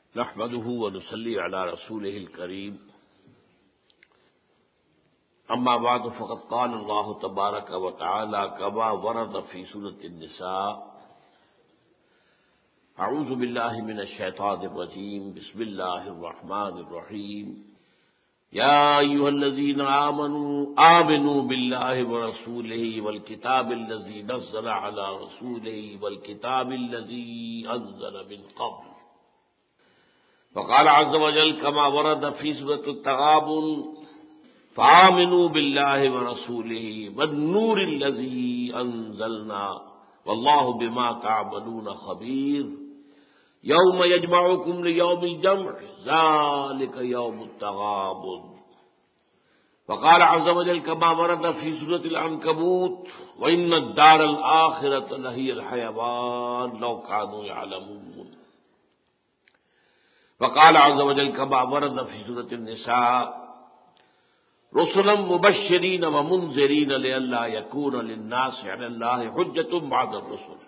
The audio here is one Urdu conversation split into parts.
نحمده ونصلي على رسوله الكريم أما بعد فقد قال الله تبارك وتعالى كما ورد في سورة النساء أعوذ بالله من الشيطان الرجيم بسم الله الرحمن الرحيم يا أيها الذين آمنوا بالله ورسوله والكتاب الذي نزل على رسوله والكتاب الذي أنزل من قبل وقال عز وجل كما ورد في سورة التغابن فآمنوا بالله ورسوله والنور الذي أنزلنا والله بما تعملون خبير يوم يجمعكم ليوم الجمع ذلك يوم التغابن وقال عز وجل كما ورد في سورة العنكبوت وإن الدار الآخرة لهي الحيوان لو كانوا يعلمون وقال عز وجل كما ورد في سورة النساء رسلا مبشرين ومنذرين لئلا يكون للناس على الله حجة بعد الرسل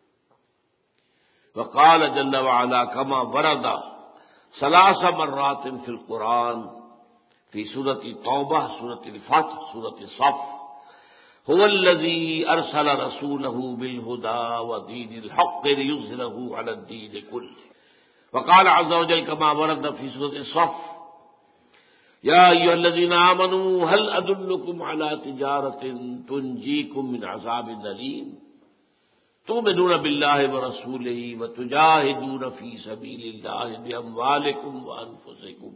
وقال جل وعلا كما ورد 3 مرات في القرآن في سورة التوبة سورة الفتح سورة الصف هو الذي أرسل رسوله بالهدى ودين الحق ليظهره على الدين كله وقال عز وجل كما ورد في سورة الصف يا أيها الذين آمنوا هل أدلكم على تجارة تنجيكم من عذاب أليم تؤمنون بالله ورسوله وتجاهدون في سبيل الله بأموالكم وأنفسكم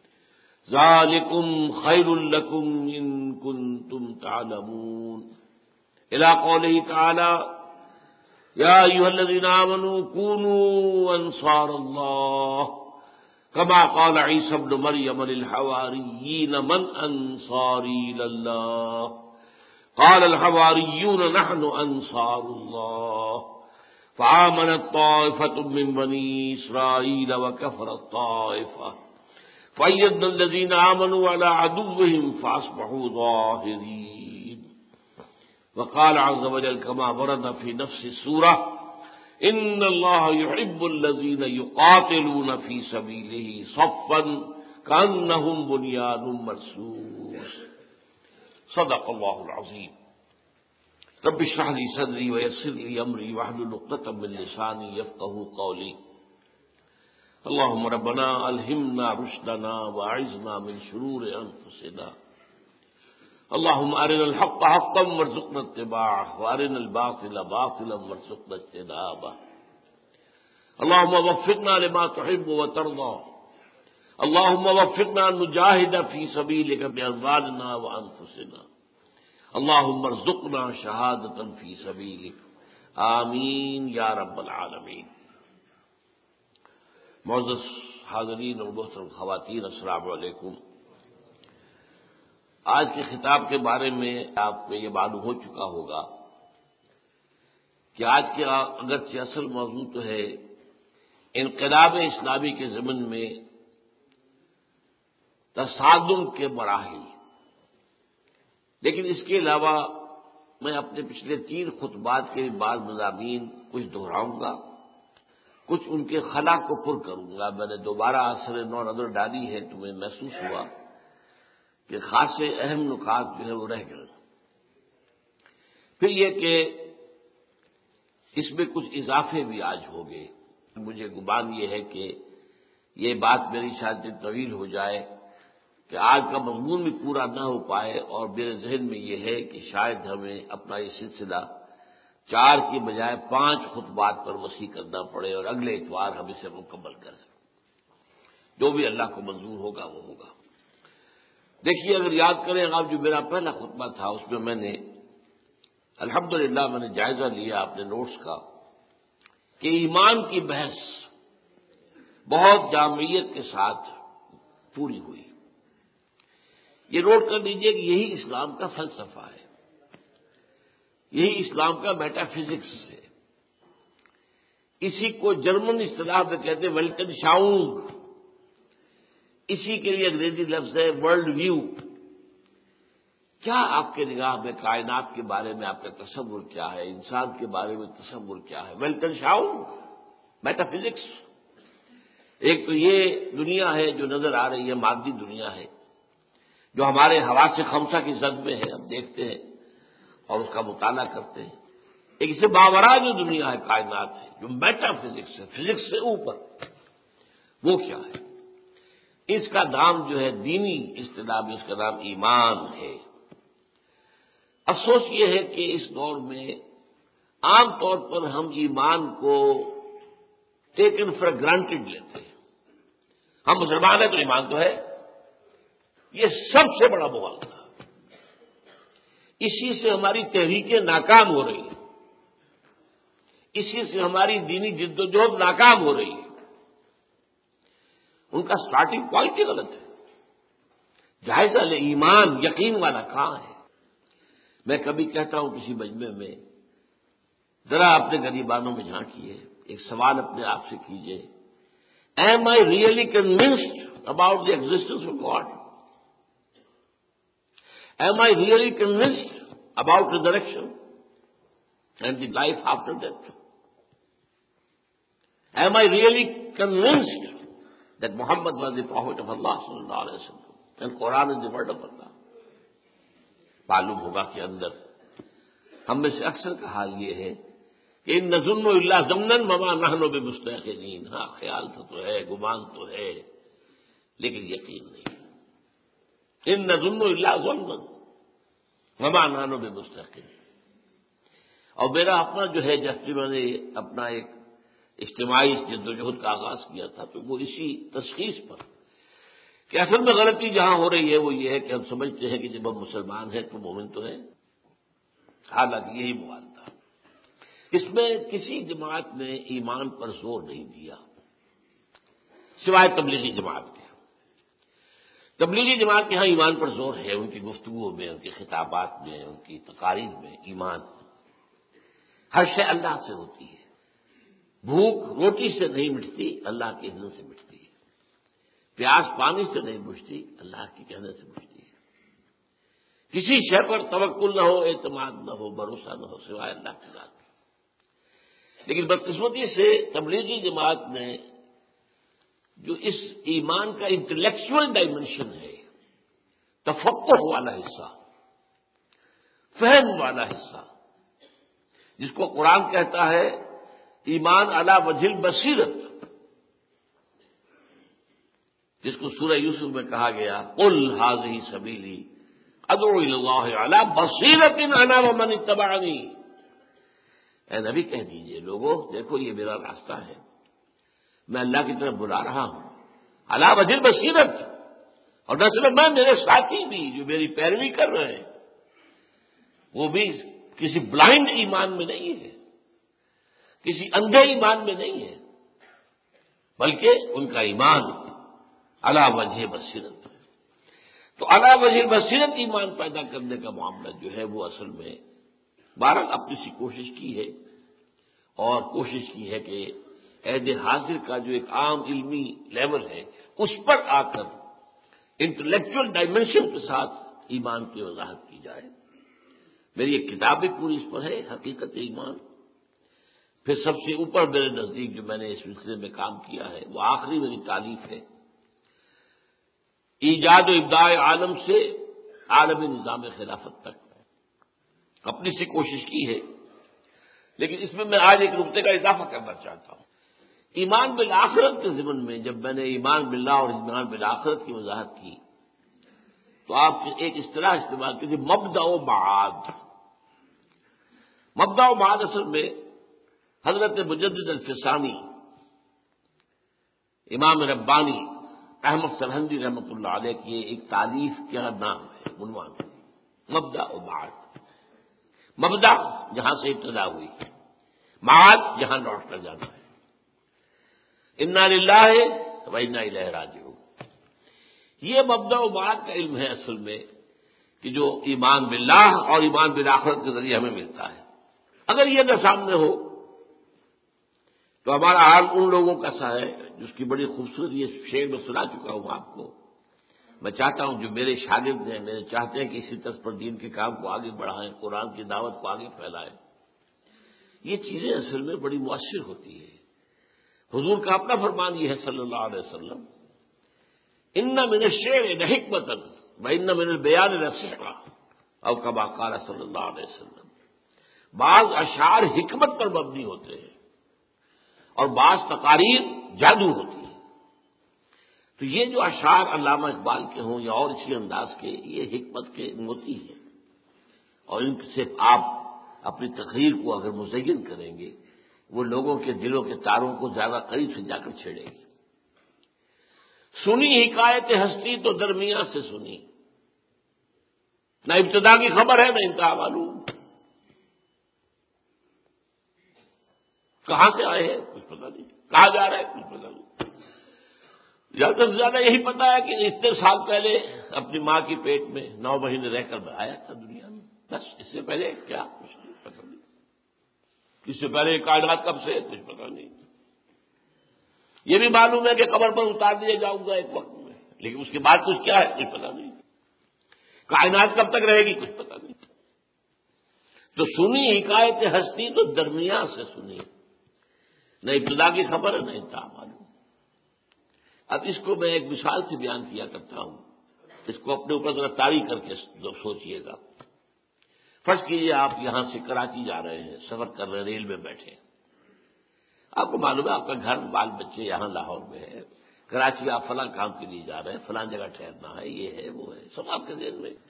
ذلكم خير لكم إن كنتم تعلمون إلى قوله تعالى يا أيها الذين آمنوا كونوا أنصار الله كما قال عيسى ابن مريم للحواريين من أنصاري إلى الله قال الحواريون نحن أنصار الله فآمنت طائفة من بني إسرائيل وكفرت طائفة فأيدنا الذين آمنوا على عدوهم فأصبحوا ظاهرين وقال عز وجل كما ورد في نفس السورة إن الله يحب الذين يقاتلون في سبيله صفا كأنهم بنيان مرصوص صدق الله العظيم رب اشرح لي صدري ويسر لي أمري واحلل عقدة من لساني يفقهوا قولي اللهم ربنا ألهمنا رشدنا وأعذنا من شرور أنفسنا اللهم أرنا الحق حقا وارزقنا اتباعه وأرنا الباطل باطلا وارزقنا اجتنابه اللهم وفقنا لما تحب وترضى اللهم وفقنا أن نجاهد في سبيلك بأموالنا وأنفسنا اللهم ارزقنا شهادة في سبيلك آمین یا رب العالمین۔ معزز حاضرین اور محترم خواتین السلام علیکم۔ آج کے خطاب کے بارے میں آپ کو یہ معلوم ہو چکا ہوگا کہ آج کے اگرچہ اصل موضوع تو ہے انقلاب اسلامی کے ضمن میں تصادم کے مراحل، لیکن اس کے علاوہ میں اپنے پچھلے 3 خطبات کے بعض مضامین کچھ دہراؤں گا، کچھ ان کے خلا کو پر کروں گا۔ میں نے دوبارہ اثر نو نظر ڈالی ہے تو مجھے محسوس ہوا کہ خاصے اہم نکات جو ہے وہ رہ گئے۔ پھر یہ کہ اس میں کچھ اضافے بھی آج ہو گئے۔ مجھے گمان یہ ہے کہ یہ بات میری شاید طویل ہو جائے کہ آج کا مضمون بھی پورا نہ ہو پائے، اور میرے ذہن میں یہ ہے کہ شاید ہمیں اپنا یہ سلسلہ 4 کی بجائے 5 خطبات پر وسیع کرنا پڑے اور اگلے اتوار ہم اسے مکمل کر سکیں۔ جو بھی اللہ کو منظور ہوگا وہ ہوگا۔ دیکھیے، اگر یاد کریں آپ، جو میرا پہلا خطبہ تھا اس میں میں نے الحمدللہ میں نے جائزہ لیا اپنے نوٹس کا کہ ایمان کی بحث بہت جامعیت کے ساتھ پوری ہوئی۔ یہ نوٹ کر لیجئے کہ یہی اسلام کا فلسفہ ہے، یہی اسلام کا میٹا فزکس ہے۔ اسی کو جرمن اصطلاح میں کہتے ہیں ویلٹن شاؤنگ، اسی کے لیے انگریزی لفظ ہے ورلڈ ویو۔ کیا آپ کے نگاہ میں کائنات کے بارے میں آپ کا تصور کیا ہے، انسان کے بارے میں تصور کیا ہے؟ Weltanschauung, meta physics تو یہ دنیا ہے جو نظر آ رہی ہے، مادی دنیا ہے، جو ہمارے حواس خمسہ کی زد میں ہے، ہم دیکھتے ہیں اور اس کا مطالعہ کرتے ہیں۔ ایک اس سے باوراء جو دنیا ہے، کائنات ہے، جو میٹا فزکس ہے، فزکس سے اوپر، وہ کیا ہے؟ اس کا نام جو ہے دینی اصطلاح میں اس کا نام ایمان ہے۔ افسوس یہ ہے کہ اس دور میں عام طور پر ہم ایمان کو ٹیکن فار گرانٹیڈ لیتے ہیں۔ ہم مسلمان ہیں تو ایمان تو ہے، یہ سب سے بڑا مغالطہ۔ اسی سے ہماری تحریکیں ناکام ہو رہی ہیں، اسی سے ہماری دینی جد و جہد ناکام ہو رہی ہے۔ ان کا سٹارٹنگ پوائنٹ ہی غلط ہے۔ جائزہ لے، ایمان یقین والا کہاں ہے؟ میں کبھی کہتا ہوں کسی مجمع میں، ذرا اپنے غریبانوں میں جھانکیے، ایک سوال اپنے آپ سے کیجئے، am I really convinced about the existence of God? Am I really convinced about resurrection and the life after death? Am I really convinced that Muhammad was the prophet of Allah sallallahu alaihi wasallam and Quran is the word of Allah? معلوم ہوگا کہ اندر ہم میں سے اکثر کا حال یہ ہے کہ ان نظن الا ظنا وما نحن بمستيقنين، ہاں خیال تو ہے، گمان تو ہے، لیکن یقین نہیں۔ ان نظن الا ظنا وما نحن بمستيقنين۔ اور میرا اپنا جو ہے، جب میں نے اپنا ایک اجتماعی جد و جہد کا آغاز کیا تھا تو وہ اسی تشخیص پر کہ اصل میں غلطی جہاں ہو رہی ہے وہ یہ ہے کہ ہم سمجھتے ہیں کہ جب ہم مسلمان ہیں تو مومن تو ہے، حالانکہ یہی مغالطہ۔ اس میں کسی جماعت نے ایمان پر زور نہیں دیا سوائے تبلیغی جماعت کے۔ تبلیغی جماعت کے ہاں ایمان پر زور ہے، ان کی گفتگو میں، ان کے خطابات میں، ان کی تقاریر میں ایمان۔ ہر شے اللہ سے ہوتی ہے، بھوک روٹی سے نہیں مٹتی، اللہ کے اذن سے مٹتی ہے، پیاس پانی سے نہیں بجھتی، اللہ کے کہنے سے بجھتی ہے، کسی شے پر توکل نہ ہو، اعتماد نہ ہو، بھروسہ نہ ہو سوائے اللہ کی ذات۔ لیکن بدقسمتی سے تبلیغی جماعت نے جو اس ایمان کا انٹلیکچوئل ڈائمنشن ہے، تفقہ والا حصہ، فہم والا حصہ، جس کو قرآن کہتا ہے ایمان علی وجہ البصیرت، جس کو سورہ یوسف میں کہا گیا قل ھذہ سبیلی ادعو الی اللہ علی بصیرۃ انا ومن اتبعنی، اے نبی کہہ دیجئے لوگوں دیکھو یہ میرا راستہ ہے، میں اللہ کی طرف بلا رہا ہوں، علی وجہ البصیرت، اور نہ صرف میں، میرے ساتھی بھی جو میری پیروی کر رہے ہیں وہ بھی کسی بلائنڈ ایمان میں نہیں ہے، کسی اندھے ایمان میں نہیں ہے، بلکہ ان کا ایمان علی وجہ بصیرت ہے۔ تو علی وجہ بصیرت ایمان پیدا کرنے کا معاملہ جو ہے وہ اصل میں بہرحال اپنی سی کوشش کی ہے، اور کوشش کی ہے کہ عہد حاضر کا جو ایک عام علمی لیول ہے اس پر آ کر انٹلیکچوئل ڈائمنشن کے ساتھ ایمان کی وضاحت کی جائے۔ میری ایک کتاب بھی پوری اس پر ہے، حقیقت ایمان۔ پھر سب سے اوپر میرے نزدیک جو میں نے اس سلسلے میں کام کیا ہے وہ آخری میری تالیف ہے، ایجاد و ابداع عالم سے عالمی نظام خلافت تک، اپنی سی کوشش کی ہے۔ لیکن اس میں آج ایک نقطے کا اضافہ کرنا چاہتا ہوں۔ ایمان بالآخرت کے ضمن میں جب میں نے ایمان باللہ اور ایمان بالآخرت کی وضاحت کی تو آپ نے ایک اصطلاح استعمال کی تھی، مبدأ و معاد۔ مبدأ و معاد اصل میں حضرت مجدد الفسانی، امام ربانی احمد سرہندی رحمۃ اللہ علیہ کی ایک تالیف کا نام ہے، عنوان ہے مبدأ و معاد۔ مبدأ جہاں سے ابتدا ہوئی، معاد جہاں لوٹ کر جانا ہے۔ انا للہ و انا الیہ راجعون، یہ مبدأ و معاد کا علم ہے اصل میں، کہ جو ایمان باللہ اور ایمان بالآخرت کے ذریعے ہمیں ملتا ہے۔ اگر یہ نہ سامنے ہو تو ہمارا حال ان لوگوں کا سا ہے جس کی بڑی خوبصورت یہ شعر میں سنا چکا ہوں آپ کو۔ میں چاہتا ہوں جو میرے شاگرد ہیں، میرے چاہتے ہیں کہ اسی طرز پر دین کے کام کو آگے بڑھائیں، قرآن کی دعوت کو آگے پھیلائیں، یہ چیزیں اصل میں بڑی مؤثر ہوتی ہیں۔ حضور کا اپنا فرمان یہ ہے صلی اللہ علیہ وسلم، ان من الشعر لحکمۃ وان من البیان لسحرا، او کما قال صلی اللہ علیہ وسلم۔ بعض اشعار حکمت پر مبنی ہوتے ہیں اور بعض تقاریر جادو ہوتی ہے۔ تو یہ جو اشعار علامہ اقبال کے ہوں یا اور اسی انداز کے، یہ حکمت کے موتی ہیں، اور ان سے آپ اپنی تقریر کو اگر مزین کریں گے، وہ لوگوں کے دلوں کے تاروں کو زیادہ قریب سے جا کر چھیڑے گی۔ سنی حکایت ہستی تو درمیاں سے سنی، نہ ابتدا کی خبر ہے نہ انتہا معلوم، کہاں سے آئے ہیں کچھ پتہ نہیں، کہاں جا رہے ہیں کچھ پتہ نہیں۔ زیادہ سے زیادہ یہی پتا ہے کہ اتنے سال پہلے اپنی ماں کی پیٹ میں 9 مہینے رہ کر میں آیا تھا دنیا میں، بس اس سے پہلے کیا کچھ نہیں پتہ نہیں، اس سے پہلے کائنات کب سے کچھ پتہ نہیں۔ یہ بھی معلوم ہے کہ قبر پر اتار دیا جاؤں گا ایک وقت میں، لیکن اس کے بعد کچھ کیا ہے کچھ پتہ نہیں، کائنات کب تک رہے گی کچھ پتہ نہیں۔ تو سنی حکایت ہستی تو درمیان سے سنی، نہ ابتدا کی خبر ہے نہ انتہا معلوم۔ اب اس کو میں ایک مثال سے بیان کیا کرتا ہوں، اس کو اپنے اوپر ذرا طاری کر کے سوچئے گا۔ فرض کیجیے آپ یہاں سے کراچی جا رہے ہیں، سفر کر رہے ہیں، ریل میں بیٹھے، آپ کو معلوم ہے آپ کا گھر بال بچے یہاں لاہور میں ہے، کراچی آپ فلاں کام کے لیے جا رہے ہیں، فلاں جگہ ٹھہرنا ہے، یہ ہے وہ ہے، سب آپ کے ذہن میں۔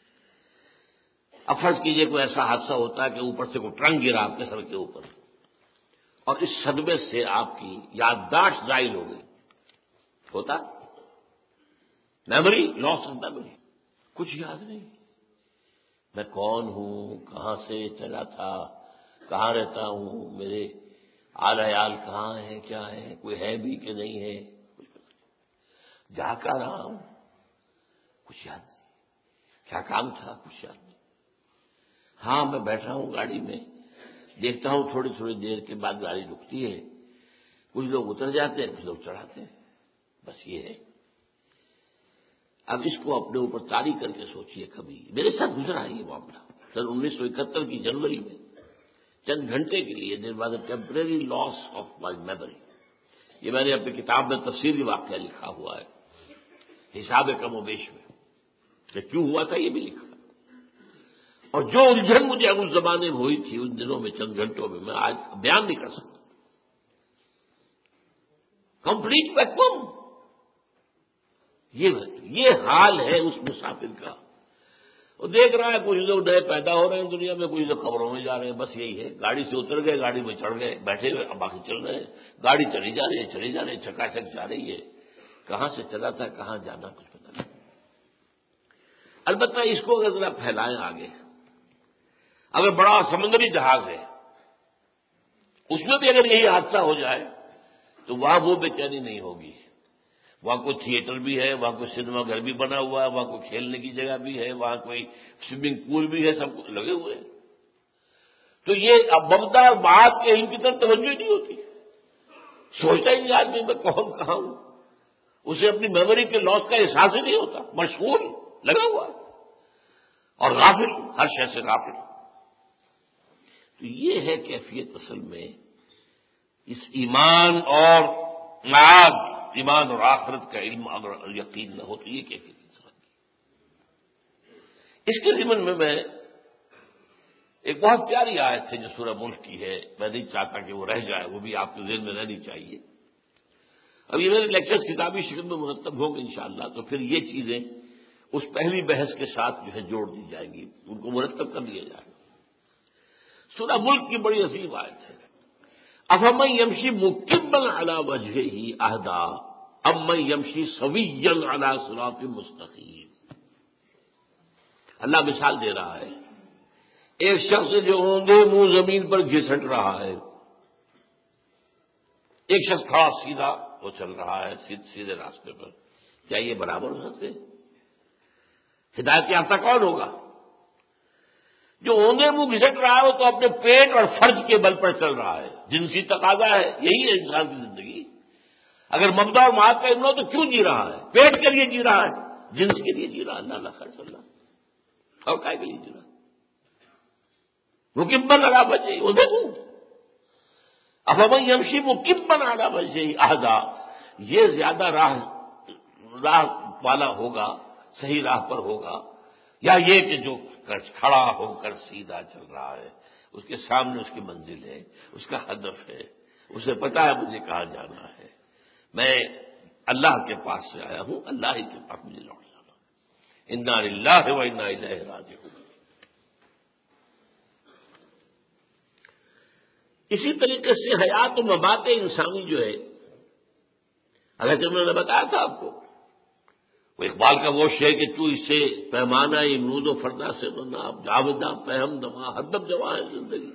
اب فرض کیجیے کوئی ایسا حادثہ ہوتا ہے کہ اوپر سے کوئی ٹرنک گرا آپ کے سر کے اوپر، اور اس صدمے سے آپ کی یادداشت زائل ہو گئی، ہوتا میموری لاس آف میموری، کچھ یاد نہیں، میں کون ہوں، کہاں سے چلا تھا، کہاں رہتا ہوں، میرے آل عیال کہاں ہے، کیا ہے، کوئی ہے بھی کہ نہیں ہے، کچھ پتہ نہیں، جا کر رہا ہوں کچھ یاد نہیں، کیا کام تھا کچھ یاد نہیں۔ ہاں میں بیٹھا ہوں گاڑی میں، دیکھتا ہوں تھوڑی تھوڑی دیر کے بعد گاڑی رکتی ہے، کچھ لوگ اتر جاتے ہیں کچھ لوگ چڑھاتے ہیں، بس یہ ہے۔ اب اس کو اپنے اوپر طاری کر کے سوچئے، کبھی میرے ساتھ گزرا ہے یہ معاملہ سن 1971 کی جنوری میں، چند گھنٹے کے لیے دیر بعد temporary loss of my memory, یہ میں نے اپنی کتاب میں تفصیلی واقعہ لکھا ہوا ہے، حساب کم و بیش میں، کہ کیوں ہوا تھا یہ بھی لکھا، اور جو الجھن مجھے اس زمانے میں ہوئی تھی ان دنوں میں چند گھنٹوں میں آج بیان نہیں کر سکتا۔ کمپلیٹ ویکیوم، یہ حال ہے اس مسافر کا۔ وہ دیکھ رہا ہے کچھ لوگ نئے پیدا ہو رہے ہیں دنیا میں، کچھ لوگ قبروں میں جا رہے ہیں، بس یہی ہے، گاڑی سے اتر گئے، گاڑی میں چڑھ گئے، بیٹھے ہوئے، اب باقی چل رہے ہیں، گاڑی چلی جا رہی ہے، چلی جا رہی ہے، چکا چک جا رہی ہے، کہاں سے چلا تھا کہاں جانا کچھ پتہ نہیں۔ البتہ اس کو اگر ذرا پھیلائیں آگے، اگر بڑا سمندری جہاز ہے، اس میں بھی اگر یہی حادثہ ہو جائے تو وہاں وہ بے چینی نہیں ہوگی، وہاں کوئی تھیٹر بھی ہے، وہاں کوئی سنیما گھر بھی بنا ہوا ہے، وہاں کوئی کھیلنے کی جگہ بھی ہے، وہاں کوئی سوئمنگ پول بھی ہے، سب کچھ لگے ہوئے ہیں۔ تو یہ اب مبدا بات کے ان کی طرف توجہ ہی نہیں ہوتی، سوچتا ہی نہیں آدمی میں کون کہاں ہوں، اسے اپنی میموری کے لاس کا احساس ہی نہیں ہوتا، مشغول لگا ہوا اور غافل، ہر شے سے غافل۔ تو یہ ہے کیفیت اصل میں اس ایمان اور معاد، ایمان اور آخرت کا علم اگر یقین نہ ہو تو یہ کیفیت انسان کی۔ اس کے ضمن میں ایک بہت پیاری آیت ہے جو سورہ ملک کی ہے، میں نہیں چاہتا کہ وہ رہ جائے، وہ بھی آپ کے ذہن میں رہنی چاہیے۔ اب یہ میرے لیکچرز کتابی شکل میں مرتب ہوں گے انشاءاللہ، تو پھر یہ چیزیں اس پہلی بحث کے ساتھ جو ہے جوڑ دی جائیں گی، ان کو مرتب کر لیا جائے گا۔ سورہ ملک کی بڑی عظیم آیت ہے، افمن یمشی مکبا علی وجہہ اہدی امن یمشی سویا علی صراط مستقیم۔ اللہ مثال دے رہا ہے، ایک شخص جو اوندے منہ زمین پر گھسٹ رہا ہے، ایک شخص کھڑا سیدھا وہ چل رہا ہے سیدھے راستے پر، کیا یہ برابر ہو سکتے؟ ہدایت یافتہ کون ہوگا؟ جو اوندے منہ گھسٹ رہا ہے وہ تو اپنے پیٹ اور فرج کے بل پر چل رہا ہے، جنسی تقاضا ہے، یہی ہے انسان کی زندگی۔ اگر مبدا اور معاد کا علم ہو تو کیوں جی رہا ہے؟ پیٹ کے لیے جی رہا ہے، جنس کے لیے جی رہا ہے، اللہ خیر صلی اللہ، اور کائے کے لیے جی رہا ہے؟ مکمل لگا بچے وہ دیکھوں، افمن یمشی مکبا علی وجہہ اہدی، یہ زیادہ راہ والا ہوگا، صحیح راہ پر ہوگا، یا یہ کہ جو کھڑا ہو کر سیدھا چل رہا ہے، اس کے سامنے اس کی منزل ہے، اس کا ہدف ہے، اسے پتا ہے مجھے کہاں جانا ہے، میں اللہ کے پاس سے آیا ہوں، اللہ ہی کے پاس مجھے لوٹ جانا ہے۔ انا للہ و انا الیہ راجعون۔ اسی طریقے سے حیات و ممات انسانی جو ہے، اگر میں نے بتایا تھا آپ کو، وہ اقبال کا وہ شعر کہ تو اس سے پیمانہ امرود و فردا سے بنا، جاوداں پہم دما ہر دم جواں ہے زندگی۔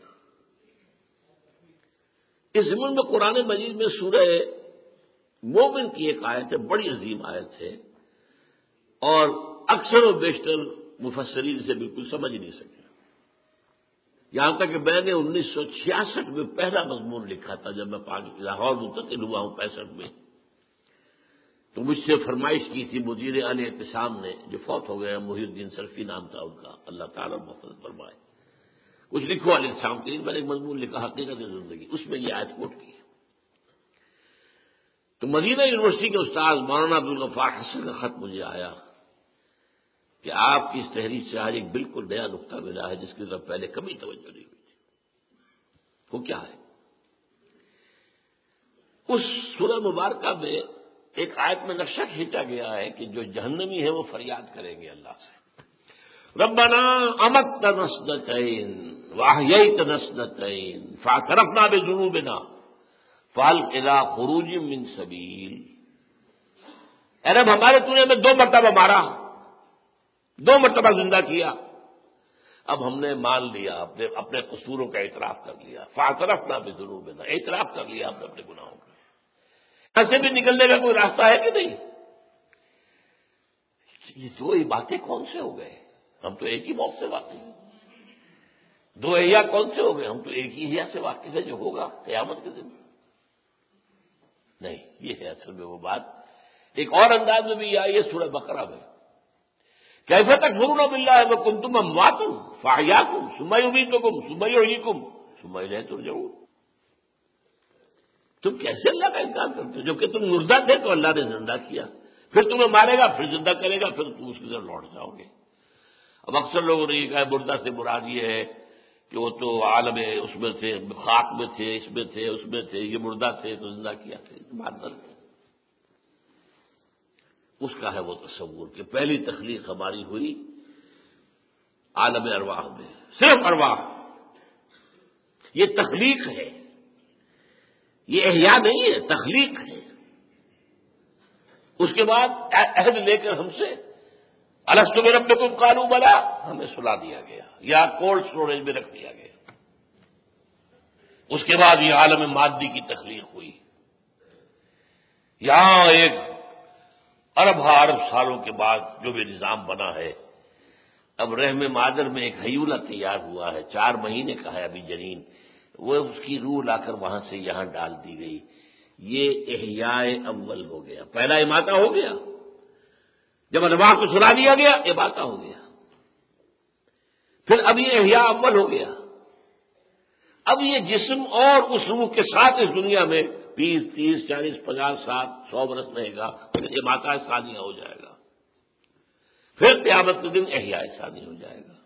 اس ضمن میں قرآن مجید میں سورہ مومن کی ایک آیت ہے، بڑی عظیم آیت ہے، اور اکثر و بیشتر مفسرین سے بالکل سمجھ نہیں سکے، یہاں تک کہ میں نے 1966 میں پہلا مضمون لکھا تھا جب میں لاہور منتقل ہوا ہوں 65 میں، تو مجھ سے فرمائش کی تھی مدیر اعلی اعتصام نے، جو فوت ہو گیا، محی الدین سرفی نام تھا ان کا، اللہ تعالیٰ محفوظ فرمائے، کچھ لکھو علیہ السلام کے لیے۔ میں نے ایک مضمون لکھا حقیقت زندگی، اس میں یہ آیت کوٹ کی۔ تو مدینہ یونیورسٹی کے استاد مولانا عبدالغفار حسن کا خط مجھے آیا کہ آپ کی اس تحریر سے آج ایک بالکل نیا نقطہ ملا ہے جس کی طرف پہلے کبھی توجہ نہیں ہوئی تھی۔ وہ کیا ہے؟ اس سورہ مبارکہ میں ایک آیت میں نقشہ کھینچا گیا ہے کہ جو جہنمی ہے وہ فریاد کریں گے اللہ سے، ربنا امتنا اثنتین واحییتنا اثنتین فاعترفنا بذنوبنا فہل الی خروج من سبیل۔ اے رب، ہمارے تو نے ہمیں 2 مرتبہ مارا، 2 مرتبہ زندہ کیا، اب ہم نے مان لیا، اپنے قصوروں کا اعتراف کر لیا، فاعترفنا بذنوبنا، اعتراف کر لیا ہم نے اپنے گناہوں کا۔ ایسے بھی نکلنے کا کوئی راستہ ہے کہ نہیں؟ یہ 2 ہی باتیں کون سے ہو گئے؟ ہم تو ایک ہی موت سے واقف ہیں۔ 2 احیا کون سے ہو گئے؟ ہم تو ایک ہی احیا سے واقف ہے جو ہوگا قیامت کے دن۔ نہیں، یہ ہے اصل میں وہ بات۔ ایک اور انداز میں بھی آئی ہے سورہ بقرہ میں، کیف تکفرون باللہ وکنتم امواتا فاحیاکم ثم یمیتکم ثم یحییکم ثم الیہ ترجعون۔ تم کیسے اللہ کا انکار کرتے ہو؟ جبکہ تم مردہ تھے تو اللہ نے زندہ کیا، پھر تمہیں مارے گا، پھر زندہ کرے گا، پھر تم اس کی طرف لوٹ جاؤ گے۔ اب اکثر لوگوں نے یہ کہا مردہ سے مراد یہ ہے کہ وہ تو عالم اس میں تھے، خاک میں تھے، اس میں تھے، اس میں تھے، یہ مردہ تھے تو زندہ کیا تھے۔ بات غلط ہے۔ اس کا ہے وہ تصور کہ پہلی تخلیق ہماری ہوئی عالم ارواح میں، صرف ارواح، یہ تخلیق ہے، یہ احیاء نہیں ہے، تخلیق ہے۔ اس کے بعد عہد لے کر ہم سے الستو بربکم قالوا بلی، ہمیں سلا دیا گیا یا کولڈ اسٹوریج میں رکھ دیا گیا۔ اس کے بعد یہ عالم مادی کی تخلیق ہوئی، یہاں ایک ارب سالوں کے بعد جو بھی نظام بنا ہے، اب رحم مادر میں ایک حیولہ تیار ہوا ہے، 4 مہینے کا ہے ابھی جنین، وہ اس کی روح لا کر وہاں سے یہاں ڈال دی گئی۔ یہ احیاء اول ہو گیا، پہلا اماتہ ہو گیا، جب ارواح کو سلا دیا گیا اماتہ ہو گیا، پھر اب یہ احیاء اول ہو گیا۔ اب یہ جسم اور اس روح کے ساتھ اس دنیا میں 20 30 40 50 60 100 برس رہے گا، پھر اماتہ ثانیہ ہو جائے گا، پھر قیامت کے دن احیاء ثانی ہو جائے گا۔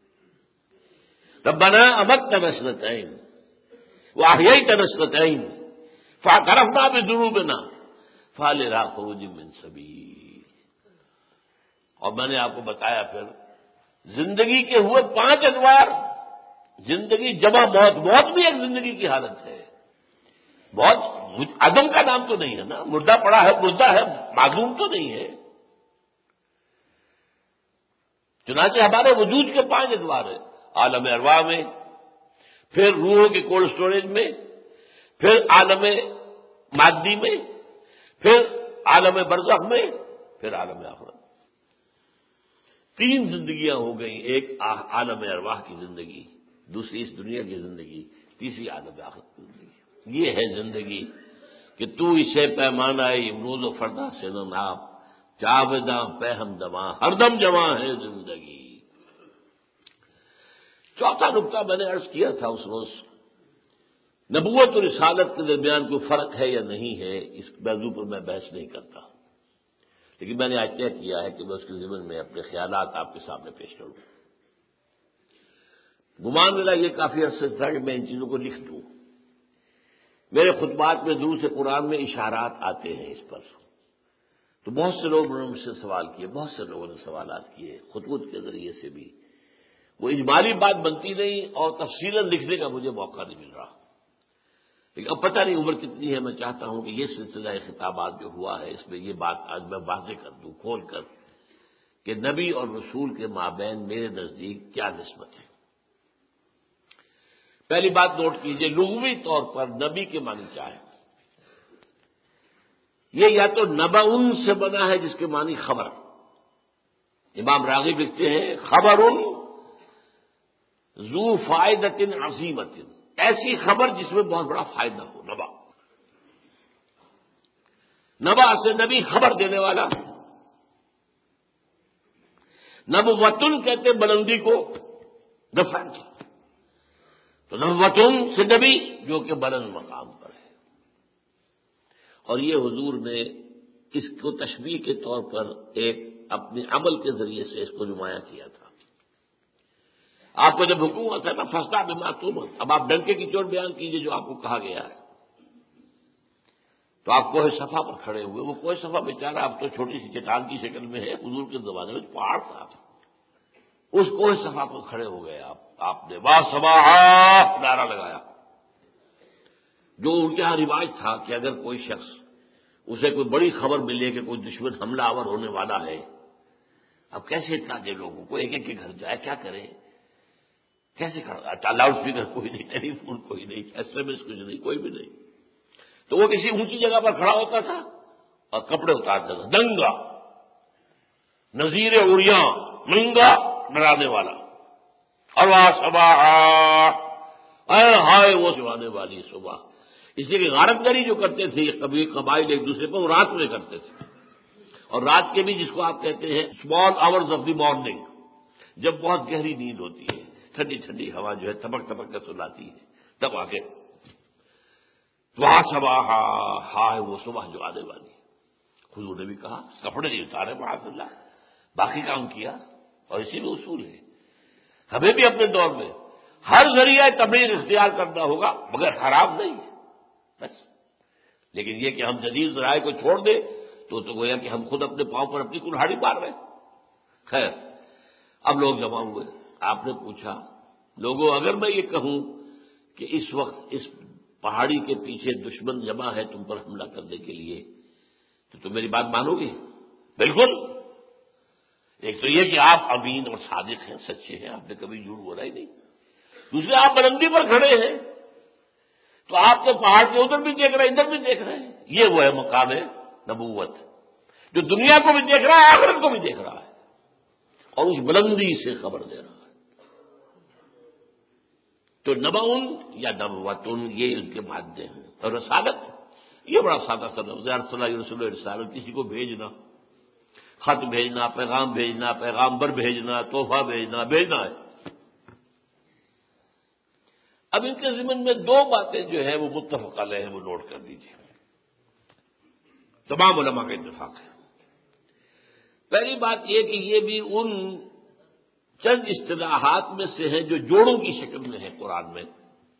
ربنا امتنا اثنتین واحییتنا اثنتین فاعترفنا بذنوبنا فہل الی خروج من سبیل۔ اور میں نے آپ کو بتایا پھر زندگی کے ہوئے 5 انوار، زندگی جمع موت، موت بھی ایک زندگی کی حالت ہے۔ موت عدم کا نام تو نہیں ہے نا، مردہ پڑا ہے، مردہ ہے، معدوم تو نہیں ہے۔ چنانچہ ہمارے وجود کے 5 ادوار ہیں، عالم ارواح میں، پھر روحوں کے کولڈ اسٹوریج میں، پھر عالم مادی میں، پھر عالم برزخ میں، پھر عالم آخرت۔ 3 زندگیاں ہو گئیں، ایک عالم ارواح کی زندگی، دوسری اس دنیا کی زندگی، تیسری عالم آخرت کی زندگی۔ یہ ہے زندگی کہ تو اسے پیمانہ امروز و فردا سے نہ ناپ، جاوداں پہ ہم دماں ہر دم جواں ہے زندگی۔ چوتھا نقطہ میں نے عرض کیا تھا اس روز، نبوت اور رسالت کے درمیان کوئی فرق ہے یا نہیں ہے، اس موضوع پر میں بحث نہیں کرتا، لیکن میں نے آج طے کیا ہے کہ میں اس کے ضمن میں اپنے خیالات آپ کے سامنے پیش کروں۔ گمان میرا یہ کافی عرصے تھا کہ میں ان چیزوں کو لکھ دوں۔ میرے خطبات میں دروس قرآن میں اشارات آتے ہیں اس پر، تو بہت سے لوگوں نے مجھ سے سوال کیے، بہت سے لوگوں نے سوالات کیے خطوط کے ذریعے سے بھی۔ وہ اجمالی بات بنتی نہیں اور تفصیلاً لکھنے کا مجھے موقع نہیں مل رہا، لیکن اب پتہ نہیں عمر کتنی ہے، میں چاہتا ہوں کہ یہ سلسلہ خطابات جو ہوا ہے اس میں یہ بات آج میں واضح کر دوں کھول کر کہ نبی اور رسول کے مابین میرے نزدیک کیا نسبت ہے۔ پہلی بات نوٹ کیجئے، لغوی طور پر نبی کے معنی کیا ہے؟ یہ یا تو نبأ سے بنا ہے جس کے معنی خبر، امام راغب لکھتے ہیں خبر ذو فائدۃ عظیمۃ، ایسی خبر جس میں بہت بڑا فائدہ ہو، نبا۔ نبا سے نبی خبر دینے والا، نبوتن کہتے بلندی کو، دفعہ تو نبوتن سے نبی جو کہ بلند مقام پر ہے۔ اور یہ حضور نے اس کو تشبیہ کے طور پر ایک اپنے عمل کے ذریعے سے اس کو نمایاں کیا تھا۔ آپ کو جب حکم ہوا تھا نا فاصلہ بما تؤمر، اب آپ ڈنکے کی چوٹ بیان کیجئے جو آپ کو کہا گیا ہے، تو آپ کوہ صفا پر کھڑے ہوئے۔ وہ کوہ صفا بیچارہ اب تو چھوٹی سی چٹان کی شکل میں ہے، حضور کے زمانے میں پہاڑ تھا، اس کوہ صفا پر کھڑے ہو گئے آپ نے وا صباحا نعرہ لگایا۔ جو ان کے یہاں رواج تھا کہ اگر کوئی شخص اسے کوئی بڑی خبر ملے کہ کوئی دشمن حملہ آور ہونے والا ہے، اب کیسے اطلاع دے لوگوں کو، ایک ایک کے گھر جائے، کیا کرے، کیسے کھڑا، لاؤڈ اسپیکر کوئی نہیں، ٹیلی فون کوئی نہیں، SMS کچھ نہیں، کوئی بھی نہیں، تو وہ کسی اونچی جگہ پر کھڑا ہوتا تھا اور کپڑے اتارتا تھا، ننگا نذیر عریاں، ننگا ڈرانے والا، اور وہ صباح اے ہائے وہ سوانے والی صبح۔ اس لیے کہ غارت گری جو کرتے تھے کبھی قبائل ایک دوسرے پر، وہ رات میں کرتے تھے، اور رات کے بھی جس کو آپ کہتے ہیں small hours of the morning, جب بہت گہری نیند ہوتی ہے، ٹھنڈی ٹھنڈی ہوا جو ہے تھپک تھپک کر سلاتی ہے، تب آ کے وہاں صبح ہائے وہ صبح جو آنے والی۔ حضور نے بھی کہا کپڑے نہیں اتارے معاذ اللہ، باقی کام کیا، اور اسی میں اصول ہے ہمیں بھی اپنے دور میں ہر ذریعہ تبلیغ اختیار کرنا ہوگا، مگر حرام نہیں ہے بس۔ لیکن یہ کہ ہم جدید ذرائع کو چھوڑ دیں تو گویا کہ ہم خود اپنے پاؤں پر اپنی کلہاڑی مار رہے ہیں۔ خیر، اب لوگ جمع ہوئے، آپ نے پوچھا لوگوں اگر میں یہ کہوں کہ اس وقت اس پہاڑی کے پیچھے دشمن جمع ہے تم پر حملہ کرنے کے لیے، تو تم میری بات مانو گے؟ بالکل۔ ایک تو یہ کہ آپ امین اور صادق ہیں، سچے ہیں، آپ نے کبھی جھوٹ بولا ہی نہیں۔ دوسرے آپ بلندی پر کھڑے ہیں، تو آپ کے پہاڑ کے ادھر بھی دیکھ رہے ہیں ادھر بھی دیکھ رہے ہیں، یہ وہ ہے مقام نبوت جو دنیا کو بھی دیکھ رہا ہے آخرت کو بھی دیکھ رہا ہے، اور اس بلندی سے خبر دے رہا ہے۔ تو نبعن یا نبوتن یہ ان کے مادے ہیں، اور رسالت یہ بڑا سادہ سا لفظ ہے، صلی اللہ علیہ وسلم رسالت، کسی کو بھیجنا، خط بھیجنا، پیغام بھیجنا، پیغامبر بھیجنا، تحفہ بھیجنا ہے۔ اب ان کے ضمن میں دو باتیں جو ہے وہ متفق علیہ ہیں، وہ نوٹ کر دیجیے، تمام علماء کا اتفاق ہے۔ پہلی بات یہ کہ یہ بھی ان چند اصطلاحات میں سے ہیں جو جوڑوں کی شکل میں ہے قرآن میں،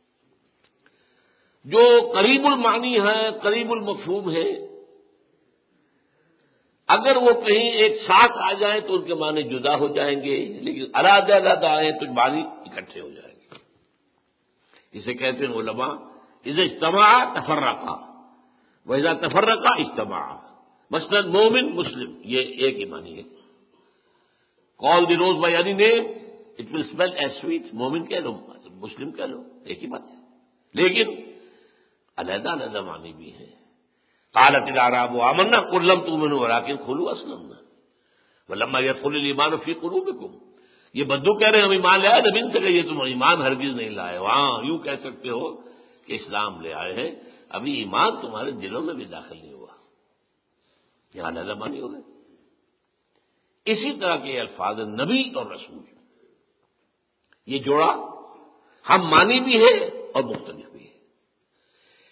جو قریب المعنی ہے، قریب المفہوم ہے، اگر وہ کہیں ایک ساتھ آ جائیں تو ان کے معنی جدا ہو جائیں گے، لیکن علیحدہ علیحدہ آئیں تو معنی اکٹھے ہو جائیں گے۔ اسے کہتے ہیں علماء اذا اجتمع تفرقا واذا تفرقا اجتمع، مثلا مومن مسلم یہ ایک ہی معنی ہے۔ Call the rose by any name it will smell as sweet, مومن کہہ لو مسلم کہہ لو ایک ہی بات ہے، لیکن علیحدہ علیحدہ معنی بھی ہے۔ قالت الاعراب آمنا قل لم تؤمنوا ولكن قولوا اسلمنا ولما يدخل الايمان في قلوبكم، یہ بدو کہہ رہے ہیں ہم ایمان لے آئے، نبی سے کہیے تم ایمان ہرگز نہیں لائے، وہاں یوں کہہ سکتے ہو کہ اسلام لے آئے ہیں، ابھی ایمان تمہارے دلوں میں بھی داخل نہیں ہوا، یہاں علیحدہ معنی ہو گئے۔ اسی طرح کے الفاظ نبی اور رسول، یہ جوڑا ہم معنی بھی ہے اور مختلف بھی ہے۔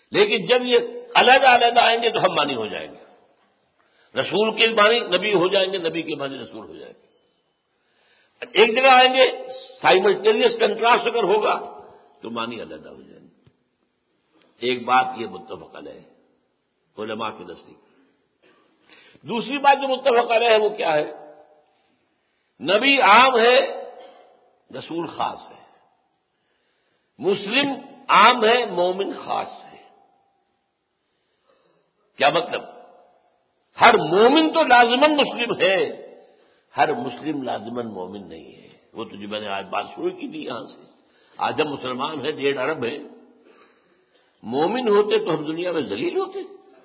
لیکن جب یہ علیحدہ علیحدہ آئیں گے تو ہم مانی ہو جائیں گے، رسول کے مانی نبی ہو جائیں گے، نبی کے مانی رسول ہو جائیں گے۔ ایک جگہ آئیں گے سائملٹینیس کنٹراسٹ اگر ہوگا تو مانی علیحدہ ہو جائیں گے۔ ایک بات یہ متفق علیہ ہے علماء کے نزدیک۔ دوسری بات جو متفق علیہ ہے وہ کیا ہے؟ نبی عام ہے، رسول خاص ہے، مسلم عام ہے، مومن خاص ہے۔ کیا مطلب؟ ہر مومن تو لازماً مسلم ہے، ہر مسلم لازماً مومن نہیں ہے۔ وہ تو جو میں نے آج بات شروع کی تھی یہاں سے، آج ہم مسلمان ہیں، 1.5 ارب ہیں، مومن ہوتے تو ہم دنیا میں ذلیل ہوتے۔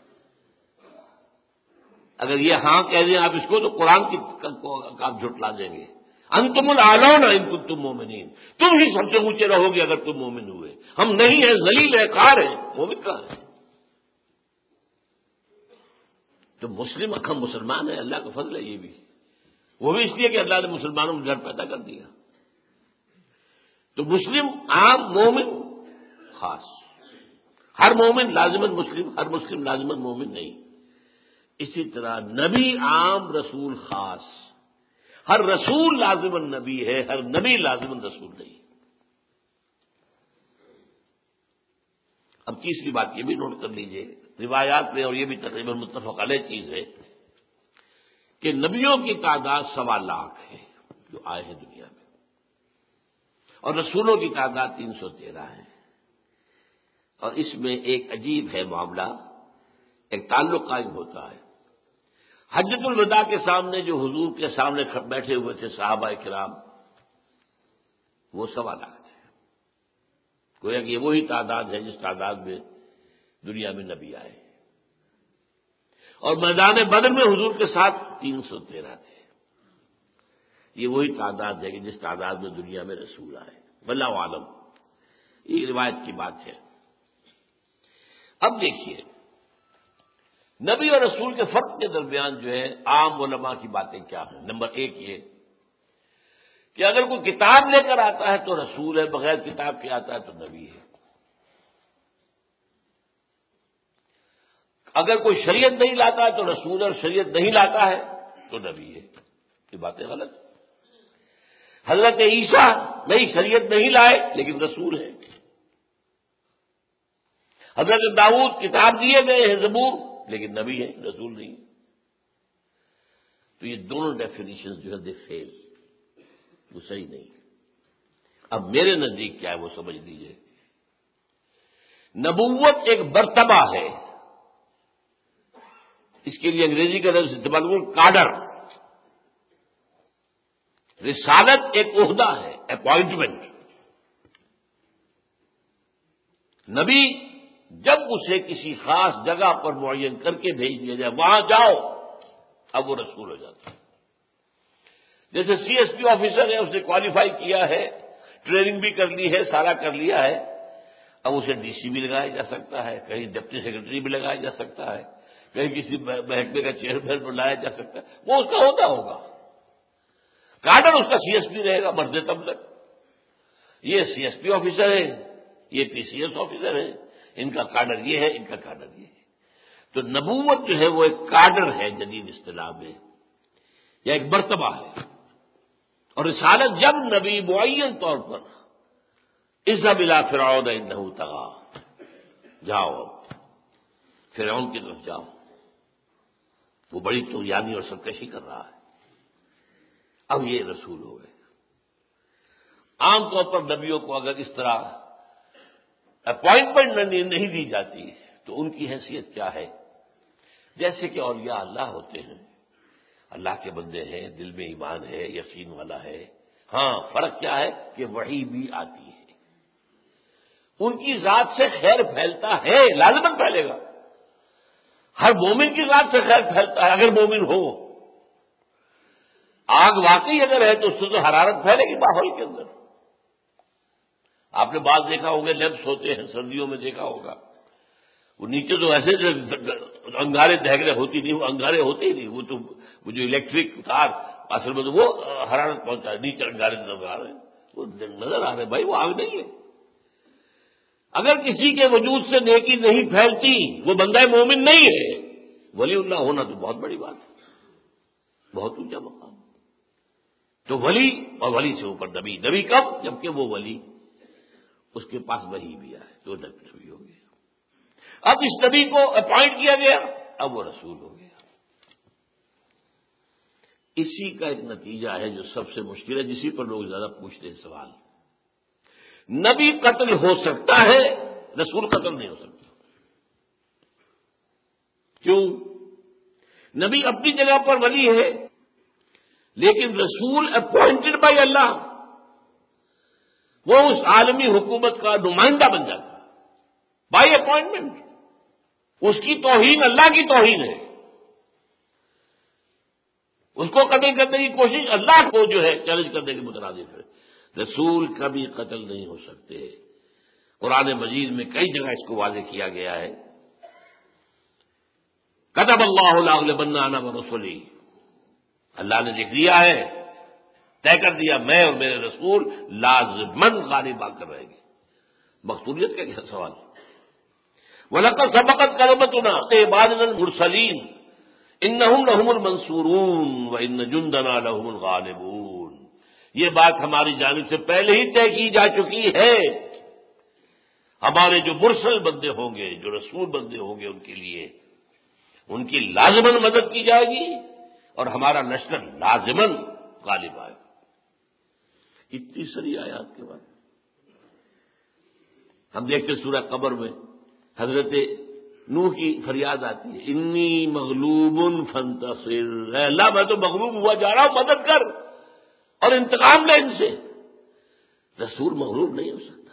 اگر یہ ہاں کہہ دیں آپ اس کو تو قرآن کی آپ جھٹلا دیں گے۔ انتم الاعلون ان کنتم مومنین، تم ہی سب سے اونچے رہو گے اگر تم مومن ہوئے، ہم نہیں ہیں، ذلیل ہے، کار ہے، مومن کہاں ہے؟ تو مسلم ہم مسلمان ہیں، اللہ کا فضل ہے یہ بھی، وہ بھی اس لیے کہ اللہ نے مسلمانوں میں گھر پیدا کر دیا۔ تو مسلم عام، مومن خاص، ہر مومن لازماً مسلم، ہر مسلم لازماً مومن نہیں۔ اسی طرح نبی عام، رسول خاص، ہر رسول لازماً نبی ہے، ہر نبی لازماً رسول نہیں۔ اب تیسری بات یہ بھی نوٹ کر لیجئے، روایات میں، اور یہ بھی تقریباً متفق علیہ چیز ہے کہ نبیوں کی تعداد 1.25 لاکھ ہے جو آئے ہیں دنیا میں، اور رسولوں کی تعداد 313 ہے۔ اور اس میں ایک عجیب ہے معاملہ، ایک تعلق قائم ہوتا ہے۔ حجۃ الوداع کے سامنے جو حضور کے سامنے بیٹھے ہوئے تھے صحابہ کرام، وہ 1.25 لاکھ ہے۔ گویا کہ یہ وہی تعداد ہے جس تعداد میں دنیا میں نبی آئے، اور میدان بدر میں حضور کے ساتھ 313 تھے۔ یہ وہی تعداد ہے کہ جس تعداد میں دنیا میں رسول آئے، واللہ عالم، یہ روایت کی بات ہے۔ اب دیکھیے نبی اور رسول کے فرق کے درمیان جو ہے عام علماء کی باتیں کیا ہیں۔ نمبر 1 یہ کہ اگر کوئی کتاب لے کر آتا ہے تو رسول ہے، بغیر کتاب کے آتا ہے تو نبی ہے۔ اگر کوئی شریعت نہیں لاتا ہے تو رسول ہے، اور شریعت نہیں لاتا ہے تو نبی ہے۔ یہ باتیں غلط ہیں۔ حضرت عیسیٰ نئی شریعت نہیں لائے لیکن رسول ہے۔ حضرت داؤد کتاب دیے گئے ہیں، زبور، لیکن نبی ہے، رسول نہیں۔ تو یہ دونوں ڈیفینیشن جو ہے دے فیل، وہ صحیح نہیں۔ اب میرے نزدیک کیا ہے وہ سمجھ لیجئے۔ نبوت ایک مرتبہ ہے، اس کے لیے انگریزی کا لفظ استعمال کروں، کاڈر۔ رسالت ایک عہدہ ہے، اپوائنٹمنٹ۔ نبی جب اسے کسی خاص جگہ پر معین کر کے بھیج دیا جائے، وہاں جاؤ، اب وہ رسول ہو جاتا ہے۔ جیسے سی ایس پی آفیسر ہے، اس نے کوالیفائی کیا ہے، ٹریننگ بھی کر لی ہے، سارا کر لیا ہے، اب اسے ڈی سی بھی لگایا جا سکتا ہے، کہیں ڈپٹی سیکرٹری بھی لگایا جا سکتا ہے، کہیں کسی محکمے کا چیئرمین بنایا جا سکتا ہے، وہ اس کا ہوتا ہوگا۔ کاڈر اس کا سی ایس پی رہے گا مرد تب تک۔ یہ سی ایس پی آفیسر ہے، یہ پی سی ایس آفیسر ہے، ان کا کاڈر یہ ہے، ان کا کاڈر یہ ہے۔ تو نبوت جو ہے وہ ایک کاڈر ہے جدید اصطلاح میں، یا ایک مرتبہ ہے۔ اور رسالت جب نبی معین طور پر اذهب الى فرعون انه طغى، جاؤ اب فرعون کی طرف جاؤ، وہ بڑی طغیانی اور سرکشی کر رہا ہے، اب یہ رسول ہو گئے۔ عام طور پر نبیوں کو اگر اس طرح اپوائنٹمنٹ نہیں دی جاتی تو ان کی حیثیت کیا ہے؟ جیسے کہ اولیاء اللہ ہوتے ہیں، اللہ کے بندے ہیں، دل میں ایمان ہے، یقین والا ہے۔ ہاں فرق کیا ہے کہ وحی بھی آتی ہے، ان کی ذات سے خیر پھیلتا ہے، لازماً پھیلے گا۔ ہر مومن کی ذات سے خیر پھیلتا ہے اگر مومن ہو۔ آگ واقعی اگر ہے تو اس سے تو حرارت پھیلے گی ماحول کے اندر۔ آپ نے بعض دیکھا ہوگا لیمپس ہوتے ہیں، سردیوں میں دیکھا ہوگا، وہ نیچے تو ایسے انگارے دہگرے ہوتی نہیں، وہ انگارے ہوتے ہی نہیں، وہ جو الیکٹرک تار اصل میں تو وہ حرارت پہنچا ہے، نیچے انگارے نظر آ رہے ہیں، وہ نظر آ رہے ہیں، بھائی وہ آگ نہیں ہے۔ اگر کسی کے وجود سے نیکی نہیں پھیلتی وہ بندہ مومن نہیں ہے. ولی اللہ ہونا تو بہت بڑی بات ہے، بہت اونچا مقام. تو ولی اور ولی سے اوپر نبی. نبی کب؟ جبکہ وہ ولی اس کے پاس وحی بھی آئے تو نبی ہو گیا. اب اس نبی کو اپوائنٹ کیا گیا، اب وہ رسول ہو گیا. اسی کا ایک نتیجہ ہے جو سب سے مشکل ہے، جسی پر لوگ زیادہ پوچھتے ہیں سوال. نبی قتل ہو سکتا ہے، رسول قتل نہیں ہو سکتا. کیوں؟ نبی اپنی جگہ پر ولی ہے، لیکن رسول اپوائنٹڈ بائی اللہ، وہ اس عالمی حکومت کا نمائندہ بن جاتا ہے بائی اپوائنٹمنٹ. اس کی توہین اللہ کی توہین ہے. اس کو قتل کرنے کی کوشش اللہ کو جو ہے چیلنج کرنے کے مترادف ہے. رسول کبھی قتل نہیں ہو سکتے. قرآن مجید میں کئی جگہ اس کو واضح کیا گیا ہے. کتب اللہ لاغلبن انا ورسلی، اللہ نے لکھ دیا ہے، طے کر دیا، میں اور میرے رسول لازمن غالب آ کر رہیں گے. مقتولیت کا کیا سوال؟ وَلَقَدْ سَبَقَتْ كَلِمَتُنَا لِعِبَادِنَا الْمُرْسَلِينَ إِنَّهُمْ لَهُمُ الْمَنْصُورُونَ وَإِنَّ جُنْدَنَا لَهُمُ الْغَالِبُونَ. یہ بات ہماری جانب سے پہلے ہی طے کی جا چکی ہے. ہمارے جو مرسل بندے ہوں گے، جو رسول بندے ہوں گے، ان کے لیے ان کی لازماً مدد کی جائے گی اور ہمارا لشکر لازماً غالب آئے گا. اتنی ساری آیات کے بعد ہم دیکھتے سورہ قمر میں حضرت نوح کی فریاد آتی ہے، انی مغلوب فانتصر. اے اللہ میں تو مغلوب ہوا جا رہا ہوں، مدد کر اور انتقام لے ان سے. رسول مغلوب نہیں ہو سکتا.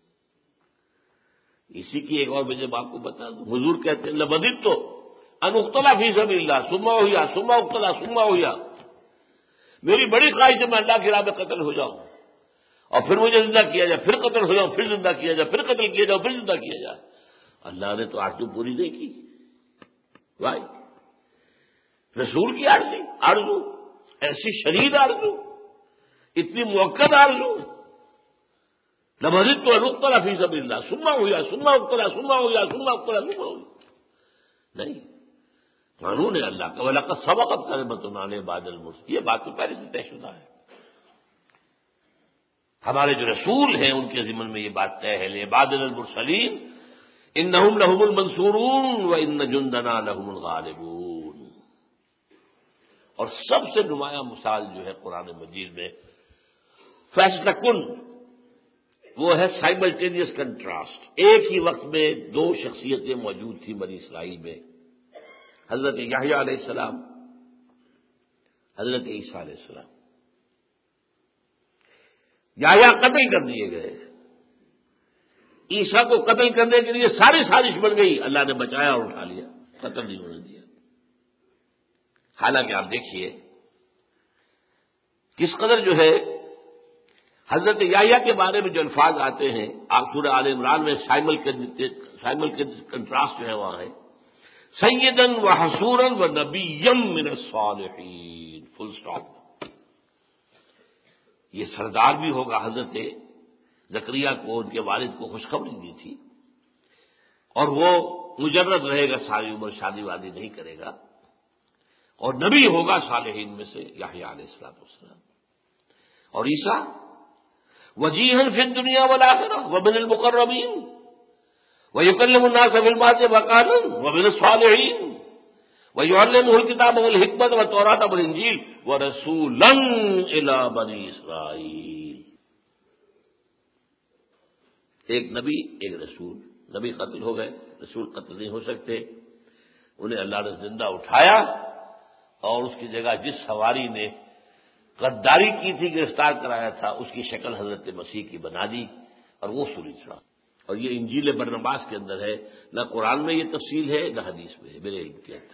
اسی کی ایک اور وجہ آپ کو بتا دوں. حضور کہتے ہیں لبدت تو ان اقتل فی سبیل اللہ ثم احیا ثم اقتل ثم احیا. میری بڑی خواہش ہے میں اللہ کی راہ میں قتل ہو جاؤں اور پھر مجھے زندہ کیا جائے، پھر قتل ہو جاؤں، پھر زندہ کیا جائے، پھر قتل کیا جاؤ، پھر زندہ کیا جائے. اللہ نے تو آرزو پوری نہیں کی. بھائی رسول کی آرزو ایسی شدید آرزو، اتنی موقع آرزو. لبدت تو ان اقتل فی سبیل اللہ ثم احیا ثم اقتل ثم احیا ثم اقتل ثم احیا. نہیں، قانون ہے اللہ کا. وَلَقَدْ سَبَقَتْ كَلِمَتُنَا لِعِبَادِنَا الْمُرْسَلِينَ. یہ بات تو پہلے سے طے شدہ ہے. ہمارے جو رسول ہیں ان کے ضمن میں یہ بات طے ہے. لِعِبَادِنَا الْمُرْسَلِينَ إِنَّهُمْ لَهُمُ الْمَنْصُورُونَ وَإِنَّ جُنْدَنَا لَهُمُ الْغَالِبُونَ. اور سب سے نمایاں مثال جو ہے قرآن مجید میں فیصلہ کن، وہ ہے سائملٹینیس کنٹراسٹ. ایک ہی وقت میں دو شخصیتیں موجود تھیں بنی اسرائیل میں، حضرت یحییٰ علیہ السلام، حضرت عیسیٰ علیہ السلام. یحییٰ قتل کر دیے گئے، عیسیٰ کو قتل کرنے کے لیے ساری سازش بن گئی، اللہ نے بچایا اور اٹھا لیا، قتل نہیں ہونے دیا. حالانکہ آپ دیکھیے کس قدر جو ہے حضرت یحییٰ کے بارے میں جو الفاظ آتے ہیں، آپ سورہ آل عمران میں سائمل کنٹراسٹ جو ہے وہاں ہے، سیدن و حصورن و نبیم من الصالحین، فل اسٹاپ. یہ سردار بھی ہوگا. حضرت زکریہ کو ان کے والد کو خوشخبری دی تھی، اور وہ مجرد رہے گا ساری عمر، شادی وادی نہیں کرے گا، اور نبی ہوگا صالحین میں سے یحییٰ علیہ السلام. اور عیسیٰ وجیہا فی الدنیا والآخرہ ومن المقربین ویکلم الناس فی المہد وکہلا ومن الصالحین ویعلمہ الکتاب والحکمۃ والتوراۃ والانجیل ورسولا الی بنی اسرائیل. ایک نبی ایک رسول. نبی قتل ہو گئے، رسول قتل نہیں ہو سکتے. انہیں اللہ نے زندہ اٹھایا اور اس کی جگہ جس سواری نے غداری کی تھی، گرفتار کرایا تھا، اس کی شکل حضرت مسیح کی بنا دی اور وہ سولی چڑھا. اور یہ انجیل برنباس کے اندر ہے، نہ قرآن میں یہ تفصیل ہے نہ حدیث میں ہے میرے علم کے اندر.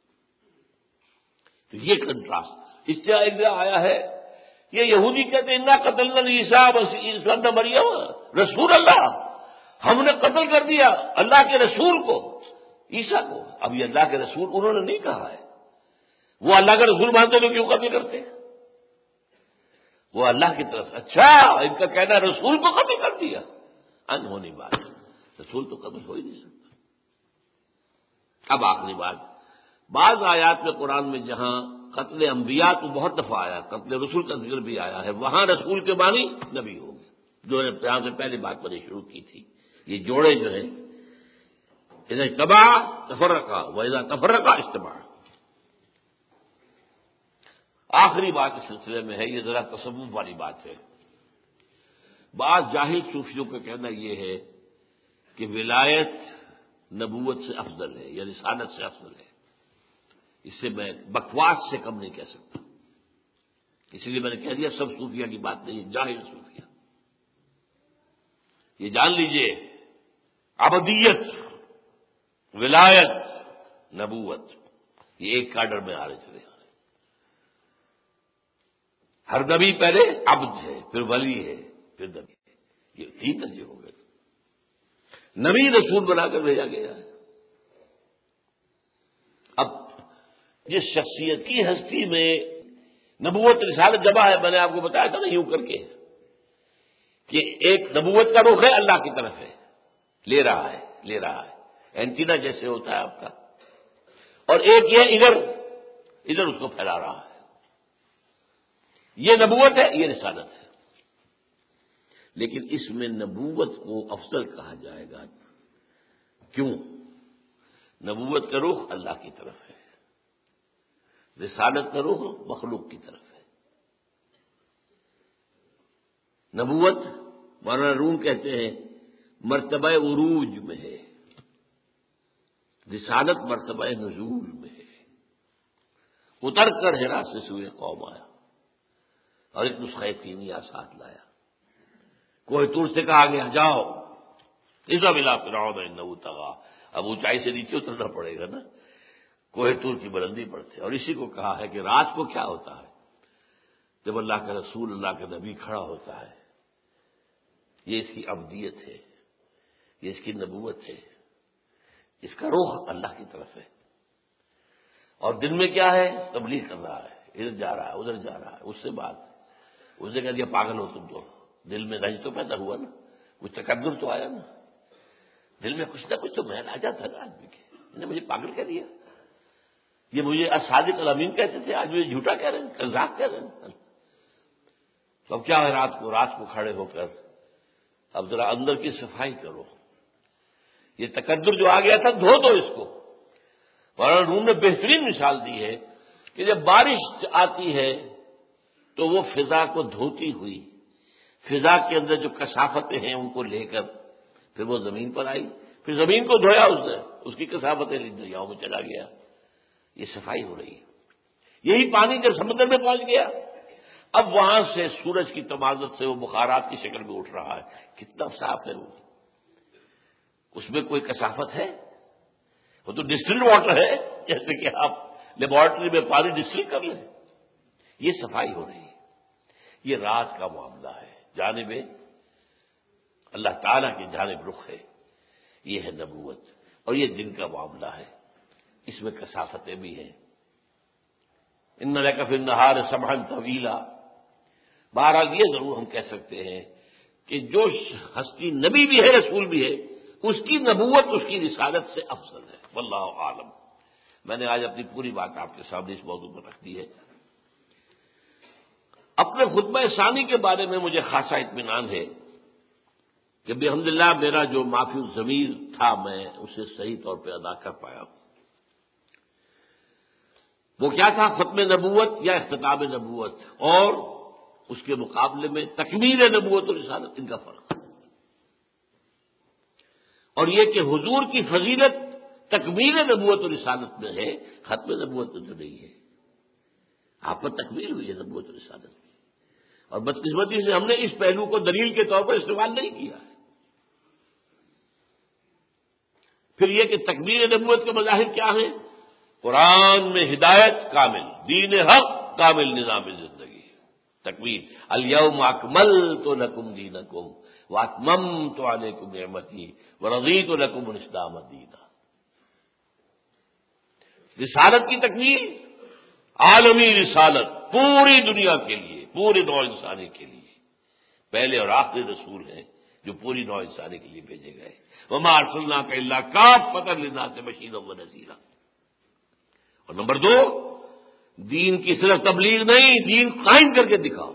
تو یہ کنٹراسٹ اس طرح ایک جگہ آیا ہے. یہ یہودی کہتے ہیں انا قتلنا عیسیٰ ابن مریم رسول اللہ، ہم نے قتل کر دیا اللہ کے رسول کو، عیسیٰ کو. اب یہ اللہ کے رسول انہوں نے نہیں کہا ہے. وہ اللہ کا رسول مانتے تو کیوں قتل کرتے؟ وہ اللہ کی طرف سے. اچھا ان کا کہنا رسول کو قتل کر دیا، انہونی بات. رسول تو قتل ہو ہی نہیں سکتا۔ اب آخری بات، بعض آیات میں قرآن میں جہاں قتل انبیاء تو بہت دفعہ آیا، قتل رسول کا ذکر بھی آیا ہے، وہاں رسول کے معنی نبی ہوں گے، جو نے یہاں سے پہلے بات میں نے شروع کی تھی۔ یہ جوڑے جو ہیں اذا اجتمع تفرقا واذا تفرقا اجتمع۔ آخری بات اس سلسلے میں ہے، یہ ذرا تصوف والی بات ہے۔ بعض جاہل صوفیوں کا کہنا یہ ہے کہ ولایت نبوت سے افضل ہے یا رسالت سے افضل ہے۔ اس سے میں بکواس سے کم نہیں کہہ سکتا، اسی لیے میں نے کہہ دیا سب صوفیہ کی بات نہیں ہے، جاہل صوفیہ۔ یہ جان لیجئے، عبدیت، ولایت، نبوت، یہ ایک کاڈر میں آ رہے چلے آ رہے۔ ہر نبی پہلے عبد ہے، پھر ولی ہے، پھر نبی ہے، یہ تین درجے ہو گئے۔ نبی رسول بنا کر بھیجا گیا ہے۔ اب جس شخصیت کی ہستی میں نبوت رسالت جمع ہے، میں نے آپ کو بتایا تھا نا یوں کر کے کہ ایک نبوت کا رخ ہے، اللہ کی طرف ہے، لے رہا ہے اینٹینا جیسے ہوتا ہے آپ کا، اور ایک یہ ادھر اس کو پھیلا رہا ہے۔ یہ نبوت ہے، یہ رسالت ہے۔ لیکن اس میں نبوت کو افضل کہا جائے گا، کیوں؟ نبوت کا رخ اللہ کی طرف ہے، رسالت کا رخ مخلوق کی طرف ہے۔ نبوت مولانا روم کہتے ہیں مرتبہ عروج میں ہے، رسالت مرتبہ نزول میں ہے۔ اتر کر حرا سے سوئے قوم آیا اور ایک نسخہ کیمیا ساتھ لایا۔ کوہ طور سے کہا گیا جاؤ اذهب الى فرعون انه طغى، اب اونچائی سے نیچے اترنا پڑے گا نا، کوہ طور کی بلندی پر تھے۔ اور اسی کو کہا ہے کہ رات کو کیا ہوتا ہے جب اللہ کا رسول، اللہ کا نبی کھڑا ہوتا ہے، یہ اس کی عبدیت ہے، یہ اس کی نبوت ہے، اس کا رخ اللہ کی طرف ہے۔ اور دن میں کیا ہے؟ تبلیغ کر رہا ہے، ادھر جا رہا ہے ادھر جا رہا ہے۔ اس سے بات اس نے کہہ دیا پاگل ہو تم تو، دل میں رنج تو پیدا ہوا نا، کچھ تکبر تو آیا نا، دل میں کچھ نہ کچھ تو محل آ جاتا ہے آدمی کے، انہوں نے مجھے پاگل کہہ دیا، یہ مجھے الصادق الامین کہتے تھے، آج مجھے جھوٹا کہہ رہے ہیں، کذاب کہہ رہے ہیں۔ تو اب کیا ہے، رات کو کھڑے ہو کر اب ذرا اندر کی صفائی کرو، یہ تکبر جو آ گیا تھا دھو دو اس کو۔ مولانا روم نے بہترین مثال دی ہے کہ جب بارش آتی ہے تو وہ فضا کو دھوتی ہوئی، فضا کے اندر جو کثافتیں ہیں ان کو لے کر پھر وہ زمین پر آئی، پھر زمین کو دھویا اس نے، اس کی کثافتیں دریاؤں میں چلا گیا، یہ صفائی ہو رہی ہے۔ یہی پانی جب سمندر میں پہنچ گیا، اب وہاں سے سورج کی تمازت سے وہ بخارات کی شکل میں اٹھ رہا ہے، کتنا صاف ہے وہ، اس میں کوئی کثافت ہے؟ وہ تو ڈسٹلڈ واٹر ہے، جیسے کہ آپ لیبارٹری میں پانی ڈسٹل کر لیں، یہ صفائی ہو رہی ہے۔ یہ رات کا معاملہ ہے، جانب اللہ تعالیٰ کی جانب رخ ہے، یہ ہے نبوت۔ اور یہ دن کا معاملہ ہے، اس میں کثافتیں بھی ہیں۔ ان لک فی النہار سبحا طویلا، بہرحال یہ ضرور ہم کہہ سکتے ہیں کہ جو ہستی نبی بھی ہے رسول بھی ہے، اس کی نبوت اس کی رسالت سے افضل ہے، واللہ عالم۔ میں نے آج اپنی پوری بات آپ کے سامنے اس موضوع پر رکھ دی ہے۔ اپنے خطبہ ثانی کے بارے میں مجھے خاصا اطمینان ہے کہ بحمدللہ میرا جو معافی الضمیر تھا میں اسے صحیح طور پہ ادا کر پایا ہوں۔ وہ کیا تھا؟ ختم نبوت یا اختتام نبوت، اور اس کے مقابلے میں تکمیل نبوت اور رسالت، ان کا فرق۔ اور یہ کہ حضور کی فضیلت تکمیل نبوت اور رسالت میں ہے، ختم نبوت میں تو نہیں ہے۔ آپ پر تکمیل ہوئی ہے نبوت اور رسالت کی، اور بدقسمتی سے ہم نے اس پہلو کو دلیل کے طور پر استعمال نہیں کیا ہے۔ پھر یہ کہ تکمیل نبوت کے مظاہر کیا ہیں؟ قرآن میں ہدایت کامل، دین حق کامل، نظام زندگی تکمیل۔ الیوم اکملت لکم دینکم واتممت علیکم نعمتی ورضیت لکم الاسلام دینا۔ رسالت کی تکمیل، عالمی رسالت، پوری دنیا کے لیے، پورے نوع انسانی کے لیے، پہلے اور آخری رسول ہیں، جو پوری نوع انسانی کے لیے بھیجے گئے. وما ارسلناک الا کافۃ للناس بشیرا ونذیرا. اور نمبر 2، دین کی صرف تبلیغ نہیں، دین قائم کر کے دکھاؤ.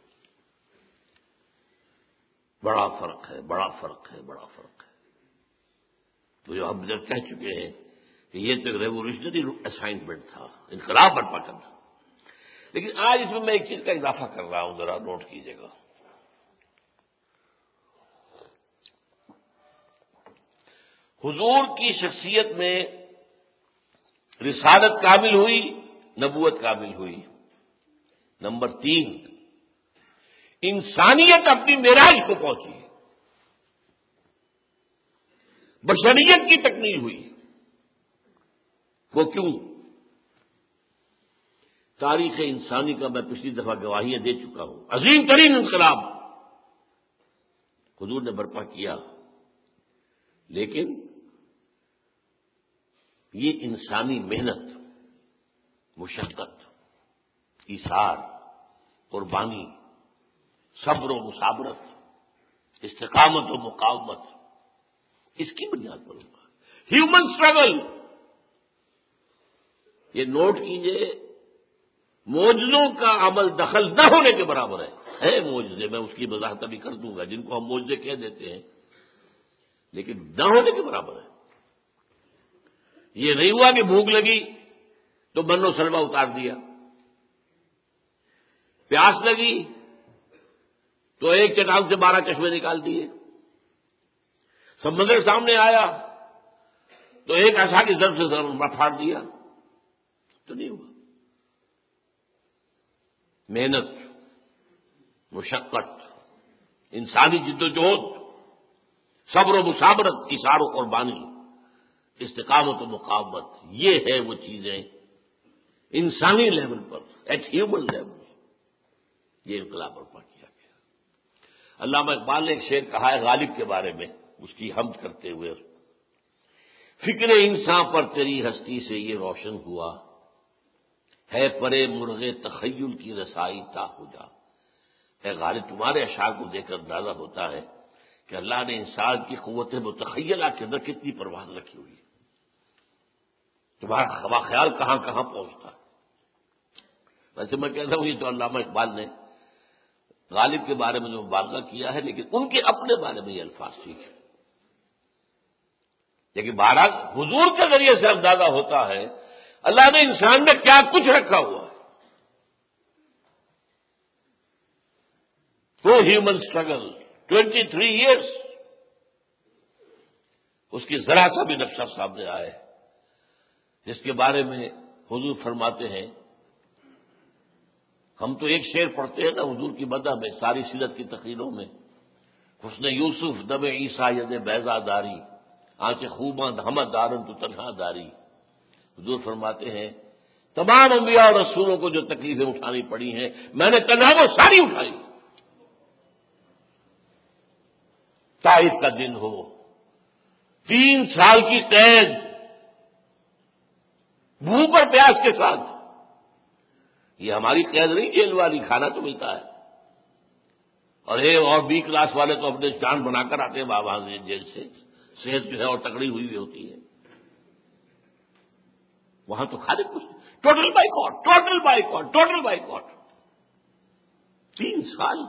بڑا فرق ہے، بڑا فرق ہے، بڑا فرق ہے. تو جو ہم جب کہہ چکے ہیں کہ یہ تو ایک ریولیوشنری اسائنمنٹ تھا، انقلاب برپا کرنا. لیکن آج اس میں ایک چیز کا اضافہ کر رہا ہوں، ذرا نوٹ کیجیے گا. حضور کی شخصیت میں رسالت کامل ہوئی، نبوت کامل ہوئی. نمبر 3، انسانیت اپنی معراج کو پہنچی، بشریت کی تکمیل ہوئی. وہ کیوں؟ تاریخ انسانی کا میں پچھلی دفعہ گواہیاں دے چکا ہوں. عظیم ترین انقلاب حضور نے برپا کیا، لیکن یہ انسانی محنت، مشقت، ایثار، قربانی، صبر و مصابرت، استقامت و مقاومت، اس کی بنیاد پر ہوگا. Human struggle. یہ نوٹ کیجئے، معجزوں کا عمل دخل نہ ہونے کے برابر ہے معجزے. میں اس کی وضاحت ابھی کر دوں گا، جن کو ہم معجزے کہہ دیتے ہیں، لیکن نہ ہونے کے برابر ہے. یہ نہیں ہوا کہ بھوک لگی تو من و سلوا اتار دیا، پیاس لگی تو ایک چٹان سے 12 چشمے نکال دیے، سمندر سامنے آیا تو ایک عصا کی ضرب سے پھاڑ دیا. تو نہیں ہوا. محنت، مشقت، انسانی جد و جہد، صبر و مصابرت، ایثار و قربانی، استقامت و مقاومت، یہ ہے وہ چیزیں انسانی لیول پر، ایٹ ہیومن لیول، یہ انقلاب برپا کیا گیا. علامہ اقبال نے ایک شعر کہا ہے غالب کے بارے میں، اس کی حمد کرتے ہوئے، فکر انسان پر تیری ہستی سے یہ روشن ہوا، ہے پرے مرغ تخیل کی رسائی تا ہو جا. اے غالب، تمہارے اشعار کو دیکھ کر اندازہ ہوتا ہے کہ اللہ نے انسان کی قوت متخیلہ کے اندر کتنی پرواز رکھی ہوئی ہے. تمہارا خیال کہاں کہاں پہنچتا ہے. ویسے میں کہتا ہوں یہ تو علامہ اقبال نے غالب کے بارے میں جو مبالغہ کیا ہے، لیکن ان کے اپنے بارے میں یہ الفاظ ٹھیک ہے. لیکن بہرحال حضور کے ذریعے سے اندازہ ہوتا ہے اللہ نے انسان میں کیا کچھ رکھا ہوا ہے. وہ ہیومن اسٹرگل 23 ایئرس، اس کی ذرا سا بھی نقشہ سامنے آئے، جس کے بارے میں حضور فرماتے ہیں. ہم تو ایک شعر پڑھتے ہیں نا حضور کی مدح میں ساری سیرت کی تقریروں میں، حسن یوسف دم عیسیٰ ید بیضا داری، آنچ خوباں ہمت دارن تو تنہا داری. حضور فرماتے ہیں تمام انبیاء اور رسولوں کو جو تکلیفیں اٹھانی پڑی ہیں میں نے تنہا وہ ساری اٹھائی. طائف کا دن ہو، 3 سال کی قید، بھوک اور پیاس کے ساتھ. یہ ہماری قید نہیں جیل والی، کھانا تو ملتا ہے. اور بی کلاس والے تو اپنے جان بنا کر آتے ہیں وہاں سے جیل سے، صحت جو ہے اور تکڑی ہوئی ہوتی ہے. وہاں تو کھانے کچھ total boycott, total boycott, total boycott. 3 سال.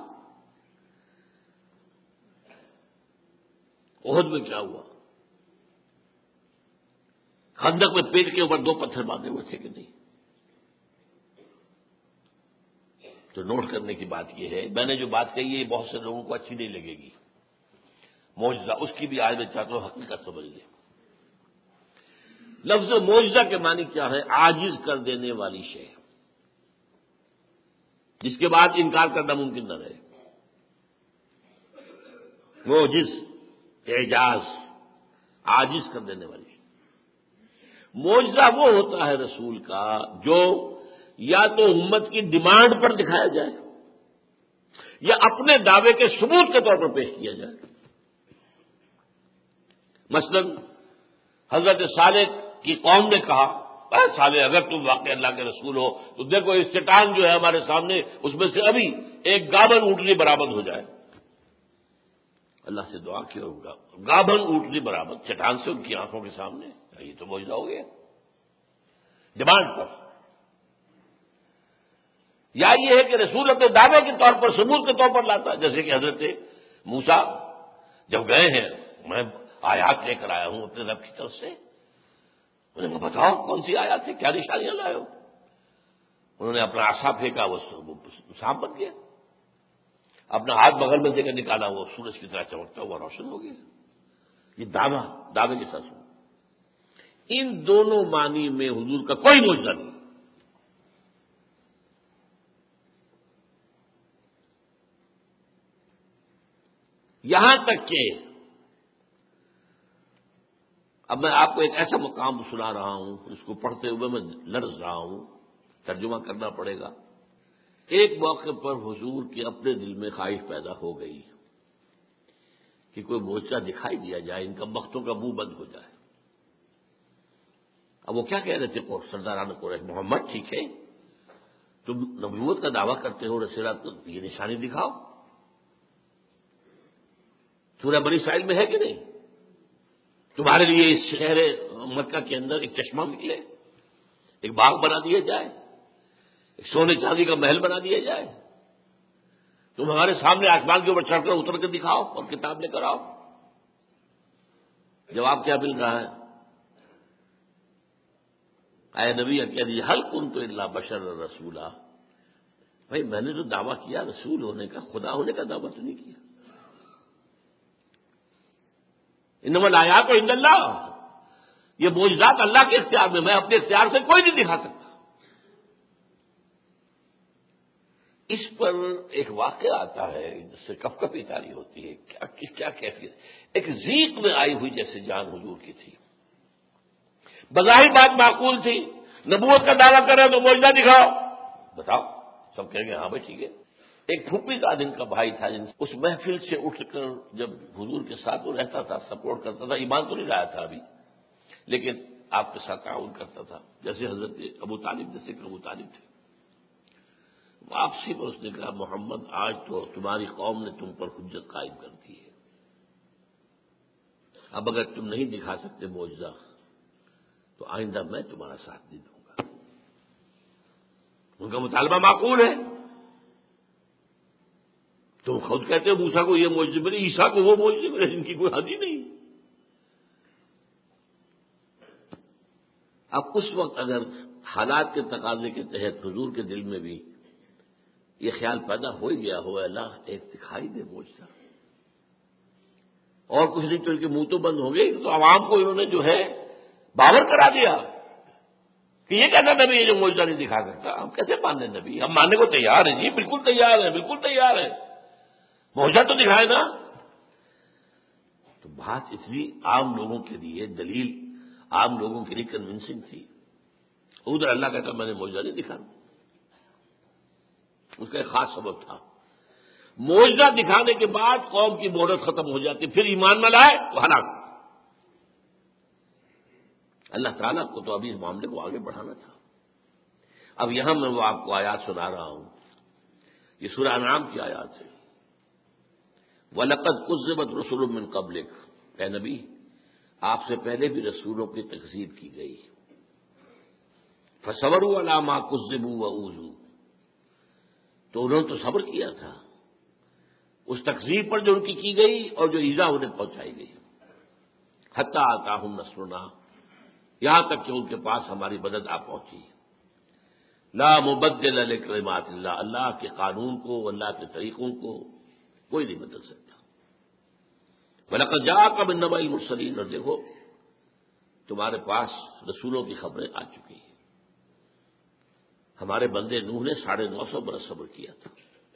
احد میں کیا ہوا؟ خندق میں پیٹ کے اوپر 2 پتھر باندھے ہوئے تھے کہ نہیں؟ تو نوٹ کرنے کی بات یہ ہے، میں نے جو بات کہی ہے بہت سے لوگوں کو اچھی نہیں لگے گی. معجزہ، اس کی بھی آج میں چاہتا ہوں حقیقت سمجھ لیں. لفظ معجزہ کے معنی کیا ہے؟ عاجز کر دینے والی شے، جس کے بعد انکار کرنا ممکن نہ رہے. معجز، اعجاز، عاجز کر دینے والی شے. معجزہ وہ ہوتا ہے رسول کا جو یا تو امت کی ڈیمانڈ پر دکھایا جائے یا اپنے دعوے کے ثبوت کے طور پر پیش کیا جائے. مثلا حضرت صالح کی قوم نے کہا اے صالح اگر تم واقعی اللہ کے رسول ہو تو دیکھو اس چٹان جو ہے ہمارے سامنے، اس میں سے ابھی ایک گابن اونٹنی برآمد ہو جائے. اللہ سے دعا کی اور گابن اونٹنی برابر چٹان سے ان کی آنکھوں کے سامنے. یہ تو معجزہ ہو گیا ڈیمانڈ پر. یا یہ ہے کہ رسول اپنے دعوے کے طور پر ثبوت کے طور پر لاتا، جیسے کہ حضرت موسیٰ جب گئے ہیں میں آیات لے کر آیا ہوں اپنے رب کی طرف سے. انہوں نے کہا بتاؤ کون سی آیات ہے، کیا نشانیاں لائے ہو؟ انہوں نے اپنا عصا پھینکا، وہ سانپ بن گیا. اپنا ہاتھ بغل میں دے کر نکالا، وہ سورج کی طرح چمکتا ہوا روشن ہو گیا. یہ دعوے کے ساتھ. ان دونوں معنی میں حضور کا کوئی معجزہ نہیں. یہاں تک کہ اب میں آپ کو ایک ایسا مقام سنا رہا ہوں جس کو پڑھتے ہوئے میں لرز رہا ہوں، ترجمہ کرنا پڑے گا. ایک موقع پر حضور کے اپنے دل میں خواہش پیدا ہو گئی کہ کوئی معجزہ دکھائی دیا جائے، ان کا بختوں کا منہ بند ہو جائے. اب وہ کیا کہہ رہے تھے سرداران قریش، محمد ٹھیک ہے تم نبوت کا دعویٰ کرتے ہو، رسالت کو یہ نشانی دکھاؤ. سورہ بنی اسرائیل میں ہے کہ نہیں؟ تمہارے لیے اس شہر مکہ کے اندر ایک چشمہ نکلے، ایک باغ بنا دیا جائے، ایک سونے چاندی کا محل بنا دیا جائے. تم ہمارے سامنے آسمان کے اوپر چڑھ کر اتر کے دکھاؤ اور کتاب لے کر آؤ. جواب کیا مل رہا ہے؟ اے نبی کہ حل کنت الا بشر رسولا. بھائی میں نے تو دعویٰ کیا رسول ہونے کا، خدا ہونے کا دعویٰ تو نہیں کیا. انما الآیات عند اللہ، یہ معجزات اللہ کے اختیار میں اپنے اختیار سے کوئی نہیں دکھا سکتا. اس پر ایک واقعہ آتا ہے جس سے کپ کپی تاری ہوتی ہے. کیا کیفیت، ایک ضیق میں آئی ہوئی جیسے جان حضور کی تھی. بظاہر بات معقول تھی، نبوت کا دعویٰ کر رہے تو معجزہ دکھاؤ، بتاؤ. سب کہیں گے ہاں بھائی ٹھیک ہے. ایک پھوپھی کا دن کا بھائی تھا اس محفل سے اٹھ کر جب حضور کے ساتھ وہ رہتا تھا، سپورٹ کرتا تھا. ایمان تو نہیں لایا تھا ابھی، لیکن آپ کے ساتھ تعاون کرتا تھا، جیسے حضرت ابو طالب، جیسے کہ ابو طالب تھے. واپسی پر اس نے کہا محمد آج تو تمہاری قوم نے تم پر حجت قائم کر دی ہے، اب اگر تم نہیں دکھا سکتے معجزہ تو آئندہ میں تمہارا ساتھ نہیں دوں گا. ان کا مطالبہ معقول ہے. تم خود کہتے ہو موسیٰ کو یہ معجزے ملے، عیسیٰ کو وہ معجزے ملے، ان کی کوئی حد ہی نہیں. اب اس وقت اگر حالات کے تقاضے کے تحت حضور کے دل میں بھی یہ خیال پیدا ہو ہی گیا ہو اللہ ایک دکھائی دے معجزہ، اور کچھ نہیں تو ان کے منہ تو بند ہو گئے. تو عوام کو انہوں نے جو ہے باور کرا دیا کہ یہ کہتا نبی یہ جو معجزہ نہیں دکھا سکتا، ہم کیسے ماننے نبی؟ ہم ماننے کو تیار ہیں، جی بالکل تیار ہیں، بالکل تیار ہیں، معجزہ تو دکھائے نا. تو بات اتنی عام لوگوں کے لیے، دلیل عام لوگوں کے لیے کنونسنگ تھی. ادھر اللہ کہتا میں نے معجزہ نہیں دکھا. اس کا ایک خاص سبب تھا. معجزہ دکھانے کے بعد قوم کی مہلت ختم ہو جاتی، پھر ایمان نہ لائے تو ہلاک. اللہ تعالیٰ کو تو ابھی اس معاملے کو آگے بڑھانا تھا. اب یہاں میں وہ آپ کو آیات سنا رہا ہوں، یہ سورہ انعام کی آیات ہے. وَلَقَدْ كُذِّبَتْ رُسُلٌ مِّن قَبْلِكَ، اے نبی آپ سے پہلے بھی رسولوں کی تکذیب کی گئی. فَصَبَرُوا عَلَىٰ مَا كُذِّبُوا وَأُوذُوا، تو انہوں نے تو صبر کیا تھا اس تکذیب پر جو ان کی گئی اور جو ایذا انہیں پہنچائی گئی. حتیٰ آتاہم نصرنا، یہاں تک کہ ان کے پاس ہماری مدد آ پہنچی. لا مبدل لکلمات اللہ، اللہ کے قانون کو، اللہ کے طریقوں کو کوئی نہیں بدل سکتا. وَلَقَدْ جَاءَكَ مِن نَّبَإِ الْمُرْسَلِينَ، اور دیکھو تمہارے پاس رسولوں کی خبریں آ چکی ہیں. ہمارے بندے نوح نے 950 برس صبر کیا تھا.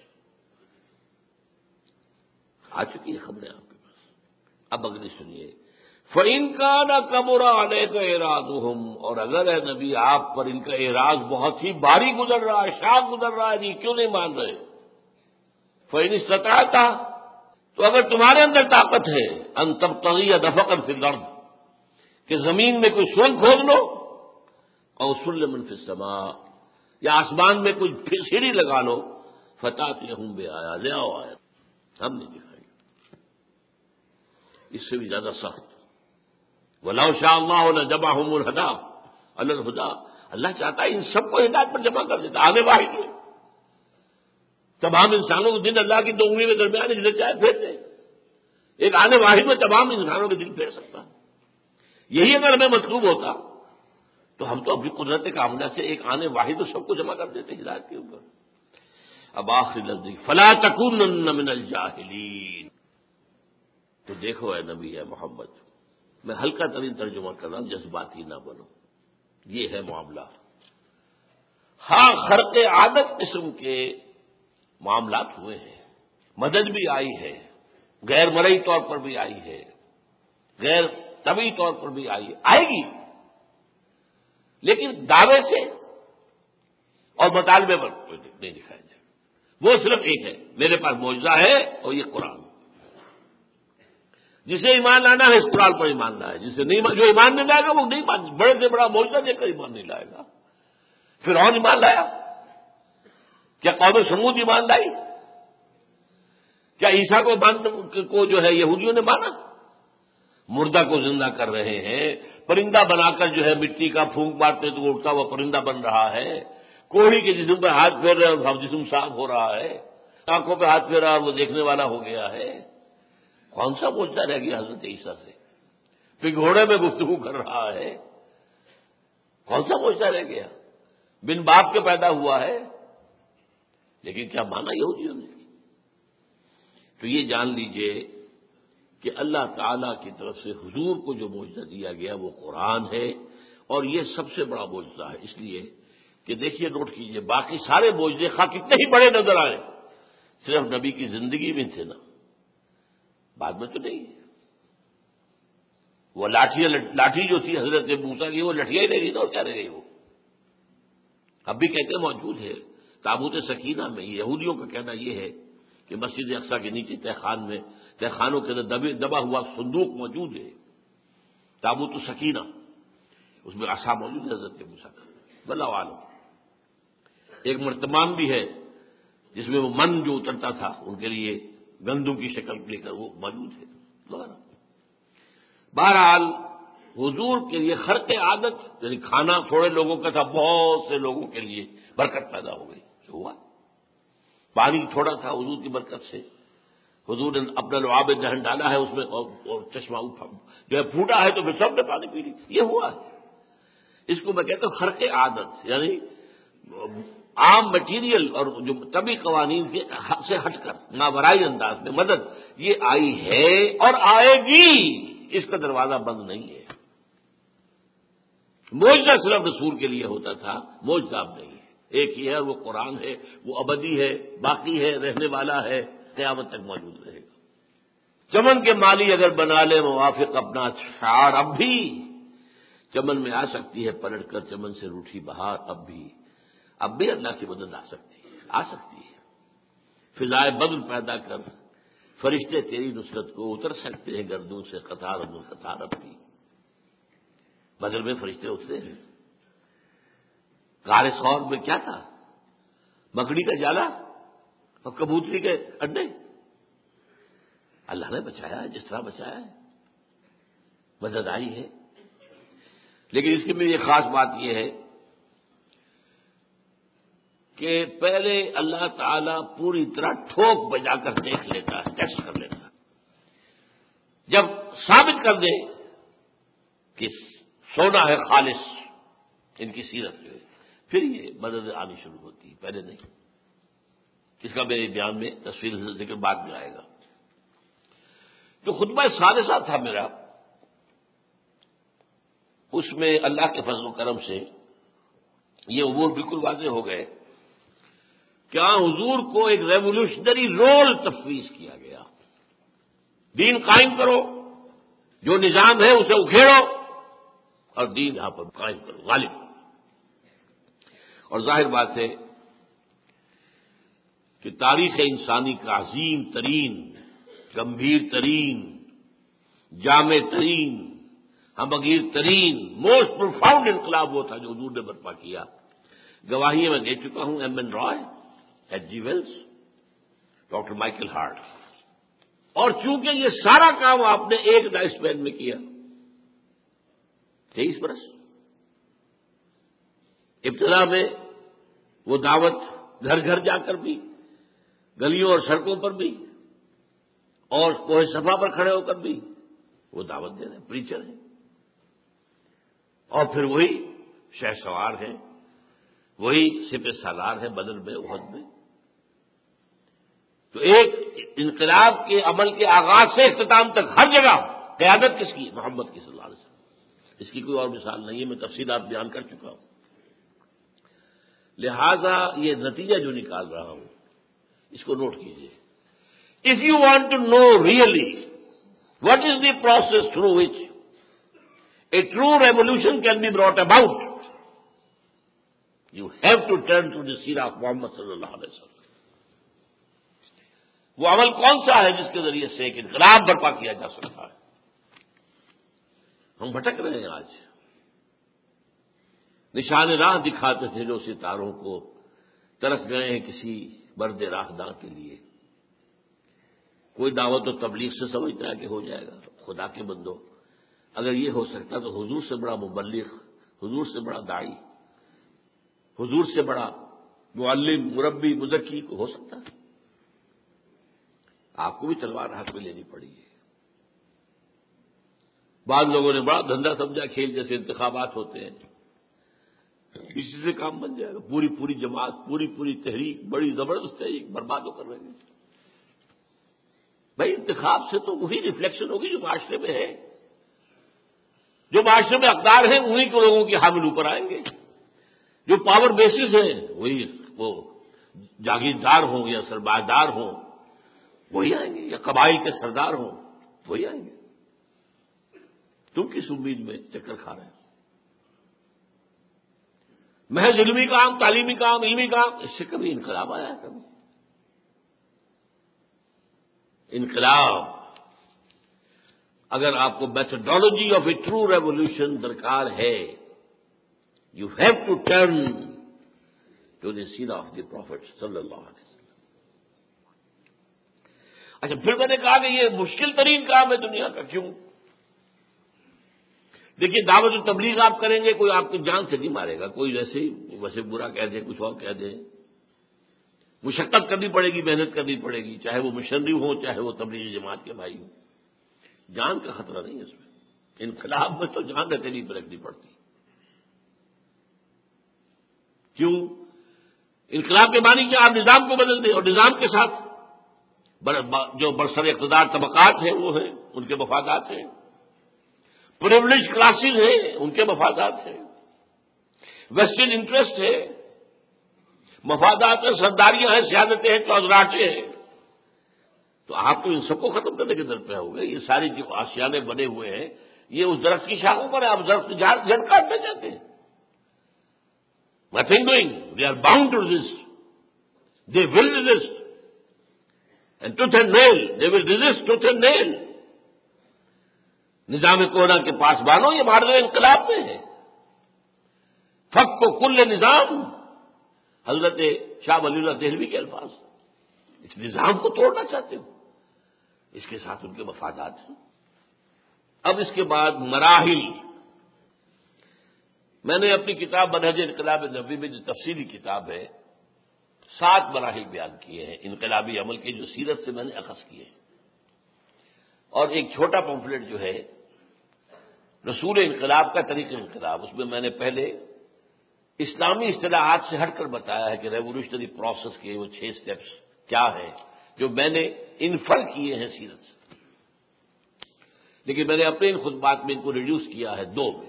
آ چکی ہے خبریں آپ کے پاس. اب اگلی سنیے. فَإِن كَانَ كَبُرَ عَلَيْكَ إِعْرَاضُهُمْ، اور اگر اے نبی آپ پر ان کا اعراض بہت ہی بھاری گزر رہا ہے، شاق گزر رہا ہے، یہ کیوں نہیں مان رہے؟ فَإِنِ اسْتَطَعْتَ، تو اگر تمہارے اندر طاقت ہے، أَن تَبْتَغِيَ نَفَقًا فِي الْأَرْضِ، کہ زمین میں کوئی سرنگ کھود لو، أَوْ سُلَّمًا فِي السَّمَاءِ، یا آسمان میں کوئی سیڑھی لگا لو، فَتَأْتِيَهُم بِآيَاتٍ، لے آؤ آیت، ہم نہیں دکھائیں گے. اس سے بھی زیادہ سخت. وَلَوْ شَاءَ اللَّهُ لَجَمَعَهُمُ الْهُدَىٰ عَلَى الْهُدَىٰ. اللہ چاہتا ہے ان سب کو ہدایت پر جمع کر دیتا. آنے واحد ہے. تمام انسانوں کے دل اللہ کی دو انگلی میں درمیان ہے، جسے چاہے پھیر دے. ایک آنے واحد میں تمام انسانوں کے دل پھیر سکتا ہے. یہی اگر ہمیں مطلوب ہوتا تو ہم تو اپنی قدرت کاملہ سے ایک آنے واحد تو سب کو جمع کر دیتے ہدایت کے اوپر. اب آخری لفظ فلا تکونن من الجاہلین. تو دیکھو اے نبی، اے محمد، میں ہلکا ترین ترجمہ کر رہا ہوں، جذباتی نہ بنو. یہ ہے معاملہ. ہاں، خرق عادت قسم کے معاملات ہوئے ہیں. مدد بھی آئی ہے، غیر مرئی طور پر بھی آئی ہے، غیر طبعی طور پر بھی آئی ہے، آئے گی، لیکن دعوے سے اور مطالبے پر کوئی نہیں دکھایا جائے. وہ صرف ایک ہے، میرے پاس معجزہ ہے اور یہ قرآن. جسے ایمان لانا ہے اس قرآن پر ایمان لائے. جسے نہیں، جو ایمان نہیں لائے گا وہ نہیں مان. بڑے سے بڑا معجزہ دے کر ایمان نہیں لائے گا. فرعون ایمان لایا؟ کیا قوم سمود ایمان لائی؟ کیا عیسیٰ کو جو ہے یہودیوں نے مانا؟ مردہ کو زندہ کر رہے ہیں، پرندہ بنا کر جو ہے مٹی کا پھونک مارتے تو وہ اٹھتا ہوا پرندہ بن رہا ہے. کوڑی کے جسم پہ ہاتھ پھیر رہے ہیں اور جسم صاف ہو رہا ہے. آنکھوں پہ ہاتھ پھیرا اور وہ دیکھنے والا ہو گیا ہے. کون سا معجزہ رہ گیا حضرت عیسیٰ سے؟ پھر گھوڑے میں گفتگو کر رہا ہے. کون سا معجزہ رہ گیا؟ بن باپ کے پیدا ہوا ہے. لیکن کیا مانا یہودیوں نے؟ تو یہ جان لیجئے کہ اللہ تعالی کی طرف سے حضور کو جو معجزہ دیا گیا وہ قرآن ہے، اور یہ سب سے بڑا معجزہ ہے. اس لیے کہ دیکھیے، نوٹ کیجئے، باقی سارے معجزے خواہ کتنے ہی بڑے نظر آئے، صرف نبی کی زندگی میں تھے نا، بعد میں تو نہیں. وہ لاٹھی جو تھی حضرت موسیٰ کی، وہ لٹھیا ہی رہ گئی نا، اور کیا رہ گئی وہ؟ اب بھی کہتے ہیں موجود ہے تابوت سکینہ میں. یہودیوں کا کہنا یہ ہے کہ مسجد اقصیٰ کے نیچے تہ خانوں کے اندر دبا ہوا صندوق موجود ہے، تابوت سکینہ. اس میں عصا موجود ہے حضرت موسیٰ کا، واللہ عالم. ایک مرتمان بھی ہے جس میں وہ من جو اترتا تھا ان کے لیے گندم کی شکل لے کر، وہ موجود ہے. بہرحال حضور کے لیے خرق عادت، یعنی کھانا تھوڑے لوگوں کا تھا، بہت سے لوگوں کے لیے برکت پیدا ہو گئی. جو ہوا، پانی تھوڑا تھا، حضور کی برکت سے حضور نے اپنا لعاب دہن ڈالا ہے اس میں، اور چشمہ جو ہے پھوٹا ہے تو پھر سب نے پانی پی لی. یہ ہوا ہے. اس کو میں کہتا ہوں خرق عادت، یعنی عام مٹیریل اور جو طبی قوانین سے ہٹ کر ماورائی انداز میں مدد یہ آئی ہے اور آئے گی. اس کا دروازہ بند نہیں ہے. معجزہ صرف رسول کے لیے ہوتا تھا، معجزہ اب نہیں ہے. ایک ہی ہے اور وہ قرآن ہے. وہ ابدی ہے، باقی ہے، رہنے والا ہے، قیامت تک موجود رہے گا. چمن کے مالی اگر بنا لے موافق اپنا شعار، اب بھی چمن میں آ سکتی ہے پلٹ کر چمن سے روٹھی بہار. اب بھی اللہ کی مدد آ سکتی ہے. فضائے بدر پیدا کر فرشتے تیری نصرت کو اتر سکتے ہیں گردوں سے قطار قطار. اب بھی بدر میں فرشتے اترے ہیں. غار ثور میں کیا تھا؟ مکڑی کا جالا اور کبوتری کے اڈے. اللہ نے بچایا ہے جس طرح بچایا ہے، مدد آئی ہے. لیکن اس کی میں یہ خاص بات یہ ہے کہ پہلے اللہ تعالیٰ پوری طرح ٹھوک بجا کر دیکھ لیتا ہے، ٹیسٹ کر لیتا ہے. جب ثابت کر دے کہ سونا ہے خالص ان کی سیرت جو ہے، پھر یہ مدد آنی شروع ہوتی ہے، پہلے نہیں. اس کا میرے بیان میں تصویر ذکر بعد میں آئے گا. جو خطبہ ثالثہ تھا میرا، اس میں اللہ کے فضل و کرم سے یہ امور بالکل واضح ہو گئے کہ حضور کو ایک ریولوشنری رول تفویض کیا گیا. دین قائم کرو، جو نظام ہے اسے اکھیڑو اور دین یہاں پر قائم کرو، غالب. اور ظاہر بات ہے کہ تاریخ انسانی کا عظیم ترین، گمبھیر ترین، جامع ترین، ہمگیر ترین، موسٹ پروفاؤنڈ انقلاب وہ تھا جو حضور نے برپا کیا. گواہی میں دے چکا ہوں، M N Roy, H G Wells, doctor Michael Hart. اور چونکہ یہ سارا کام آپ نے ایک لائف اسپین میں کیا 23 برس، ابتدا میں وہ دعوت گھر گھر جا کر بھی، گلیوں اور سڑکوں پر بھی، اور کوہ صفا پر کھڑے ہو کر بھی وہ دعوت دے رہے ہیں، پریچر ہیں، اور پھر وہی شہ سوار ہیں، وہی سپہ سالار ہیں بدر میں، احد میں۔ تو ایک انقلاب کے عمل کے آغاز سے اختتام تک ہر جگہ قیادت کس کی؟ محمد کی صلی اللہ علیہ وسلم۔ اس کی کوئی اور مثال نہیں ہے، میں تفصیلات بیان کر چکا ہوں۔ لہذا یہ نتیجہ جو نکال رہا ہوں اس کو نوٹ کیجیے۔ If you want to know really what is the process through which a true revolution can be brought about, you have to turn to the seerah of Muhammad sallallahu alaihi wasallam۔ وہ عمل کون سا ہے جس کے ذریعے سے ایک انقلاب برپا کیا جا سکتا ہے؟ ہم بھٹک رہے ہیں آج، نشان راہ دکھاتے تھے جو ستاروں کو، ترس گئے ہیں کسی برد راہداں کے لیے۔ کوئی دعوت و تبلیغ سے سمجھتا ہے کہ ہو جائے گا۔ خدا کے بندو، اگر یہ ہو سکتا تو حضور سے بڑا مبلغ، حضور سے بڑا داعی، حضور سے بڑا معلم، مربی، مزکی کو ہو سکتا ہے؟ آپ کو بھی تلوار ہاتھ میں لینی پڑی ہے۔ بعض لوگوں نے بڑا دھندا سمجھا، کھیل جیسے انتخابات ہوتے ہیں، اسی سے کام بن جائے گا۔ پوری جماعت، پوری تحریک، بڑی زبردست تحریک برباد ہو کر رہے ہیں۔ بھائی انتخاب سے تو وہی ریفلیکشن ہوگی جو معاشرے میں ہے، جو معاشرے میں اقدار ہیں انہی کو لوگوں کے حامل اوپر آئیں گے، جو پاور بیسز ہیں وہی، وہ جاگیردار ہوں یا سرمایہ ہوں وہی آئیں گے، یا قبائل کے سردار ہوں وہی آئیں گے۔ تم کس امید میں چکر کھا رہے ہیں؟ محض علمی کام، تعلیمی کام، علمی کام، اس سے کبھی انقلاب آیا ہے؟ کبھی انقلاب، اگر آپ کو methodology of a true revolution درکار ہے، you have to turn to the سیرہ آف دی پروفٹ صلی اللہ علیہ وسلم۔ اچھا، پھر میں نے کہا کہ یہ مشکل ترین کام ہے دنیا کا، کیوں؟ دیکھیے، دعوت و تبلیغ آپ کریں گے، کوئی آپ کی جان سے نہیں مارے گا، کوئی ویسے برا کہہ دے، کچھ اور کہہ دے، مشقت کرنی پڑے گی، محنت کرنی پڑے گی، چاہے وہ مشنری ہوں، چاہے وہ تبلیغی جماعت کے بھائی ہوں۔ جان کا خطرہ نہیں ہے اس میں، انقلاب میں تو جان اکیلی پہ رکھنی پڑتی۔ کیوں؟ انقلاب کے معنی کیا؟ آپ نظام کو بدل دیں، اور نظام کے ساتھ جو برسر اقتدار طبقات ہیں وہ ہیں، ان کے مفادات ہیں، پریولیج کلاسز ہیں ان کے مفادات ہیں، ویسٹرن انٹرسٹ ہے، مفادات ہیں، سرداریاں ہیں، سیادتیں ہیں، چودراٹیں ہیں۔ تو آپ تو ان سب کو ختم کرنے کے در پہ ہو گئے۔ یہ ساری جو آشیانے بنے ہوئے ہیں یہ اس درخت کی شاخوں پر ہے، آپ درخت جڑ کاٹنے جاتے ہیں۔ Nothing doing, they are bound to resist, they will resist, and tooth and nail, they will resist tooth and nail. نظام کونا کے پاس بانو، یہ ماڈل انقلاب میں ہے۔ فق کو کل نظام، حضرت شاہ ولی اللہ دہلوی کے الفاظ، اس نظام کو توڑنا چاہتے ہو، اس کے ساتھ ان کے مفادات ہیں۔ اب اس کے بعد مراحل، میں نے اپنی کتاب منہج انقلاب نبوی میں جو تفصیلی کتاب ہے 7 مراحل بیان کیے ہیں انقلابی عمل کے، جو سیرت سے میں نے اخذ کیے ہیں، اور ایک چھوٹا پمفلٹ جو ہے رسول انقلاب کا طریق انقلاب، اس میں نے پہلے اسلامی اصطلاحات سے ہٹ کر بتایا ہے کہ ریولیوشنری پروسیس کے وہ 6 سٹیپس کیا ہیں جو میں نے انفر کیے ہیں سیرت سے، لیکن میں نے اپنے ان خطبات میں ان کو ریڈیوس کیا ہے 2 میں،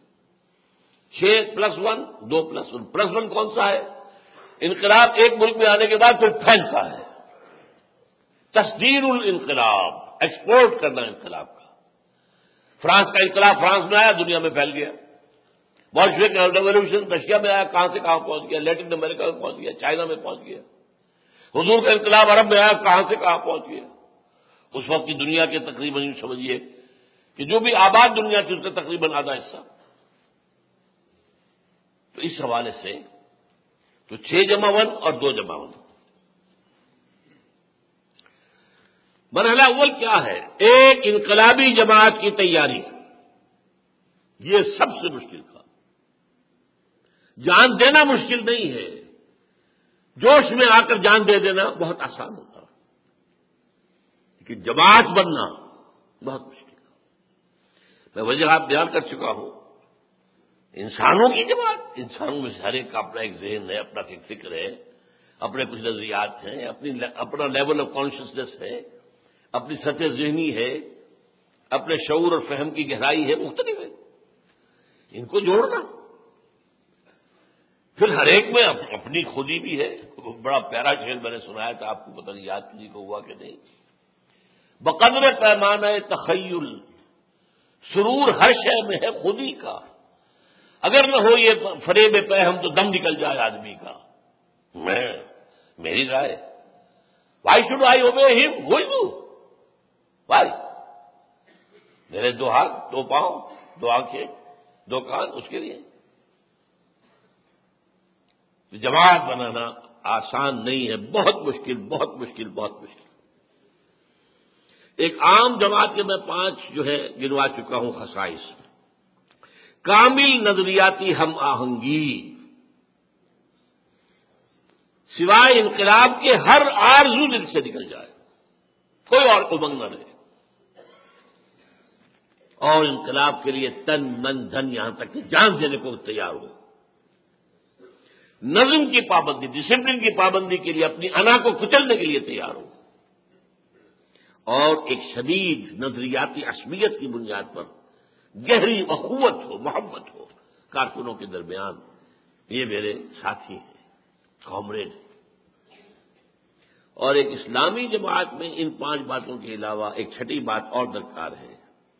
6+1، 2+1۔ +1 کون سا ہے؟ انقلاب ایک ملک میں آنے کے بعد پھر پھیلتا ہے، تصدیر الانقلاب، ایکسپورٹ کرنا انقلاب کا۔ فرانس کا انقلاب فرانس میں آیا، دنیا میں پھیل گیا۔ بولشوک ریولیوشن رشیا میں آیا، کہاں سے کہاں پہنچ گیا، لیٹن امریکہ میں پہنچ گیا، چائنا میں پہنچ گیا۔ حضور کا انقلاب عرب میں آیا، کہاں سے کہاں پہنچ گیا۔ اس وقت کی دنیا کے تقریباً سمجھیے کہ جو بھی آباد دنیا تھی اس کا تقریباً آدھا حصہ۔ تو اس حوالے سے تو 6+1 اور 2+1۔ مرحلہ اول کیا ہے؟ ایک انقلابی جماعت کی تیاری، یہ سب سے مشکل تھا۔ جان دینا مشکل نہیں ہے، جوش میں آ کر جان دے دینا بہت آسان ہوتا، لیکن جماعت بننا بہت مشکل ہے۔ میں وجوہات بیان کر چکا ہوں۔ انسانوں کی جماعت، انسانوں میں سے ہر ایک کا اپنا ایک ذہن ہے، اپنا ایک فکر ہے، اپنے کچھ نظریات ہیں، اپنا لیول آف کانشیسنیس ہے، اپنی سطح ذہنی ہے، اپنے شعور اور فہم کی گہرائی ہے، مختلف ہے۔ ان کو جوڑنا، پھر ہر ایک میں اپنی خودی بھی ہے۔ بڑا پیارا شعر میں نے سنایا تھا، آپ کو پتہ نہیں یاد کسی کو ہوا کہ نہیں۔ بقدر پیمانہ تخیل سرور ہر شے میں ہے خودی کا، اگر نہ ہو یہ فریب پہم تو دم نکل جائے آدمی کا۔ میری رائے، why should I obey him, who you, Y? میرے دو ہاتھ، دو پاؤں، دو آنکھیں، دو کان، اس کے لیے جماعت بنانا آسان نہیں ہے، بہت مشکل، بہت مشکل، بہت مشکل۔ ایک عام جماعت کے میں 5 جو ہے گنوا چکا ہوں خصائص۔ کامل نظریاتی ہم آہنگی، سوائے انقلاب کے ہر آرزو دل سے نکل جائے، کوئی اور امنگ نہ رہے، اور انقلاب کے لیے تن من دھن یہاں تک کہ جان دینے کو تیار ہو۔ نظم کی پابندی، ڈسپلن کی پابندی کے لیے اپنی انا کو کچلنے کے لیے تیار ہو، اور ایک شدید نظریاتی عصبیت کی بنیاد پر گہری اخوت ہو، محبت ہو کارکنوں کے درمیان۔ یہ میرے ساتھی ہیں، کامریڈ ہیں۔ اور ایک اسلامی جماعت میں ان 5 باتوں کے علاوہ ایک چھٹی بات اور درکار ہے،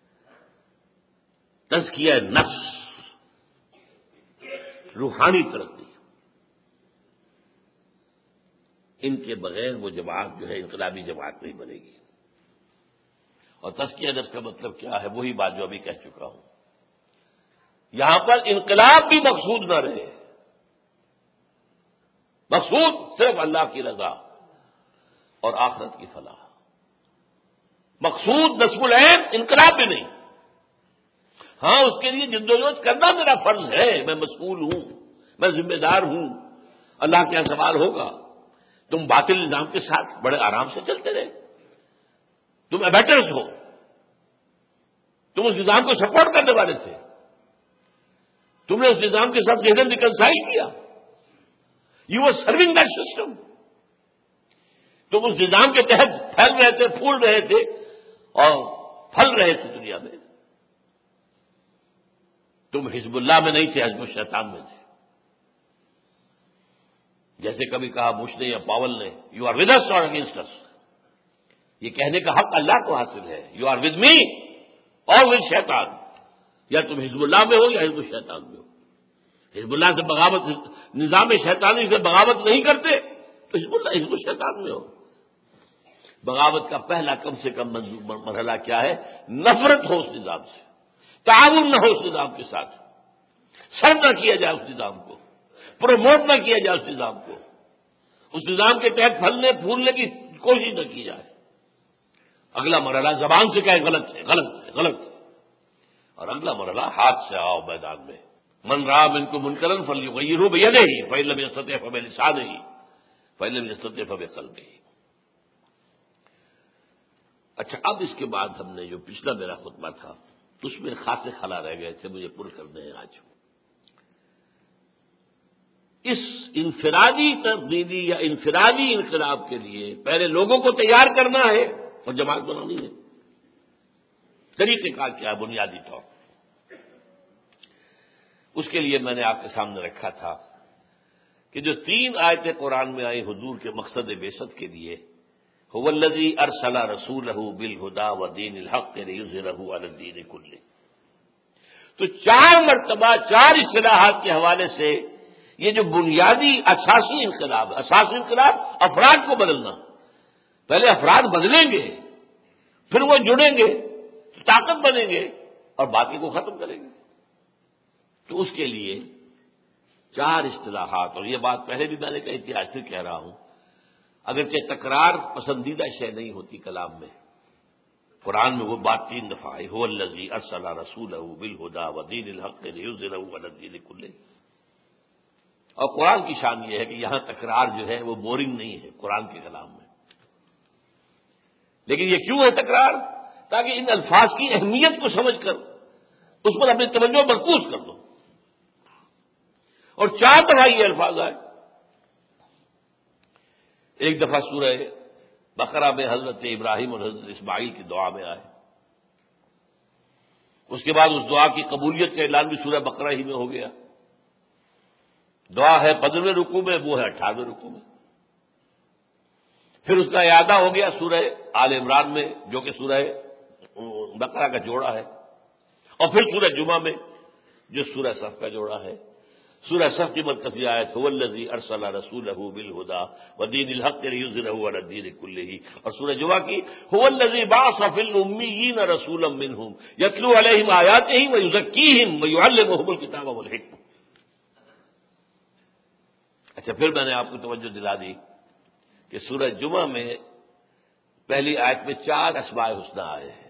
تزکیہ نفس، روحانی ترقی۔ ان کے بغیر وہ جماعت جو ہے انقلابی جماعت نہیں بنے گی۔ اور تزکیہ نفس کا مطلب کیا ہے؟ وہی بات جو ابھی کہہ چکا ہوں، یہاں پر انقلاب بھی مقصود نہ رہے، مقصود صرف اللہ کی رضا اور آخرت کی فلاح، مقصود نصب العین، انقلاب بھی نہیں۔ ہاں، اس کے لیے جدوجہد کرنا میرا فرض ہے، میں مسئول ہوں، میں ذمہ دار ہوں، اللہ کے یہاں سوال ہوگا۔ تم باطل نظام کے ساتھ بڑے آرام سے چلتے رہے، تم ایبیٹرز ہو، تم اس نظام کو سپورٹ کرنے والے تھے، تم نے اس نظام کے ساتھ ذہن ریکنسائل کیا، you are serving that system, تم اس نظام کے تحت پھیل رہے تھے، پھول رہے تھے اور پھل رہے تھے دنیا میں۔ تم حزب اللہ میں نہیں تھے، حزب الشیطان میں تھے۔ جیسے کبھی کہا بش نے یا پاول نے، یو آر ود اس اور اگینسٹ اس، یہ کہنے کا حق اللہ کو حاصل ہے، یو آر ود می اور ود شیطان، یا تم حزب اللہ میں ہو یا حزب الشیطان میں ہو۔ حزب اللہ سے بغاوت، نظام شیطانی سے بغاوت نہیں کرتے تو حزب الشیطان میں ہو۔ بغاوت کا پہلا کم سے کم مرحلہ کیا ہے؟ نفرت ہو اس نظام سے، تعاون نہ ہو اس نظام کے ساتھ، سر نہ کیا جائے اس نظام کو، پروموٹ نہ کیا جائے اس نظام کو، اس نظام کے تحت پھلنے پھولنے کی کوشش نہ کی جائے۔ اگلا مرحلہ زبان سے کہے غلط ہے، غلط ہے، غلط ہے، اور اگلا مرحلہ ہاتھ سے آؤ میدان میں۔ من رأى منكم منكرا فليغيره بيده فإن لم يستطع فبلسانه فإن لم يستطع فبقلبه۔ اچھا، اب اس کے بعد ہم نے جو پچھلا میرا خطبہ تھا اس میں خاصے خلا رہ گئے تھے، مجھے پر کرنے ہیں آج۔ اس انفرادی تبدیلی یا انفرادی انقلاب کے لیے پہلے لوگوں کو تیار کرنا ہے اور جماعت بنانی ہے۔ طریقہ کار کیا ہے بنیادی طور پر؟ اس کے لیے میں نے آپ کے سامنے رکھا تھا کہ جو 3 آیتیں قرآن میں آئی حضور کے مقصد بعثت کے لیے، هو الذی ارسل رسولہ بالہدی ودین الحق لیظہرہ علی الدین کلہ، تو 4 مرتبہ 4 اصطلاحات کے حوالے سے یہ جو بنیادی اساسی انقلاب ہے، اساسی انقلاب افراد کو بدلنا، پہلے افراد بدلیں گے، پھر وہ جڑیں گے، طاقت بنیں گے اور باقی کو ختم کریں گے۔ تو اس کے لیے 4 اصطلاحات، اور یہ بات پہلے بھی میں نے کہی تھی، آج پھر کہہ رہا ہوں، اگرچہ تکرار پسندیدہ شے نہیں ہوتی کلام میں، قرآن میں وہ بات 3 دفعہ آئی، هو الذی ارسل رسولہ بالہدی ودین الحق لیظہرہ علی الدین کلہ۔ اور قرآن کی شان یہ ہے کہ یہاں تکرار جو ہے وہ بورنگ نہیں ہے قرآن کے کلام میں۔ لیکن یہ کیوں ہے تکرار؟ تاکہ ان الفاظ کی اہمیت کو سمجھ کر اس پر اپنی توجہ مرکوز کر دو۔ اور 4 دفعہ یہ الفاظ آئے۔ ایک دفعہ سورہ بقرہ میں حضرت ابراہیم اور حضرت اسماعیل کی دعا میں آئے، اس کے بعد اس دعا کی قبولیت کا اعلان بھی سورہ بقرہ ہی میں ہو گیا۔ دعا ہے 15ویں رکوع میں، وہ ہے 18ویں رکوع میں۔ پھر اس کا اعادہ ہو گیا سورہ آل عمران میں، جو کہ سورہ بقرہ کا جوڑا ہے، اور پھر سورہ جمعہ میں جو سورہ صف کا جوڑا ہے۔ سورہ صف کی مرکزی آیت هو الذی ارسل رسولہ بالہدی ودین الحق لیظہرہ علی الدین کلہ، اور سورہ جمعہ کی هو الذی بعث فی الامیین رسولا منہم یتلو علیہم آیاتہ ویزکیہم ویعلمہم الکتاب والحکمہ۔ اچھا، پھر میں نے آپ کو توجہ دلا دی کہ سورہ جمعہ میں پہلی آیت میں 4 اسماء الحسنی آئے ہیں،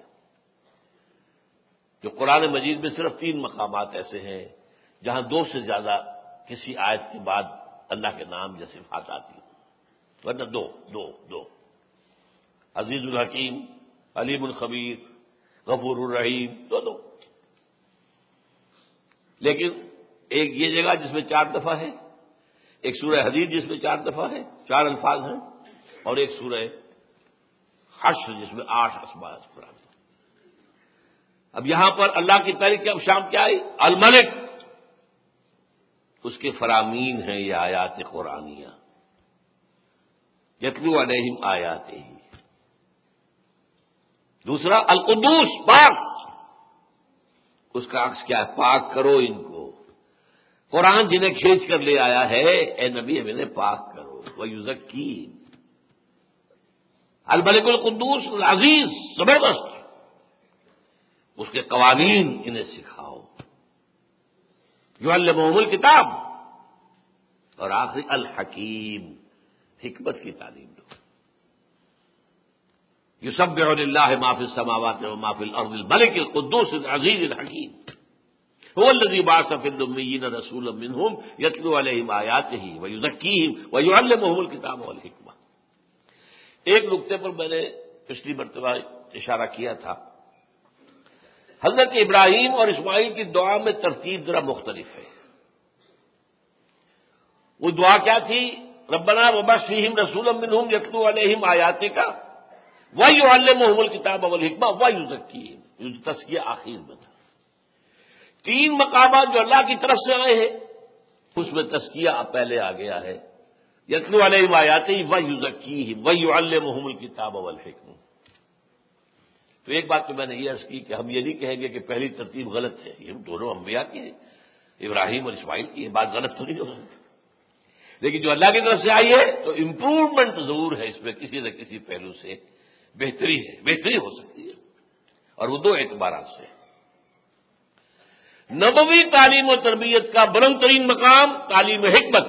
جو قرآن مجید میں صرف 3 مقامات ایسے ہیں جہاں 2 سے زیادہ کسی آیت کے بعد اللہ کے نام یا صفات آتی ہیں، ورنہ دو عزیز الحکیم، علیم الخبیر، غفور الرحیم، دو۔ لیکن ایک یہ جگہ جس میں 4 دفعہ ہے، ایک سورہ حدید جس میں 4 دفعہ ہے، 4 الفاظ ہیں، اور ایک سورہ حشر جس میں 8 اسماء قرآن۔ اب یہاں پر اللہ کی تعریف کی اب شام کیا آئی؟ الملک، اس کے فرامین ہیں یہ آیات قرآنیہ، یتلو علیہم آیاتہ۔ دوسرا القدوس، پاک، اس کا عکس کیا ہے؟ پاک کرو ان کو۔ قرآن جنہیں کھینچ کر لے آیا ہے، اے نبی ہمیں انہیں پاک کرو۔ ویزکیہم، الملک القدوس العزیز، زبردست، اس کے قوانین انہیں سکھاؤ۔ یعلمہم الکتاب، اور آخری الحکیم، حکمت کی تعلیم دو۔ یسبح للہ ما فی السماوات وما فی الارض الملک القدوس العزیز الحکیم هو الذی بعث فی الامیین رسولا منہم یتلو علیہم آیاتہ ویزکیہم ویعلمہم الکتاب والحکمہ۔ ایک نقطے پر میں نے پچھلی مرتبہ اشارہ کیا تھا، حضرت ابراہیم اور اسماعیل کی دعا میں ترتیب ذرا مختلف ہے۔ وہ دعا کیا تھی؟ ربنا وبعث فیہم رسولا منہم یتلو علیہم آیاتک ویعلمہم الکتاب والحکمہ ویزکیہم، جو تزکیہ آخر میں تھا۔ 3 مقامات جو اللہ کی طرف سے آئے ہیں اس میں تزکیہ پہلے آ گیا ہے، یتلو علیہم آیاتہ ویزکیہم ویعلمہم الکتاب والحکمہ۔ تو ایک بات تو میں نے یہ عرض کی کہ ہم یہ نہیں کہیں گے کہ پہلی ترتیب غلط ہے، یہ دونوں انبیاء کی ہے، ابراہیم اور اسماعیل کی، یہ بات غلط تو نہیں ہو سکتی، لیکن جو اللہ کی طرف سے آئی ہے تو امپروومنٹ ضرور ہے، اس میں کسی نہ کسی پہلو سے بہتری ہو سکتی ہے، اور وہ 2 اعتبارات سے۔ نبوی تعلیم و تربیت کا بلند ترین مقام تعلیم حکمت،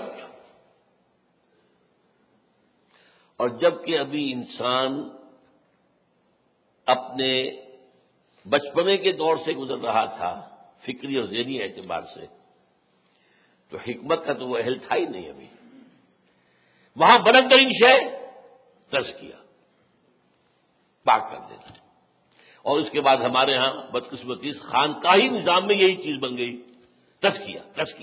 اور جبکہ ابھی انسان اپنے بچپنے کے دور سے گزر رہا تھا فکری اور ذہنی اعتبار سے، تو حکمت کا تو وہ اہل تھا ہی نہیں ابھی۔ وہاں بلند ترین شے تزکیہ، پاک کر دینا، اور اس کے بعد ہمارے ہاں بدقسمتی خانقاہی نظام میں یہی چیز بن گئی، تزکیہ۔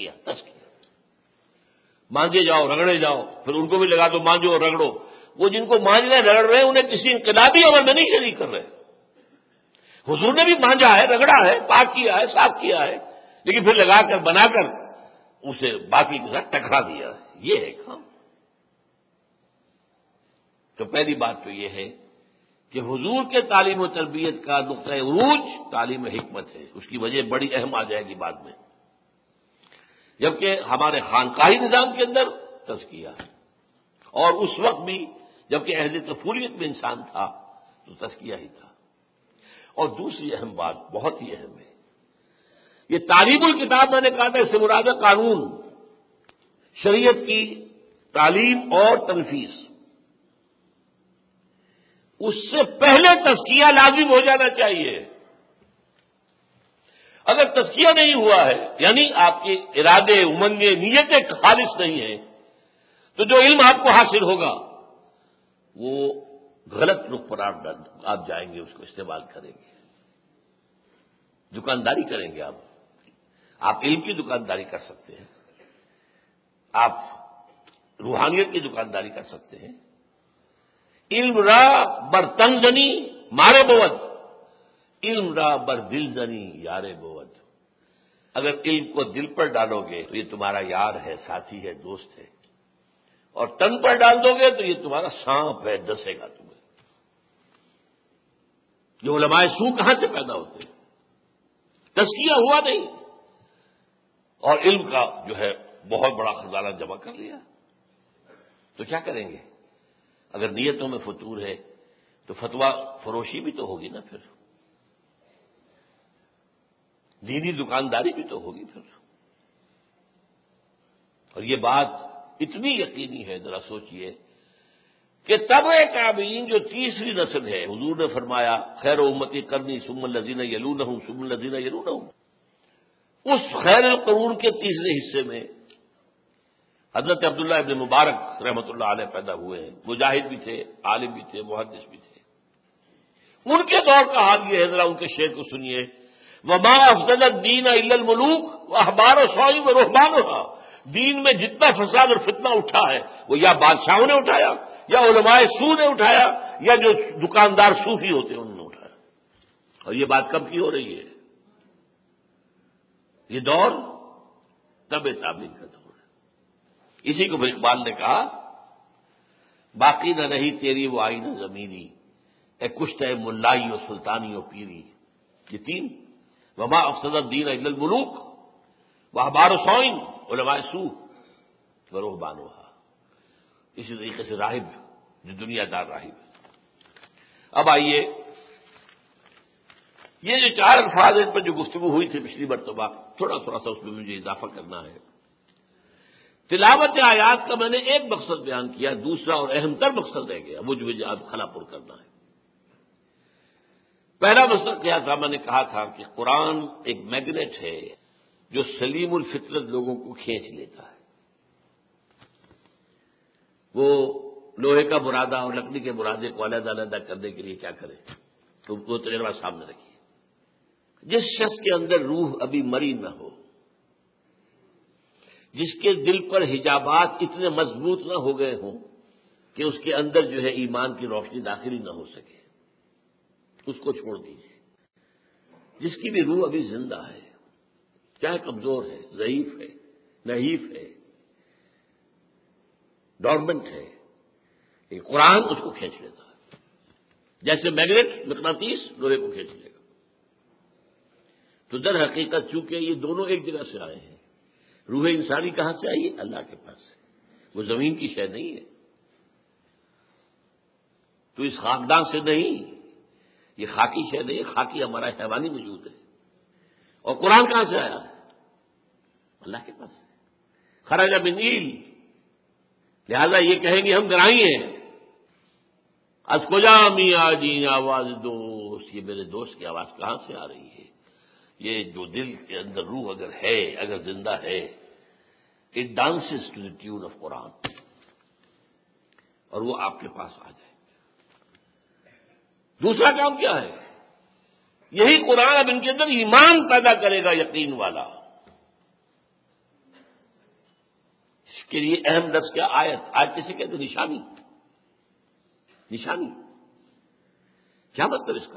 مانجے جاؤ، رگڑے جاؤ، پھر ان کو بھی لگا دو مانجو اور رگڑو۔ وہ جن کو مانج رہے رگڑ رہے ہیں انہیں کسی انقلابی عمل میں نہیں شریک کر رہے۔ حضور نے بھی مانجا ہے، رگڑا ہے، پاک کیا ہے، صاف کیا ہے، لیکن پھر لگا کر بنا کر اسے باقی کے ساتھ ٹکرا دیا ہے، یہ ہے کام۔ تو پہلی بات تو یہ ہے کہ حضور کے تعلیم و تربیت کا نقطۂ عروج تعلیم حکمت ہے، اس کی وجہ بڑی اہم آ جائے گی بعد میں، جبکہ ہمارے خانقاہی نظام کے اندر تزکیہ ہے، اور اس وقت بھی جبکہ عہد طفولیت میں انسان تھا تو تزکیہ ہی تھا۔ اور دوسری اہم بات بہت ہی اہم ہے، یہ تعلیم الکتاب میں نے کہا تھا، اس سے مراد ہے قانون، شریعت کی تعلیم اور تنفیذ۔ اس سے پہلے تزکیہ لازم ہو جانا چاہیے. اگر تزکیہ نہیں ہوا ہے یعنی آپ کے ارادے امنگیں نیتیں خالص نہیں ہیں تو جو علم آپ کو حاصل ہوگا وہ غلط رخ پر آپ جائیں گے, اس کو استعمال کریں گے, دکانداری کریں گے. آپ علم کی دکانداری کر سکتے ہیں, آپ روحانیت کی دکانداری کر سکتے ہیں. علم را بر تن زنی مارے بود, علم را بر دل زنی یارے بود. اگر علم کو دل پر ڈالو گے تو یہ تمہارا یار ہے, ساتھی ہے, دوست ہے, اور تن پر ڈال دو گے تو یہ تمہارا سانپ ہے, ڈسے گا تمہیں. یہ علماء سو کہاں سے پیدا ہوتے ہیں؟ تزکیہ ہوا نہیں اور علم کا جو ہے بہت بڑا خزانہ جمع کر لیا. تو کیا کریں گے؟ اگر نیتوں میں فتور ہے تو فتویٰ فروشی بھی تو ہوگی نا, پھر دینی دکانداری بھی تو ہوگی پھر. اور یہ بات اتنی یقینی ہے, ذرا سوچئے کہ تبع تابعین جو تیسری نسل ہے, حضور نے فرمایا خیر امتی قرنی ثم الذین یلونہم ثم الذین یلونہم, اس خیر القرون کے تیسرے حصے میں حضرت عبداللہ ابن مبارک رحمۃ اللہ علیہ پیدا ہوئے ہیں. مجاہد بھی تھے, عالم بھی تھے, محدث بھی تھے. ان کے دور کا حال یہ ہے, ذرا ان کے شعر کو سنیے. وما افضل الدین الا الملوک واحبار وصوائم ورہبانھا. دین میں جتنا فساد اور فتنہ اٹھا ہے وہ یا بادشاہوں نے اٹھایا, یا علماء سو نے اٹھایا, یا جو دکاندار صوفی ہوتے ہیں انہوں نے اٹھایا. اور یہ بات کب کی ہو رہی ہے؟ یہ دور تبع تابعین کا دور ہے. اسی کو پھر اقبال نے کہا باقی نہ رہی تیری وہ آئینہ زمینی, اے کشت اے ملائی و سلطانی و پیری. یہ تین, وما افسد الدین الا الملوک واحبار وصوائم علماء سو ورہبانھا. اسی طریقے سے راہب جو دنیا دار راہب. اب آئیے, یہ جو چار الفاظ ان پر جو گفتگو ہوئی تھی پچھلی مرتبہ, تھوڑا سا اس میں مجھے اضافہ کرنا ہے. تلاوت آیات کا میں نے ایک مقصد بیان کیا, دوسرا اور اہم تر مقصد رہ گیا, وہ جو مجھے اب خلا پر کرنا ہے. پہلا مقصد کیا تھا؟ میں نے کہا تھا کہ قرآن ایک میگنیٹ ہے جو سلیم الفطرت لوگوں کو کھینچ لیتا ہے. وہ لوہے کا برادہ اور لکڑی کے برادے کو علیحدہ علیحدہ کرنے کے لیے کیا کرے؟ تو وہ تجربہ سامنے رکھیے. جس شخص کے اندر روح ابھی مری نہ ہو, جس کے دل پر حجابات اتنے مضبوط نہ ہو گئے ہوں کہ اس کے اندر جو ہے ایمان کی روشنی داخل ہی نہ ہو سکے, اس کو چھوڑ دیجیے. جس کی بھی روح ابھی زندہ ہے, چاہے کمزور ہے, ضعیف ہے, نحیف ہے, ڈورمنٹ ہے, قرآن اس کو کھینچ لیتا ہے. جیسے میگنیٹ مقناطیس لوہے کو کھینچ لے گا. تو در حقیقت چونکہ یہ دونوں ایک جگہ سے آئے ہیں, روح انسانی کہاں سے آئی ہے؟ اللہ کے پاس سے. وہ زمین کی شے نہیں ہے, تو اس خاکدان سے نہیں, یہ خاکی شے نہیں, خاکی ہمارا حیوانی وجود ہے. اور قرآن کہاں سے آیا ہے؟ اللہ کے پاس سے. خرج من ایل, لہذا یہ کہیں گے ہم گرائی ہیں. از کجا میاں جین آواز دوست, یہ میرے دوست کی آواز کہاں سے آ رہی ہے؟ یہ جو دل کے اندر روح اگر ہے, اگر زندہ ہے, it dances to the tune of قرآن, اور وہ آپ کے پاس آ جائے. دوسرا کام کیا ہے؟ یہی قرآن اب ان کے اندر ایمان پیدا کرے گا, یقین والا. اس کے لیے اہم لفظ کیا؟ آیت. آیت کسے کہتے ہیں؟ نشانی. نشانی کیا مطلب اس کا؟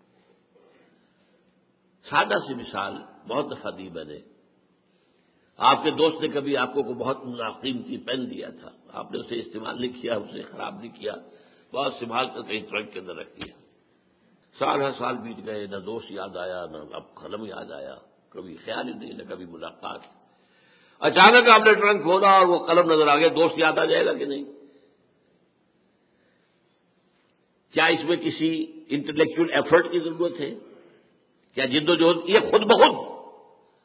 سادہ سی مثال بہت دفعہ دی میں نے. آپ کے دوست نے کبھی آپ کو بہت قیمتی پین دیا تھا, آپ نے اسے استعمال نہیں کیا, اسے خراب نہیں کیا, بہت سنبھال کر کہیں ٹرنک کے اندر رکھ دیا. سال ہر سال بیت گئے, نہ دوست یاد آیا, نہ اب قلم یاد آیا, کبھی خیال ہی نہیں, نہ کبھی ملاقات. اچانک آپ نے ٹرنک کھولا اور وہ قلم نظر آ گیا, دوست یاد آ جائے گا کہ نہیں؟ کیا اس میں کسی انٹلیکچوئل ایفرٹ کی ضرورت ہے؟ کیا جد و جہد؟ یہ خود بخود.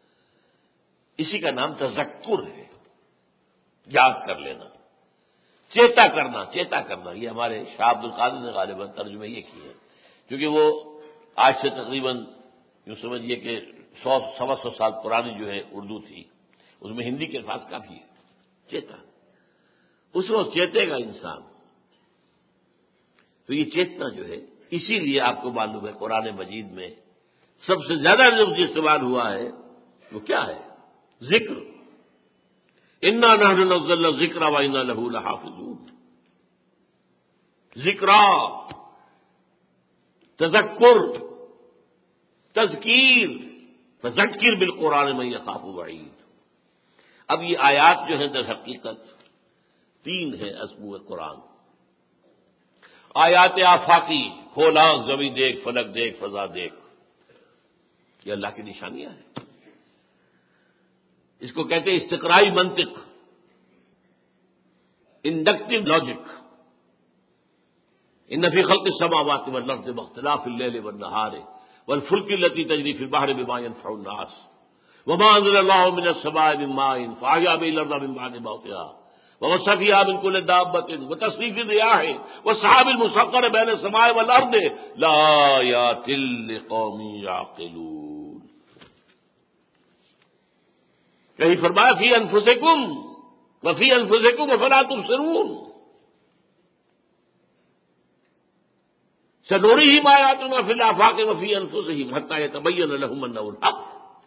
اسی کا نام تذکر ہے, یاد کر لینا. چیتا کرنا یہ ہمارے شاہ عبد القادر نے غالباً ترجمے یہ کیے ہیں، کیونکہ وہ آج سے تقریباً یوں سمجھیے کہ 100-125 سال پرانی جو ہے اردو تھی، اس میں ہندی کے الفاظ کافی ہے۔ چیتا، اس وقت چیتے گا انسان، تو یہ چیتنا جو ہے، اسی لیے آپ کو معلوم ہے قرآن مجید میں سب سے زیادہ لفظ استعمال ہوا ہے وہ کیا ہے؟ ذکر۔ انا نحن نزلنا الذکر وانا لہ لحافظون۔ ذکرا، تذکر، تذکیر، فذکر بالقرآن من یخاف وعید۔ اب یہ آیات جو ہیں در حقیقت 3 ہیں اسبوع قرآن۔ آیات آفاقی، کھولا زمین دیکھ، فلک دیکھ، فضا دیکھ، یہ اللہ کی نشانیاں ہیں۔ اس کو کہتے ہیں استقرائی منطق، انڈکٹیو لاجک۔ ان فی خلق السماوات والارض واختلاف الليل والنهار والفلك التي تجري في البحر بما ينفع الناس وما انزل الله من السماء من ماء فاحيا به الارض من بعد موتها وبث فيها من كل دابة وتصريف الرياح والسحاب المسخر بين السماء والارض لآيات لقوم يعقلون۔ کہیں فرمایا فی انفسکم وفی انفسکم افلا تبصرون۔ سنریہم آیاتنا فی الآفاق وفی انفسہم حتی یتبین لہم انہ الحق۔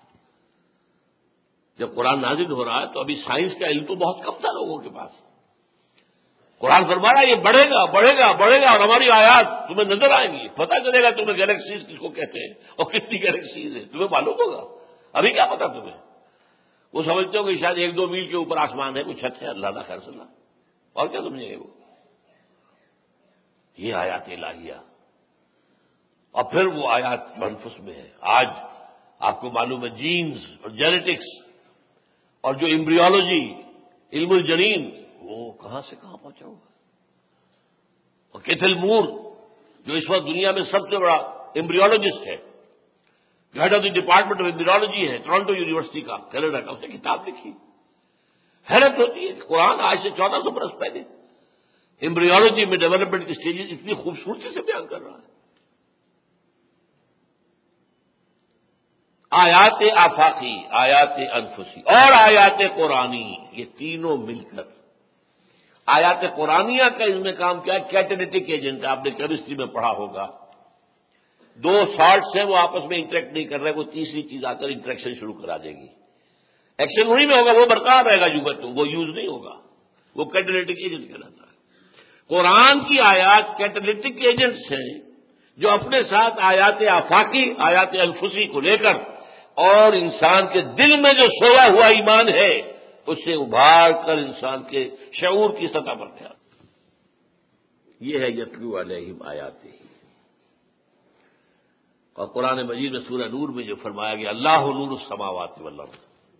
جب قرآن نازل ہو رہا ہے تو ابھی سائنس کا علم تو بہت کم تھا لوگوں کے پاس۔ قرآن فرما رہا ہے یہ بڑھے گا بڑھے گا بڑھے گا، اور ہماری آیات تمہیں نظر آئیں گی، پتہ چلے گا تمہیں گیلیکسیز کس کو کہتے ہیں اور کتنی گیلیکسیز ہیں، تمہیں معلوم ہوگا۔ ابھی کیا پتا تمہیں؟ وہ سمجھتے ہو کہ شاید 1-2 میل کے اوپر آسمان ہے، کچھ چھت ہے، اللہ نہ خیر صلی اللہ، اور کیا سمجھیں گے وہ؟ یہ آیات الہیہ، اور پھر وہ آیات جو انفس میں ہے۔ آج آپ کو معلوم ہے جینز اور جینیٹکس اور جو ایمبریولوجی، علم الجنین، وہ کہاں سے کہاں پہنچا ہوا ہے۔ اور کیتھل مور جو اس وقت دنیا میں سب سے بڑا ایمبریولوجسٹ ہے، جو head of the department of embryology ہے ٹورنٹو یونیورسٹی کا، کینیڈا کا، اس نے کتاب لکھی۔ حیرت ہوتی ہے کہ قرآن آج سے 1400 برس پہلے ایمبریولوجی میں ڈیولپمنٹ کی سٹیجز اتنی خوبصورتی سے بیان کر رہا ہے۔ آیات آفاقی، آیات انفسی اور آیات قرآنی، یہ تینوں مل کر آیات قرآنیہ کا اس میں کام کیا ہے؟ کیٹلیٹک ایجنٹ، آپ نے کیمسٹری میں پڑھا ہوگا، 2 سالٹس ہیں وہ آپس میں انٹریکٹ نہیں کر رہے، وہ تیسری چیز آ کر انٹریکشن شروع کرا دے گی۔ ایکشن وہی میں ہوگا، وہ برقرار رہے گا وہ یوز نہیں ہوگا، وہ کیٹلیٹک ایجنٹ کہلاتا ہے۔ قرآن کی آیات کیٹلیٹک ایجنٹس ہیں جو اپنے ساتھ آیات آفاقی، آیات انفسی کو لے کر اور انسان کے دل میں جو سویا ہوا ایمان ہے اسے ابھار کر انسان کے شعور کی سطح پر لے آتا۔ یہ ہے یتلو علیہم آیاتہ۔ اور قرآن مجید میں سورہ نور میں جو فرمایا گیا اللہ نور السماوات والارض،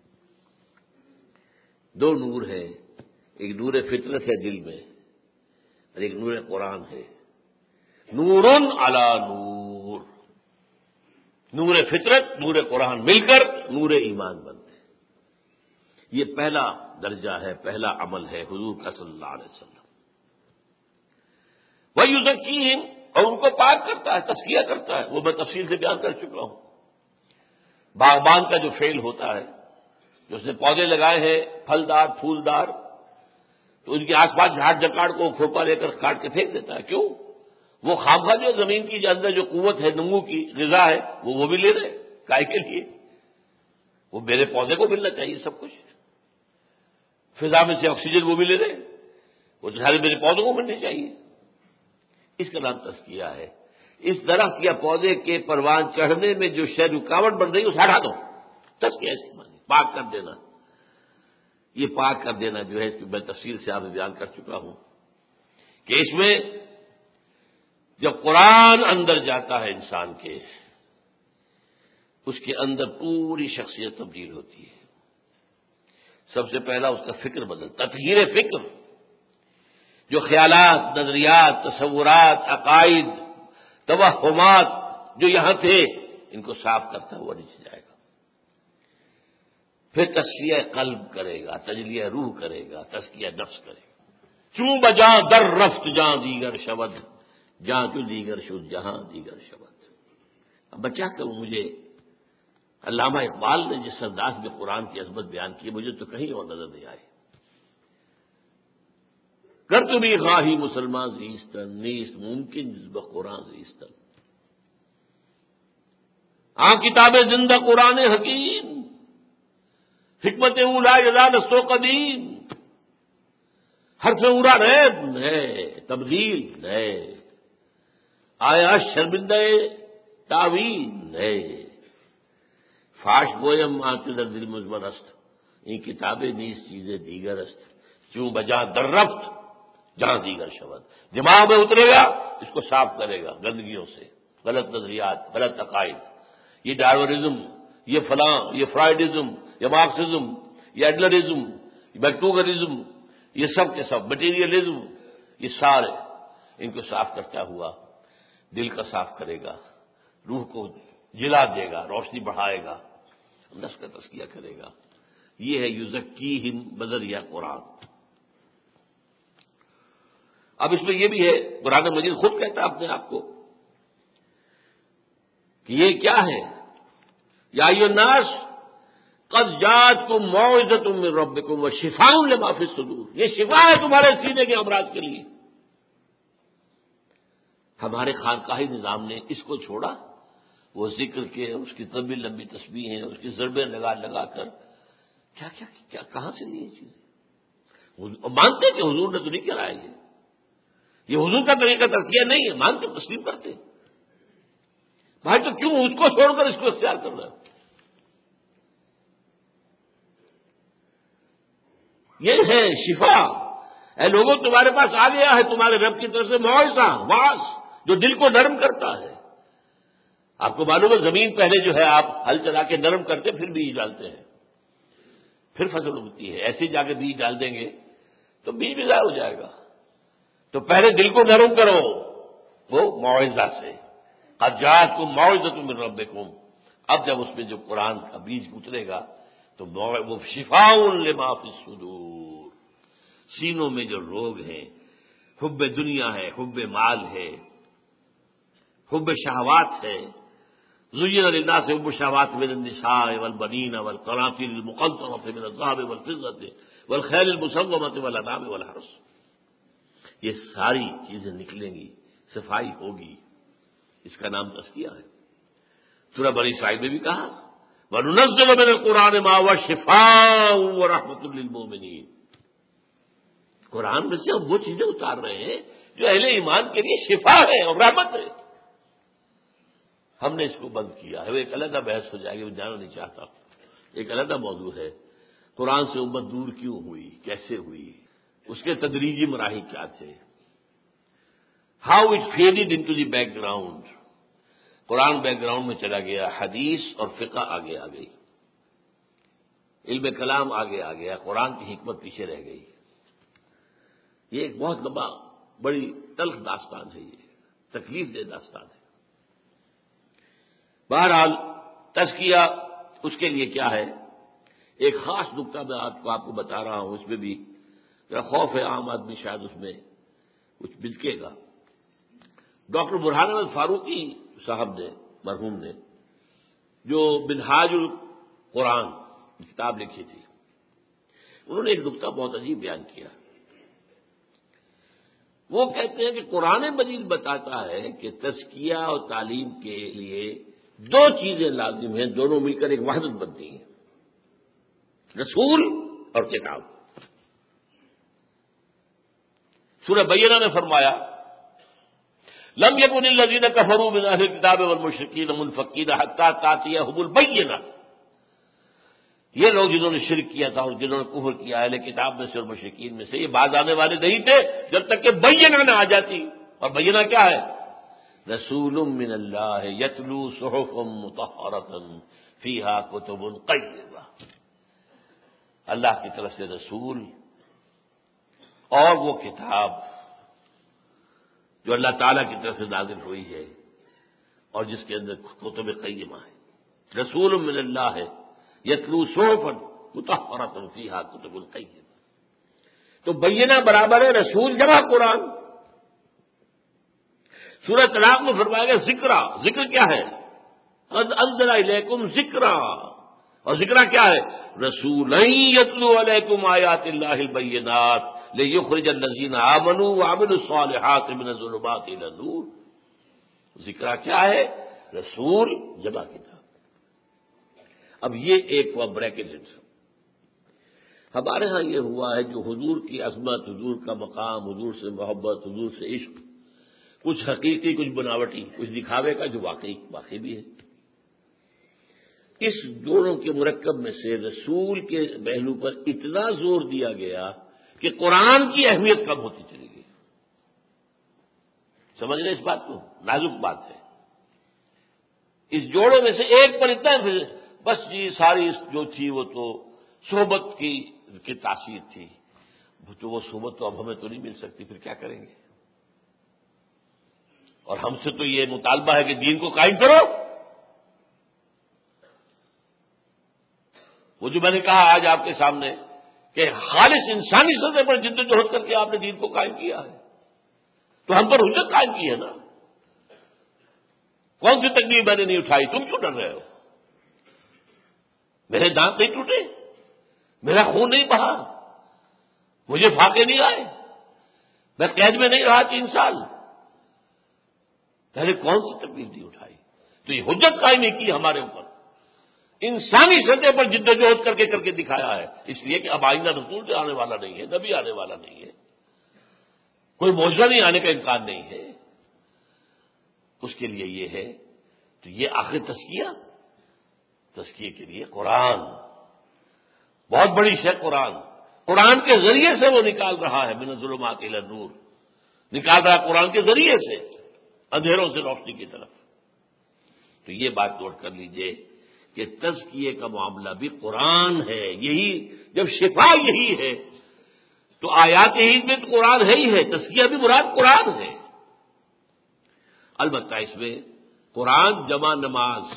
2 نور ہیں، ایک نور فطرت ہے دل میں اور ایک نور قرآن ہے۔ نور علی نور، نور فطرت نور قرآن مل کر نور ایمان بنتے ہیں۔ یہ پہلا درجہ ہے، پہلا عمل ہے حضور کا صلی اللہ علیہ وسلم۔ وَيُزَكِّيهِمْ، اور ان کو پاک کرتا ہے، تزکیہ کرتا ہے، وہ میں تفصیل سے بیان کر چکا ہوں۔ باغبان کا جو فعل ہوتا ہے، جو اس نے پودے لگائے ہیں پھلدار پھولدار، تو ان کے آس پاس جھاڑ جکاڑ کو کھوپا لے کر کاٹ کے پھینک دیتا ہے۔ کیوں؟ وہ خامخواہ جو زمین کی اندر جو قوت ہے، نمو کی غذا ہے، وہ بھی لے رہے کائے کے لیے، وہ میرے پودے کو ملنا چاہیے سب کچھ، فضا میں سے آکسیجن وہ بھی لے رہے، وہ سارے میرے پودوں کو ملنی چاہیے۔ اس کا نام تزکیہ ہے۔ اس درخت یا پودے کے پروان چڑھنے میں جو شے رکاوٹ بن رہی ہے اسے ہٹا دو، تزکیہ اس کے معنی پاک کر دینا۔ یہ پاک کر دینا جو ہے اس کی میں تفصیل سے آپ بیان کر چکا ہوں کہ اس میں جب قرآن اندر جاتا ہے انسان کے، اس کے اندر پوری شخصیت تبدیل ہوتی ہے۔ سب سے پہلا اس کا فکر بدلتا، تطہیر فکر، جو خیالات، نظریات، تصورات، عقائد، توہمات جو یہاں تھے ان کو صاف کرتا ہوا نیچے جائے گا۔ پھر تزکیہ قلب کرے گا، تجلیہ روح کرے گا، تزکیہ نفس کرے گا۔ چوں بجاں در رفت جہاں دیگر شود، جہاں جو دیگر شد جہاں دیگر شود۔ اب میں کیا کروں، مجھے علامہ اقبال نے جس انداز میں قرآن کی عظمت بیان کی مجھے تو کہیں اور نظر نہیں آئی۔ کر تو بھی خواہی مسلمان زیستن، نیست ممکن جز بقرآن زیستن۔ کتاب زندہ قرآن حکیم، حکمت اولا یزال و قدیم، حرف اورا ریب ہے تبدیل ہے، آیا شرمندہ تعویل ہے، فاش گویم ماں کے در دل مزمن است، این کتابیں نیز چیزیں دیگر است، چوں بجا در رفت جہاں دیگر شود۔ دماغ میں اترے گا، اس کو صاف کرے گا گندگیوں سے، غلط نظریات، غلط عقائد، یہ ڈارونزم، یہ فلاں، یہ فرائیڈزم، یہ مارکسزم، یہ ایڈلرزم، یہ میکٹوگرزم، یہ سب کے سب مٹیریلزم، یہ سارے ان کو صاف کرتا ہوا دل کا صاف کرے گا، روح کو جلا دے گا، روشنی بڑھائے گا، نفس کا تزکیہ کرے گا۔ یہ ہے یزکیہم بذریعہ قرآن۔ اب اس میں یہ بھی ہے، قرآن مجید خود کہتا ہے اپنے آپ کو کہ یہ کیا ہے، یا ایھا الناس قد جاءتکم موعظۃ من ربکم وشفاء لما فی الصدور، یہ شفا ہے تمہارے سینے کے امراض کے لیے۔ ہمارے خانقاہی نظام نے اس کو چھوڑا، وہ ذکر کے، اس کی طویل لمبی تسبیحیں، اس کی ضربیں لگا لگا کر کیا کیا کیا کہاں سے لی یہ چیزیں؟ مانتے کہ حضور نے تو نہیں کرایا، یہ حضور کا طریقہ تزکیہ نہیں ہے، مانتے تسلیم کرتے بھائی، تو کیوں اس کو چھوڑ کر اس کو اختیار کر رہے ہو؟ یہ ہے شفا۔ اے لوگوں، تمہارے پاس آ گیا ہے تمہارے رب کی طرف سے موعظہ، واعظ، جو دل کو نرم کرتا ہے۔ آپ کو معلوم ہے زمین پہلے جو ہے آپ ہل چلا کے نرم کرتے، پھر بیج ڈالتے ہیں، پھر فصل اگتی ہے۔ ایسے جا کے بیج ڈال دیں گے تو بیج بھی ضائع ہو جائے گا۔ تو پہلے دل کو نرم کرو، وہ موعظہ سے، قد جاءتکم موعظۃ من ربکم۔ اب جب اس میں جو قرآن کا بیج اترے گا تو وہ شفاء لما فی الصدور، سینوں میں جو روگ ہیں، حب دنیا ہے، حب مال ہے، حب شہوات ہے، زین للناس حب الشہوات من النساء والبنین والقناطیر المقنطرۃ من الذهب والفضة والخیل المسومۃ والانعام والحرث، یہ ساری چیزیں نکلیں گی، صفائی ہوگی، اس کا نام تزکیہ ہے۔ سورہ بنی اسرائیل میں بھی کہا وَنُنَزِّلُ مِنَ الْقُرْآنِ مَا هُوَ شِفَاءٌ وَرَحْمَةٌ لِّلْمُؤْمِنِينَ، قرآن میں سے ہم وہ چیزیں اتار رہے ہیں جو اہل ایمان کے لیے شفا ہے اور رحمت ہے۔ ہم نے اس کو بند کیا ہے، وہ ایک علیحدہ بحث ہو جائے گی، وہ جانا نہیں چاہتا، ایک علیحدہ موضوع ہے۔ قرآن سے امت دور کیوں ہوئی، کیسے ہوئی، اس کے تدریجی مراحل کیا تھے، how it faded into the background. قرآن بیک گراؤنڈ میں چلا گیا، حدیث اور فقہ آگے آ گئی، علم کلام آگے آ گیا، قرآن کی حکمت پیچھے رہ گئی۔ یہ ایک بہت لمبا، بڑی تلخ داستان ہے، یہ تکلیف دہ داستان ہے۔ بہرحال تزکیہ اس کے لیے کیا ہے، ایک خاص نقطہ میں آپ کو بتا رہا ہوں، اس میں بھی میرا خوف ہے عام آدمی شاید اس میں کچھ بلکے گا۔ ڈاکٹر برہان احمد فاروقی صاحب نے، مرحوم نے، جو منہاج القرآن کتاب لکھی تھی، انہوں نے ایک نقطہ بہت عجیب بیان کیا۔ وہ کہتے ہیں کہ قرآن مجید بتاتا ہے کہ تزکیہ اور تعلیم کے لیے دو چیزیں لازم ہیں، دونوں مل کر ایک وحدت بنتی ہیں، رسول اور کتاب۔ سورہ بینہ نے فرمایا لم یکن الذین کفروا من اہل الکتاب والمشرکین منفکین حتی تأتیہم البینہ، یہ لوگ جنہوں نے شرک کیا تھا اور جنہوں نے کفر کیا اہل کتاب میں سے اور مشرکین میں سے، یہ باز آنے والے نہیں تھے جب تک کہ بینہ نہ آ جاتی۔ اور بینہ کیا ہے؟ رسول من اللہ یتلو صحفا مطہرۃ فیہا کتب قیمہ، اللہ کی طرف سے رسول اور وہ کتاب جو اللہ تعالیٰ کی طرف سے نازل ہوئی ہے اور جس کے اندر کتب قیمہ ہے۔ رسول من اللہ ہے یتلو صحفا مطہرۃ فیہا کتب قیمہ، تو بینہ برابر ہے رسول جمع قرآن. سورہ طلاق میں فرمایا گیا ذکر کیا ہے؟ قد انزل الیکم ذکرا، اور ذکرہ کیا ہے؟ رسولا یتلو علیکم آیات اللہ البینات لیخرج الذین آمنوا وعملوا الصالحات من الظلمات الی النور. ذکرہ کیا ہے؟ رسول جمع کتاب. اب یہ ایک وہ بریکٹ. ہمارے ہاں یہ ہوا ہے جو حضور کی عظمت، حضور کا مقام، حضور سے محبت، حضور سے عشق، کچھ حقیقی کچھ بناوٹی، کچھ دکھاوے کا جو واقعی بھی ہے. اس دونوں کے مرکب میں سے رسول کے پہلو پر اتنا زور دیا گیا کہ قرآن کی اہمیت کم ہوتی چلی گئی. سمجھ رہے اس بات کو؟ نازک بات ہے. اس جوڑوں میں سے ایک پر اتنا بس جی ساری جو تھی وہ تو صحبت کی تاثیر تھی. تو وہ صحبت تو اب ہمیں تو نہیں مل سکتی، پھر کیا کریں گے؟ اور ہم سے تو یہ مطالبہ ہے کہ دین کو قائم کرو. وہ جو میں نے کہا آج آپ کے سامنے کہ خالص انسانی سطح پر جد و جہد کر کے آپ نے دین کو قائم کیا ہے، تو ہم پر حجت قائم کی ہے نا. کون سی تکلیف میں نے نہیں اٹھائی؟ تم کیوں ڈر رہے ہو؟ میرے دانت نہیں ٹوٹے، میرا خون نہیں بہا، مجھے پھاقے نہیں آئے، میں قید میں نہیں رہا 3 سال. پہلے کون سی تکلیف نہیں اٹھائی؟ تو یہ حجت قائم نہیں کی ہمارے اوپر. انسانی سطح پر جد و جہد کر کے دکھایا ہے. اس لیے کہ اب آئندہ رسول جو آنے والا نہیں ہے، نبی آنے والا نہیں ہے، کوئی معجزہ نہیں آنے کا امکان نہیں ہے. اس کے لیے یہ ہے. تو یہ آخر تزکیے کے لیے قرآن بہت بڑی شے. قرآن کے ذریعے سے وہ نکال رہا ہے من الظلمات الی النور، نکال رہا ہے قرآن کے ذریعے سے اندھیروں سے روشنی کی طرف. تو یہ بات نوٹ کر لیجئے کہ تزکیے کا معاملہ بھی قرآن ہے. یہی جب شفا یہی ہے تو آیات ہی میں تو قرآن ہے ہی ہے. تزکیہ بھی مراد قرآن ہے. البتہ اس میں قرآن جمع نماز،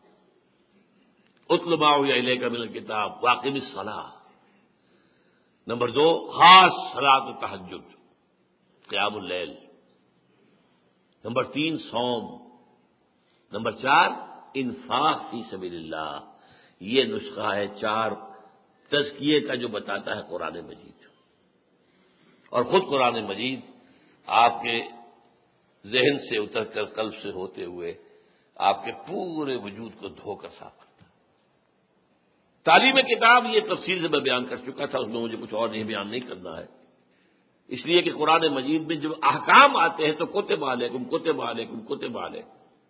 اتل ما اوحی الیک من الکتاب واقم الصلاۃ. نمبر 2 خاص صلاۃ تہجد، قیام اللیل. نمبر 3 صوم. نمبر 4 انفاق فی سبیل اللہ. یہ نسخہ ہے 4 تزکیے کا جو بتاتا ہے قرآن مجید. اور خود قرآن مجید آپ کے ذہن سے اتر کر قلب سے ہوتے ہوئے آپ کے پورے وجود کو دھو کر صاف کرتا ہے. تعلیم کتاب یہ تفصیل سے میں بیان کر چکا تھا، اس میں مجھے کچھ اور نہیں بیان نہیں کرنا ہے. اس لیے کہ قرآن مجید میں جب احکام آتے ہیں تو کتب علیکم کتب علیکم کتب علیکم،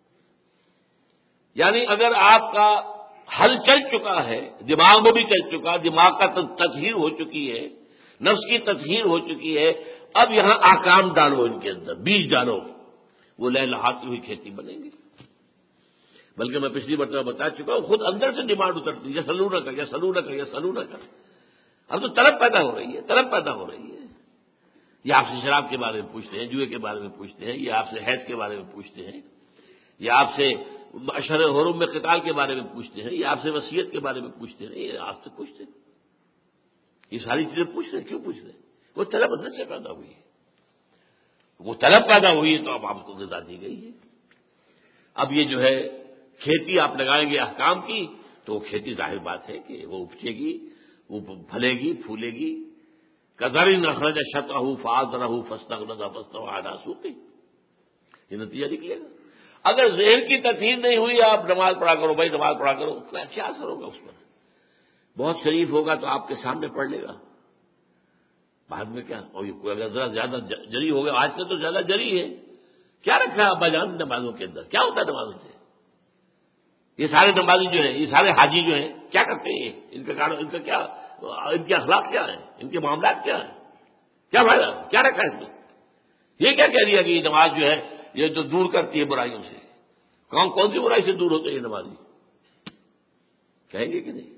یعنی اگر آپ کا حل چل چکا ہے، دماغ میں بھی چل چکا، دماغ کا تطہیر ہو چکی ہے، نفس کی تطہیر ہو چکی ہے، اب یہاں احکام ڈالو، ان کے اندر بیج ڈالو، وہ لہلہاتی ہوئی کھیتی بنیں گے. بلکہ میں پچھلی مرتبہ بتا چکا ہوں، خود اندر سے ڈیمانڈ اترتی ہے، یسألونک. اب تو طلب پیدا ہو رہی ہے. یہ آپ سے شراب کے بارے میں پوچھتے ہیں، جوئے کے بارے میں پوچھتے ہیں، یہ آپ سے حیض کے بارے میں پوچھتے ہیں، یہ آپ سے اشہر حرم میں قتال کے بارے میں پوچھتے ہیں، یہ آپ سے وصیت کے بارے میں پوچھتے ہیں، یہ آپ سے پوچھتے ہیں. یہ ساری چیزیں پوچھ رہے ہیں. کیوں پوچھ رہے ہیں؟ وہ طلب اندر سے پیدا ہوئی ہے. وہ طلب پیدا ہوئی ہے تو اب آپ کو غذا دی گئی ہے. اب یہ جو ہے کھیتی آپ لگائیں گے احکام کی، تو وہ کھیتی ظاہر بات ہے کہ وہ اپجے گی، وہ پھلے گی، پھولے گی. کذرٍ اخرج شطأہ فآزرہ فاستغلظ فاستوى علی سوقہ، یہ نتیجہ نکلے گا. اگر ذہن کی تطہیر نہیں ہوئی، آپ نماز پڑھا کرو بھائی، نماز پڑھا کرو، کیا اثر ہوگا اس پر؟ بہت شریف ہوگا تو آپ کے سامنے پڑھ لے گا، بعد میں کیا؟ اور کوئی اگر ذرا زیادہ جری ہوگا، آج کل تو زیادہ جری ہے. کیا رکھا ہے ابا جان نمازوں کے اندر؟ کیا ہوتا ہے نمازوں سے؟ یہ سارے نمازی جو ہیں، یہ سارے حاجی جو ہیں، کیا کرتے ہیں؟ ان کا کیا، ان کے اخلاق کیا ہیں؟ ان کے معاملات کیا ہیں؟ کیا فائدہ؟ کیا رکھا ہے اس میں؟ یہ کیا کہہ دیا کہ یہ نماز جو ہے یہ تو دور کرتی ہے برائیوں سے؟ کون سی برائی سے دور ہوتے ہیں یہ نمازی؟ کہیں گے کہ نہیں؟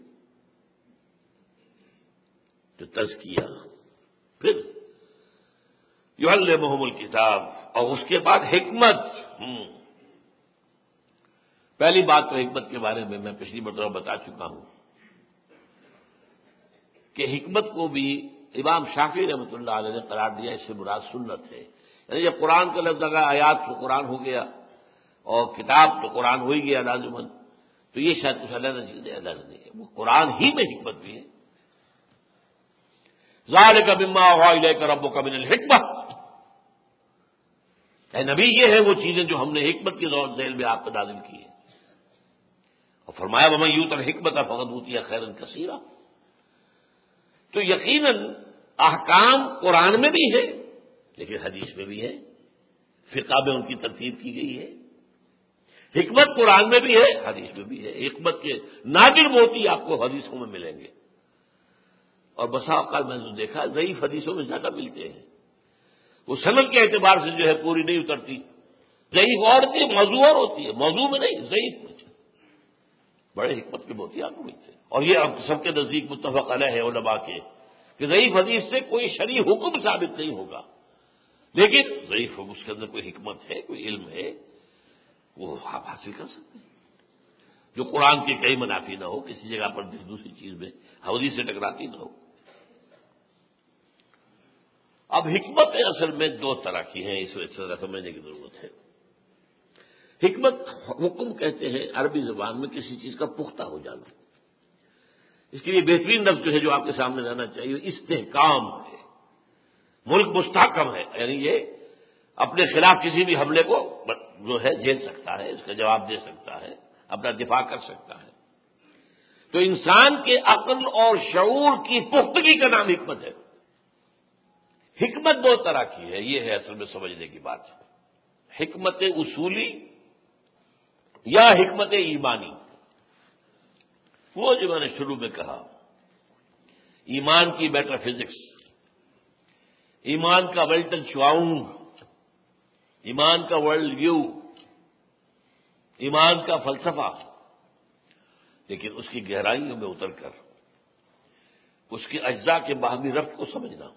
تو تزکیہ، پھر یعلمہم الکتاب، اور اس کے بعد حکمت. پہلی بات تو حکمت کے بارے میں پچھلی مرتبہ بتا چکا ہوں کہ حکمت کو بھی امام شافعی رحمۃ اللہ علیہ نے قرار دیا اس سے مراد سنت ہے، یعنی جب قرآن کا لفظ آیا آیات تو قرآن ہو گیا اور کتاب تو قرآن ہو ہی گیا لازماً، تو یہ شاید کچھ علیحدہ چیز نہیں ہے، وہ قرآن ہی میں حکمت بھی ہے۔ ذالک مما اوحی الیک ربک من الحکمہ، اے نبی یہ ہے وہ چیزیں جو ہم نے حکمت کے ذیل میں آپ کو نازل کی ہیں، اور فرمایا ومن یؤت الحکمۃ فقد اوتی خیرا کثیرا۔ تو یقیناً احکام قرآن میں بھی ہے لیکن حدیث میں بھی ہے، فقہ میں ان کی ترتیب کی گئی ہے، حکمت قرآن میں بھی ہے حدیث میں بھی ہے، حکمت کے نادر موتی آپ کو حدیثوں میں ملیں گے، اور بسا اوقات میں نے دیکھا ضعیف حدیثوں میں زیادہ ملتے ہیں، وہ سند کے اعتبار سے جو ہے پوری نہیں اترتی، ضعیف اور ہوتی ہے موضوع اور ہوتی ہے، موضوع میں نہیں ضعیف میں بڑے حکمت کے موتی آپ کو ملتے ہیں، اور یہ اب سب کے نزدیک متفق علیہ ہے علماء کے کہ ضعیف حدیث سے کوئی شرعی حکم ثابت نہیں ہوگا، لیکن ضعیف اس کے اندر کوئی حکمت ہے، کوئی علم ہے، وہ آپ حاصل کر سکتے ہیں، جو قرآن کے کئی منافی نہ ہو، کسی جگہ پر دوسری چیز میں حدیث سے ٹکراتی نہ ہو۔ اب حکمت اصل میں دو طرح کی ہیں، اس طرح سمجھنے کی ضرورت ہے۔ حکمت حکم کہتے ہیں عربی زبان میں کسی چیز کا پختہ ہو جانا، اس کے لیے بہترین لفظ جو ہے جو آپ کے سامنے رہنا چاہیے استحکام ہے، ملک مستحکم ہے، یعنی یہ اپنے خلاف کسی بھی حملے کو جو ہے جھیل سکتا ہے، اس کا جواب دے سکتا ہے، اپنا دفاع کر سکتا ہے۔ تو انسان کے عقل اور شعور کی پختگی کا نام حکمت ہے۔ حکمت دو طرح کی ہے، یہ ہے اصل میں سمجھنے کی بات، حکمت اصولی یا حکمت ایمانی۔ وہ جو میں نے شروع میں کہا ایمان کی میٹا فزکس، ایمان کا ویلٹن شواؤنگ، ایمان کا ورلڈ ویو، ایمان کا فلسفہ، لیکن اس کی گہرائیوں میں اتر کر اس کے اجزاء کے باہمی ربط کو سمجھنا،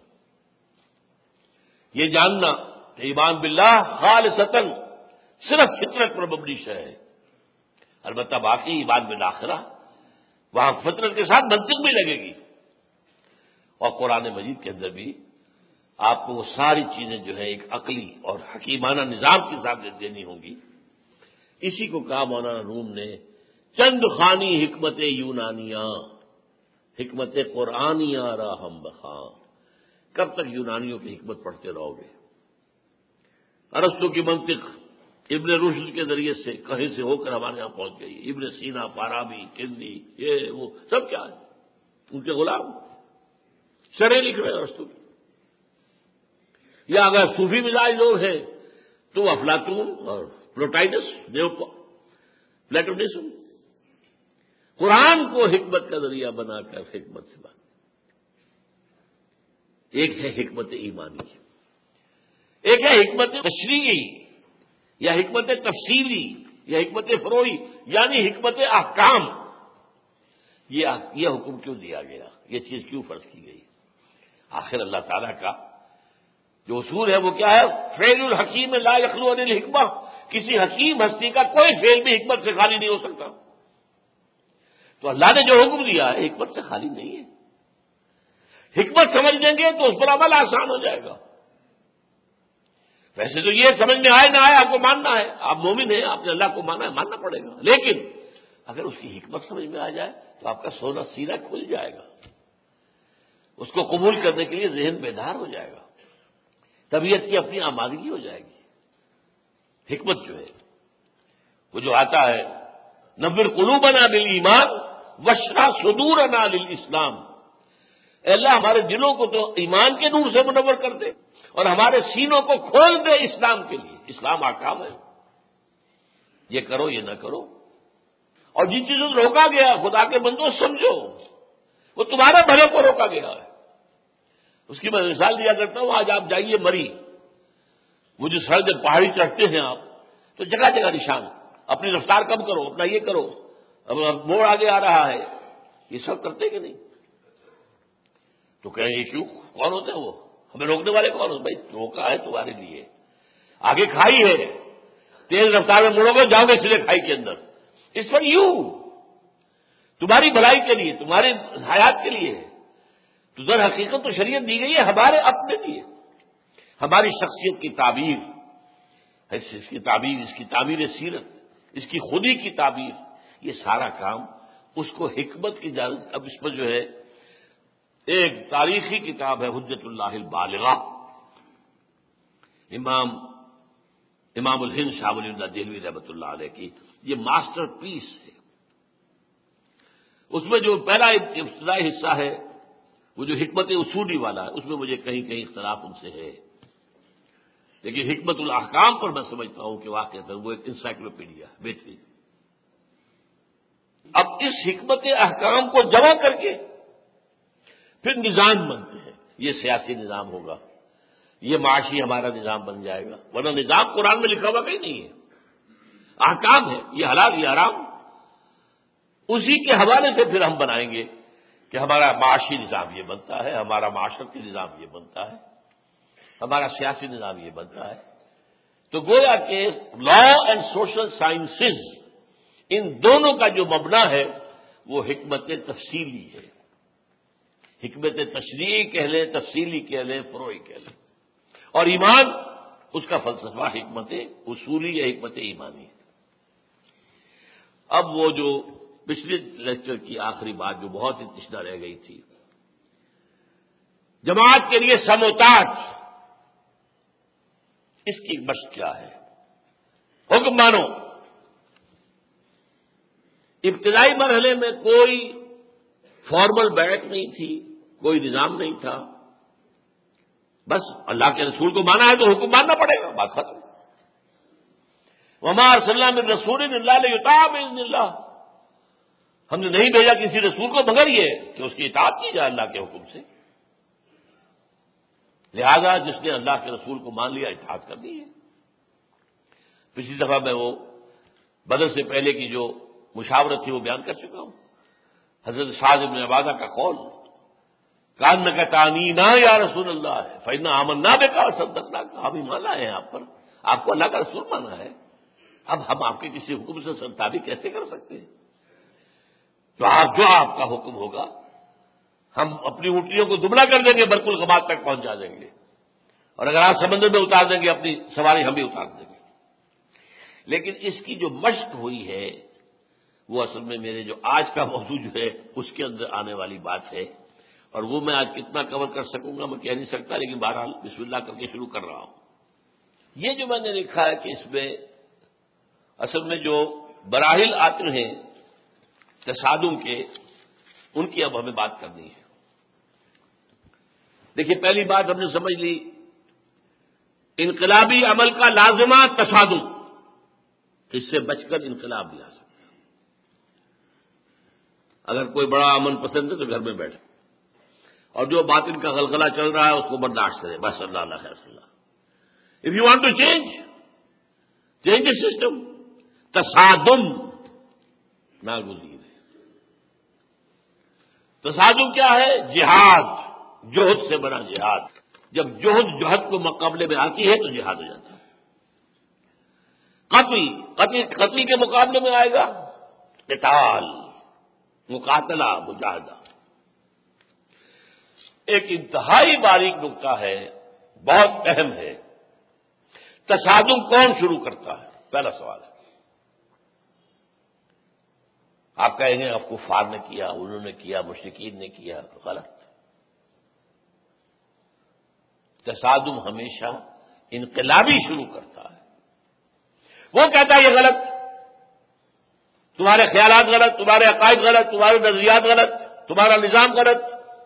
یہ جاننا کہ ایمان باللہ خالصتاً صرف فطرت پر مبنی شے ہے، البتہ باقی ایمان بالآخرہ وہاں فطرت کے ساتھ منطق بھی لگے گی، اور قرآن مجید کے اندر بھی آپ کو وہ ساری چیزیں جو ہے ایک عقلی اور حکیمانہ نظام کے ساتھ دینی ہوں گی۔ اسی کو کہا مولانا روم نے چند خانی حکمت یونانیہ، حکمت قرآنیہ راہم بخاں۔ کب تک یونانیوں کی حکمت پڑھتے رہو گے؟ ارسطو کی منطق ابن رشد کے ذریعے سے کہیں سے ہو کر ہمارے یہاں پہنچ گئی، ابن سینا، فارابی، کندی، یہ وہ سب کیا ہے؟ ان کے غلام شرح لکھ رہے ہیں ارسطو کی۔ یا اگر صوفی مزاج لوگ ہیں تو افلاطون اور پلوٹائنس، پلیٹونزم، قرآن کو حکمت کا ذریعہ بنا کر حکمت سے بات۔ ایک ہے حکمت ایمانی، ایک ہے حکمت تشریعی یا حکمت تفصیلی یا حکمت فروعی، یعنی حکمت احکام۔ یہ حکم کیوں دیا گیا، یہ چیز کیوں فرض کی گئی؟ آخر اللہ تعالیٰ کا جو اصول ہے وہ کیا ہے؟ فعل الحکیم لا یخلو عن الحکمہ، کسی حکیم ہستی کا کوئی فعل بھی حکمت سے خالی نہیں ہو سکتا۔ تو اللہ نے جو حکم دیا ہے حکمت سے خالی نہیں ہے، حکمت سمجھ لیں گے تو اس پر عمل آسان ہو جائے گا۔ ویسے تو یہ سمجھ میں آئے نہ آئے آپ کو ماننا ہے، آپ مومن ہیں، آپ نے اللہ کو مانا ہے، ماننا پڑے گا، لیکن اگر اس کی حکمت سمجھ میں آ جائے تو آپ کا سونا سینہ کھل جائے گا، اس کو قبول کرنے کے لیے ذہن بیدار ہو جائے گا، طبیعت کی اپنی آمادگی ہو جائے گی۔ حکمت جو ہے وہ جو آتا ہے نور قلوبنا بالایمان واشرح صدورنا للاسلام، اے اللہ ہمارے دلوں کو تو ایمان کے نور سے منور کر دے اور ہمارے سینوں کو کھول دے اسلام کے لیے۔ اسلام احکام ہے، یہ کرو یہ نہ کرو، اور جن چیزوں سے روکا گیا خدا کے بندو سمجھو وہ تمہارے بھلے کو روکا گیا ہے۔ اس کی میں مثال دیا کرتا ہوں، آج آپ جائیے مری، وہ جو سڑک پہاڑی چڑھتے ہیں آپ تو جگہ جگہ نشان، اپنی رفتار کم کرو، اپنا یہ کرو، اب موڑ آگے آ رہا ہے، یہ سب کرتے کہ نہیں؟ تو کہیں یہ کیوں؟ کون ہوتے ہیں وہ؟ ہمیں روکنے والے کون ہوتے؟ بھائی روکا ہے تمہارے لیے، آگے کھائی ہے، تیز رفتار میں مڑو گے جاؤ گے سیدھے کھائی کے اندر، اس پر یوں تمہاری بھلائی کے لیے، تمہاری حیات کے لیے، تو در حقیقت تو شریعت دی گئی ہے ہمارے اپنے لیے، ہماری شخصیت کی تعبیر، اس کی تعبیر سیرت، اس کی خودی کی تعبیر، یہ سارا کام اس کو حکمت کی جانب. اب اس پر جو ہے ایک تاریخی کتاب ہے حجت اللہ البالغہ، امام الہند شاہ ولی اللہ دہلوی رحمۃ اللہ علیہ کی، یہ ماسٹر پیس ہے. اس میں جو پہلا ابتدائی حصہ ہے وہ جو حکمت اصولی والا ہے، اس میں مجھے کہیں کہیں اختلاف ان سے ہے، لیکن حکمت الاحکام پر میں سمجھتا ہوں کہ واقعی وہ ایک انسائکلوپیڈیا بہترین. اب اس حکمت احکام کو جمع کر کے پھر نظام بنتے ہیں. یہ سیاسی نظام ہوگا، یہ معاشی ہمارا نظام بن جائے گا، ورنہ نظام قرآن میں لکھا ہوا کہیں نہیں ہے. احکام ہے، یہ حلال یہ حرام، اسی کے حوالے سے پھر ہم بنائیں گے کہ ہمارا معاشی نظام یہ بنتا ہے، ہمارا معاشرتی نظام یہ بنتا ہے، ہمارا سیاسی نظام یہ بنتا ہے. تو گویا کہ لا اینڈ سوشل سائنسز، ان دونوں کا جو مبنا ہے وہ حکمت تفصیلی ہے. حکمت تشریعی کہہ لیں، تفصیلی کہہ لیں، فروعی کہہ لیں. اور ایمان اس کا فلسفہ حکمت اصولی یا حکمت ایمانی ہے. اب وہ جو پچھلے لیکچر کی آخری بات جو بہت ہی تشنہ رہ گئی تھی، جماعت کے لیے سموتاج، اس کی مشق کیا ہے؟ حکم مانو. ابتدائی مرحلے میں کوئی فارمل بیعت نہیں تھی، کوئی نظام نہیں تھا، بس اللہ کے رسول کو مانا ہے تو حکم ماننا پڑے گا، بات ختم. وما ارسلنا من رسول الا لیطاع باذن اللہ، ہم نے نہیں بھیجا کسی رسول کو مگر یہ کہ اس کی اطاعت کی جائے اللہ کے حکم سے. لہذا جس نے اللہ کے رسول کو مان لیا اطاعت کرنی ہے. پچھلی دفعہ میں وہ بدر سے پہلے کی جو مشاورت تھی وہ بیان کر چکا ہوں. حضرت سعد بن عبادہ کا قول، کان میں تعنینا یا رسول اللہ ہے فإنا آمنا بک وصدقنا، ہم ایمان لائے ہیں آپ پر، آپ کو اللہ کا رسول مانا ہے، اب ہم آپ کے کسی حکم سے سرتابی کیسے کر سکتے ہیں؟ تو جو آپ کا حکم ہوگا ہم اپنی اونٹنیوں کو دبلا کر دیں گے، برق الغماد تک پہنچا دیں گے، اور اگر آپ سمندر میں اتار دیں گے اپنی سواری ہم بھی اتار دیں گے. لیکن اس کی جو مشق ہوئی ہے وہ اصل میں میرے جو آج کا موضوع جو ہے اس کے اندر آنے والی بات ہے، اور وہ میں آج کتنا کور کر سکوں گا میں کہہ نہیں سکتا، لیکن بہرحال بسم اللہ کر کے شروع کر رہا ہوں. یہ جو میں نے لکھا ہے کہ اس میں اصل میں جو براہل آتے ہیں تصادم کے، ان کی اب ہمیں بات کرنی ہے. دیکھیے پہلی بات ہم نے سمجھ لی، انقلابی عمل کا لازمہ تصادم، اس سے بچ کر انقلاب بھی آ سکتا ہے. اگر کوئی بڑا امن پسند ہے تو گھر میں بیٹھے، اور جو باطن کا غلغلہ چل رہا ہے اس کو برداشت کرے، بس اللہ اللہ خیر اللہ. If you want to change the system, تصادم ناگزیر ہے. تصادم کیا ہے؟ جہاد، جوہد سے بنا جہاد. جب جوہد کو مقابلے میں آتی ہے تو جہاد ہو جاتا ہے. قتل کے مقابلے میں آئے گا قتال، مقاتلہ، مجاہدہ. ایک انتہائی باریک نکتہ ہے، بہت اہم ہے. تصادم کون شروع کرتا ہے؟ پہلا سوال ہے. آپ کہیں گے اب کفار نے کیا، انہوں نے کیا، مشرکین نے کیا. غلط. تصادم ہمیشہ انقلابی شروع کرتا ہے. وہ کہتا ہے یہ غلط، تمہارے خیالات غلط، تمہارے عقائد غلط، تمہارے نظریات غلط، تمہارا نظام غلط.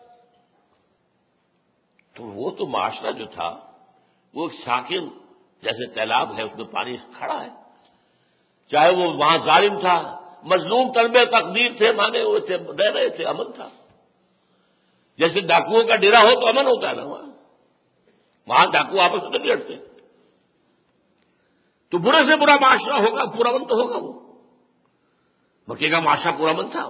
تو وہ تو معاشرہ جو تھا وہ ایک ساکن جیسے تیلاب ہے، اس میں پانی کھڑا ہے. چاہے وہ وہاں ظالم تھا، مظلوم طلبے تقدیر تھے، مانے ہوئے تھے، رہ رہے تھے، امن تھا. جیسے ڈاکوؤں کا ڈیرا ہو تو امن ہوتا ہے نا، وہاں ڈاکو آپس میں نہیں لڑتے. تو برے سے برا معاشرہ ہوگا، پورا امن تو ہوگا. وہ مکے کا معاشرہ پورا امن تھا.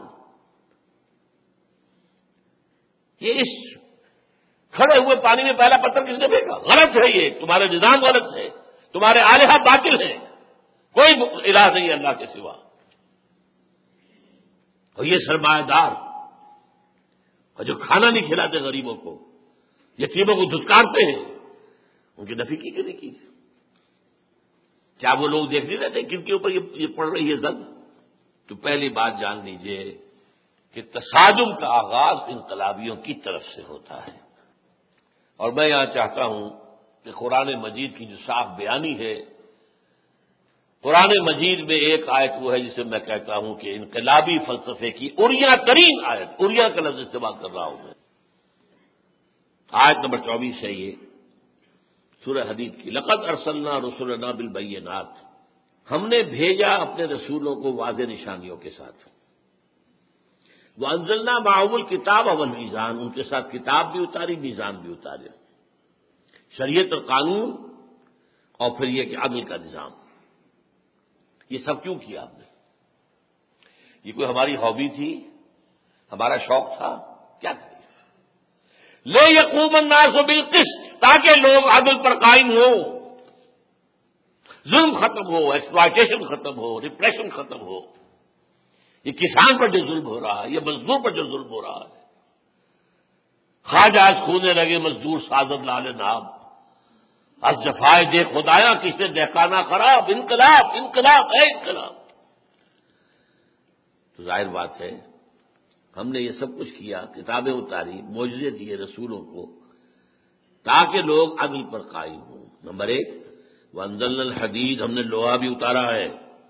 یہ اس کھڑے ہوئے پانی میں پہلا پتھر کس نے پھینکا؟ غلط ہے، یہ تمہارے نظام غلط ہے، تمہارے آلہہ باطل ہیں، کوئی الہ نہیں ہے اللہ کے سوا. اور یہ سرمایہ دار اور جو کھانا نہیں کھلاتے غریبوں کو، یتیموں کو دھتکارتے ہیں، ان کی نفی کی کہ نہیں کی؟ کیا وہ لوگ دیکھ نہیں رہتے کن کے اوپر یہ پڑ رہی ہے زد؟ تو پہلی بات جان لیجئے کہ تصادم کا آغاز انقلابیوں کی طرف سے ہوتا ہے، اور میں یہاں چاہتا ہوں کہ قرآن مجید کی جو صاف بیانی ہے، قرآن مجید میں ایک آیت وہ ہے جسے میں کہتا ہوں کہ انقلابی فلسفے کی اریاں ترین آیت، اریاں کا لفظ استعمال کر رہا ہوں میں، آیت نمبر 24 ہے یہ سورہ حدید کی، لقد ارسلنا رسلنا بالبینات، ہم نے بھیجا اپنے رسولوں کو واضح نشانیوں کے ساتھ، وانزلنا معهم الکتاب والمیزان، ان کے ساتھ کتاب بھی اتاری، میزان بھی اتارے، شریعت اور قانون، اور پھر یہ کہ عدل کا نظام۔ یہ سب کیوں کیا آپ نے؟ یہ کوئی ہماری ہابی تھی، ہمارا شوق تھا؟ کیا تھا؟ لے یقوم الناس بالقسط، تاکہ لوگ عدل پر قائم ہو، ظلم ختم ہو، ایکسپلائٹیشن ختم ہو، ریپریشن ختم ہو۔ یہ کسان پر جو ظلم ہو رہا ہے، یہ مزدور پر جو ظلم ہو رہا ہے، خواجہ از خونے لگے مزدور سازد لال ناب، از جفائے دے خدایا کس نے دہکانا خراب، انقلاب انقلاب ہے انقلاب۔ تو ظاہر بات ہے ہم نے یہ سب کچھ کیا، کتابیں اتاری، معجزے دیے رسولوں کو، تاکہ لوگ عدل پر قائم ہوں۔ نمبر 1، وانزلنا الحدید، ہم نے لوہا بھی اتارا ہے،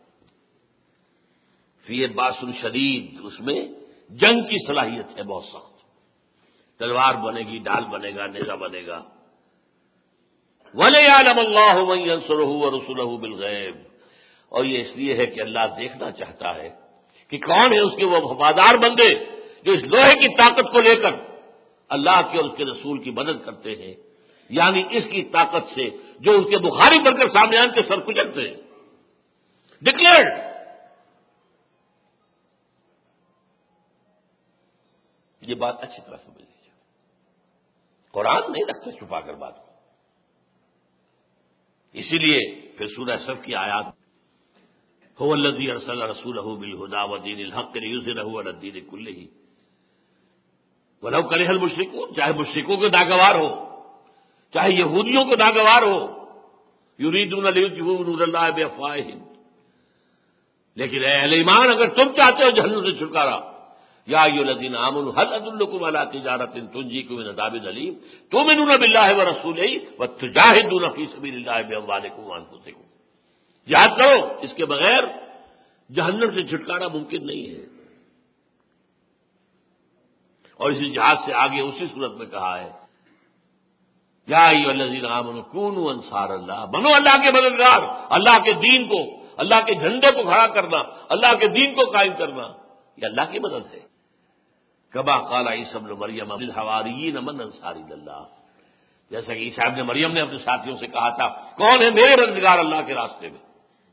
فیہ باس شدید، اس میں جنگ کی صلاحیت ہے بہت سخت، تلوار بنے گی، ڈال بنے گا، نیزہ بنے گا۔ وَلِيَعْلَمَ اللَّهُ مَن يَنصُرُهُ وَرُسُلَهُ بِالْغَيْبِ، اور یہ اس لیے ہے کہ اللہ دیکھنا چاہتا ہے کہ کون ہے اس کے وہ وفادار بندے جو اس لوہے کی طاقت کو لے کر اللہ کے اور اس کے رسول کی مدد کرتے ہیں، یعنی اس کی طاقت سے جو اس کے بخاری بن کر سامنے آن کے سر کچلتے ہیں۔ ڈکلیئرڈ، یہ بات اچھی طرح سمجھ لیجیے، قرآن نہیں رکھتا چھپا کر بات کو۔ اسی لیے پھر سورہ صف کی آیات، هو الذی ارسل رسولہ بالہدی ودین الحق لیظہرہ علی الدین کلہ ولو کرہ المشرکون، چاہے مشرکوں کو ناگوار ہو، چاہے یہودیوں کو ناگوار ہو، یریدون لیطفئوا نور اللہ بافواہہم، لیکن اے اہل ایمان اگر تم چاہتے ہو جہنم سے چھٹکارا، یا ایھا الذین آمنوا هل ادلکم علی تجارۃ تنجیکم من عذاب الیم تؤمنون باللہ ورسولہ وتجاہدون فی سبیل اللہ باموالکم وانفسکم، یاد کرو اس کے بغیر جہنم سے چھٹکارا ممکن نہیں ہے۔ اور اسی جہاد سے آگے اسی صورت میں کہا ہے، یا ایھا الذین آمنوا کونوا انصار اللہ، بنو اللہ کے مددگار، اللہ کے دین کو، اللہ کے جھنڈے کو کھڑا کرنا، اللہ کے دین کو قائم کرنا، یہ اللہ کی مدد ہے۔ کما قال عیسی ابن مریم للحواریین من انصاری اللہ، جیسا کہ عیسی ابن مریم نے اپنے ساتھیوں سے کہا تھا کون ہے میرے مددگار اللہ کے راستے میں؟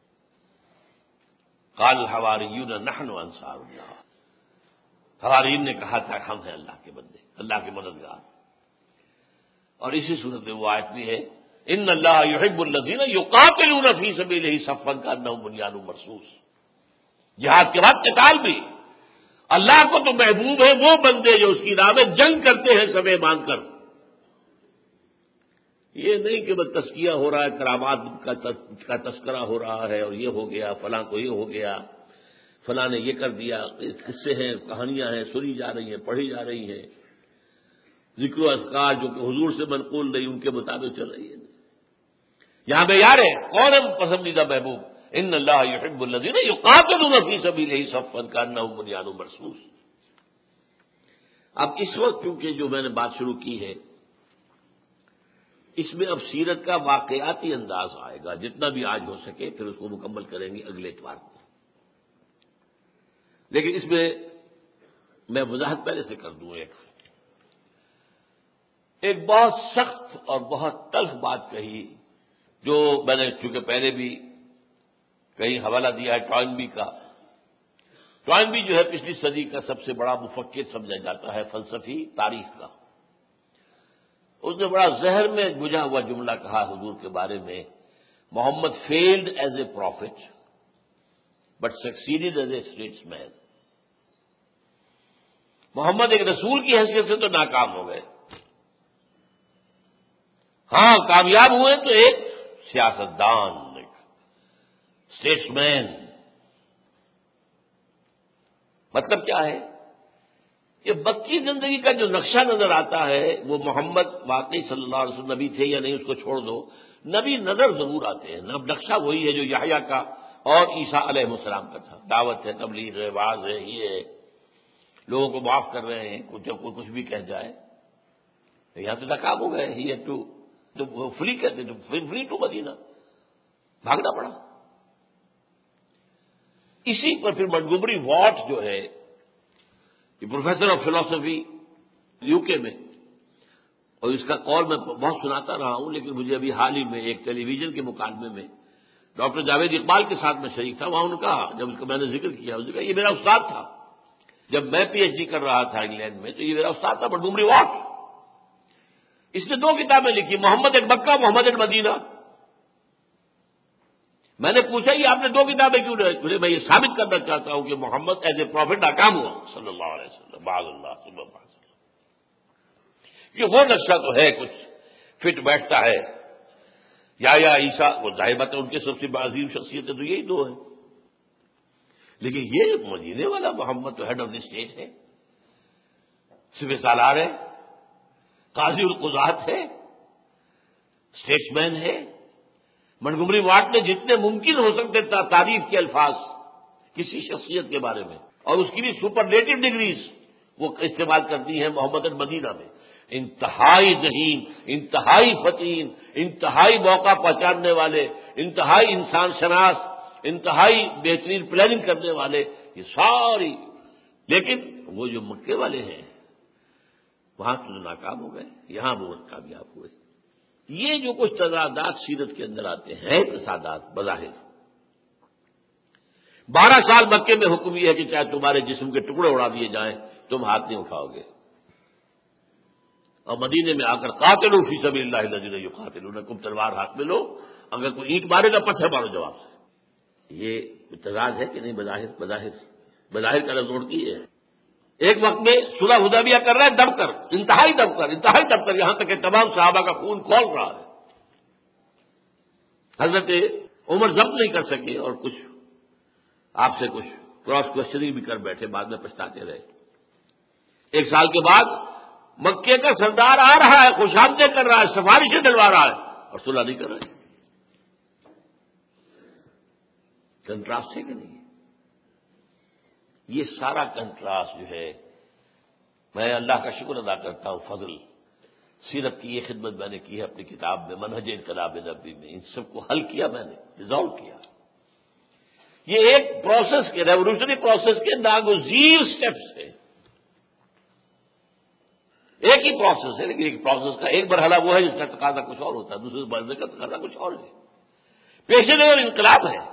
قال الحواریون نحن انصار اللہ، حواریین نے کہا تھا ہم ہیں اللہ کے بندے، اللہ کے مددگار۔ اور اسی صورت میں وہ آیت بھی ہے، ان اللہ یحب الذین یقاتلون فی سبیلہ صفا کانہم بنیان مرصوص، جہاد کے بعد قتال بھی، اللہ کو تو محبوب ہے وہ بندے جو اس کی راہ میں جنگ کرتے ہیں صفیں باندھ کر۔ یہ نہیں کہ بس تزکیہ ہو رہا ہے، کرامات کا تذکرہ ہو رہا ہے، اور یہ ہو گیا، فلاں کو یہ ہو گیا، فلاں نے یہ کر دیا، قصے ہیں، کہانیاں ہیں، سنی جا رہی ہیں، پڑھی جا رہی ہیں، ذکر و اذکار جو کہ حضور سے منقول نہیں ان کے مطابق چل رہی ہے۔ یہاں پہ یار ہے کون ہے پسندیدہ محبوب؟ ان اللہ یحب الذین یقاتلون فی سبیلہ صفا کانہم بنیان مرصوص۔ اب اس وقت کیونکہ جو میں نے بات شروع کی ہے اس میں اب سیرت کا واقعاتی انداز آئے گا، جتنا بھی آج ہو سکے، پھر اس کو مکمل کریں گے اگلے اتوار کو۔ لیکن اس میں وضاحت پہلے سے کر دوں، ایک بہت سخت اور بہت تلخ بات کہی، جو میں نے چونکہ پہلے بھی کہیں حوالہ دیا ہے ٹوائنبی کا۔ ٹوائنبی جو ہے پچھلی صدی کا سب سے بڑا مفکر سمجھا جاتا ہے، فلسفی تاریخ کا۔ اس نے بڑا زہر میں بجھا ہوا جملہ کہا حضور کے بارے میں، Muhammad failed as a prophet but succeeded as a statesman. Muhammad ایک رسول کی حیثیت سے تو ناکام ہو گئے، ہاں کامیاب ہوئے تو ایک سیاستدان، اسٹیٹس مین۔ مطلب کیا ہے کہ مکی زندگی کا جو نقشہ نظر آتا ہے وہ محمد واقعی صلی اللہ علیہ وسلم نبی تھے یا نہیں اس کو چھوڑ دو، نبی نظر ضرور آتے ہیں، نقشہ وہی ہے جو یحییٰ کا اور عیسیٰ علیہ السلام کا تھا، دعوت ہے، تبلیغ ہے، واعظ ہے، یہ ہے، لوگوں کو معاف کر رہے ہیں، جب کوئی کچھ بھی کہہ جائے۔ یہاں سے ناکام ہو گئے، ہی ٹو تو فری کہتے تو فری ٹو مدینہ، بھاگنا پڑا۔ اسی پر پھر منٹگومری واٹ جو ہے یہ پروفیسر آف فلاسفی یو کے میں، اور اس کا قول میں بہت سناتا رہا ہوں، لیکن مجھے ابھی حال ہی میں ایک ٹیلی ویژن کے مکالمے میں ڈاکٹر جاوید اقبال کے ساتھ میں شریک تھا، وہاں انہوں نے کہا، جب اس کا میں نے ذکر کیا، اس نے کہا یہ میرا استاد تھا، جب میں پی ایچ ڈی کر رہا تھا انگلینڈ میں تو یہ میرا استاد تھا منٹگومری واٹ۔ اس نے 2 کتابیں لکھی، محمد at Mecca, Muhammad at Medina. میں نے پوچھا یہ آپ نے 2 کتابیں کیوں لکھی؟ میں یہ ثابت کرنا چاہتا ہوں کہ محمد ایز اے پروفٹ ناکام ہوا صلی اللہ علیہ وسلم، بعد اللہ صلی اللہ علیہ وسلم۔ یہ وہ نقشہ تو ہے کچھ فٹ بیٹھتا ہے، یا عیسیٰ، وہ ظاہر بات ہے ان کے سب سے عظیم شخصیتیں تو یہی 2 ہیں، لیکن یہ مدینے والا محمد تو ہیڈ آف دی اسٹیٹ ہے، سپہ سالار ہے، قاضی القضات ہے، اسٹیٹس مین ہے۔ منٹگومری واٹ نے جتنے ممکن ہو سکتے تعریف کے الفاظ کسی شخصیت کے بارے میں، اور اس کی بھی سپرلیٹو ڈگریز وہ استعمال کرتی ہیں محمد المدینہ میں، انتہائی ذہین، انتہائی فطین، انتہائی موقع پہچاننے والے، انتہائی انسان شناس، انتہائی بہترین پلاننگ کرنے والے، یہ ساری۔ لیکن وہ جو مکے والے ہیں وہاں تو ناکام ہو گئے، یہاں وہ کامیاب ہوئے۔ یہ جو کچھ تضادات سیرت کے اندر آتے ہیں، تصادات بظاہر، 12 سال مکے میں حکم یہ ہے کہ چاہے تمہارے جسم کے ٹکڑے اڑا دیے جائیں تم ہاتھ نہیں اٹھاؤ گے، اور مدینے میں آ کر قاتلوا فی سبیل اللہ الذین یقاتلونکم، تلوار ہاتھ میں لو، اگر کوئی اینٹ مارے گا پتھر مارو جواب سے۔ یہ تضاد ہے کہ نہیں؟ بظاہر کا رزوڑتی ہے۔ ایک وقت میں صلح حدیبیہ کر رہا ہے دب کر، انتہائی دب کر، یہاں تک کہ تمام صحابہ کا خون کھول رہا ہے۔ حضرت عمر ضبط نہیں کر سکے اور کچھ آپ سے کچھ کراس کوشچننگ بھی کر بیٹھے، بعد میں پچھتاتے رہے۔ 1 سال کے بعد مکے کا سردار آ رہا ہے، خوشامدید کر رہا ہے، سفارشیں ڈلوا رہا ہے، اور صلح نہیں کر رہے۔ کنٹراسٹ ہے کہ نہیں؟ یہ سارا کنٹراسٹ جو ہے، میں اللہ کا شکر ادا کرتا ہوں، فضل سیرت کی یہ خدمت میں نے کی ہے اپنی کتاب میں، منہج انقلاب نبوی میں، ان سب کو حل کیا، میں نے ریزالو کیا۔ یہ ایک پروسیس کے، ریولیوشنری پروسیس کے ناگزیر سٹیپس ہیں۔ ایک ہی پروسیس ہے، لیکن ایک پروسیس کا ایک مرحلہ وہ ہے جس کا تقاضا کچھ اور ہوتا ہے، دوسرے مرحلے کا تقاضا کچھ اور ہے۔ پیش نظر انقلاب ہے،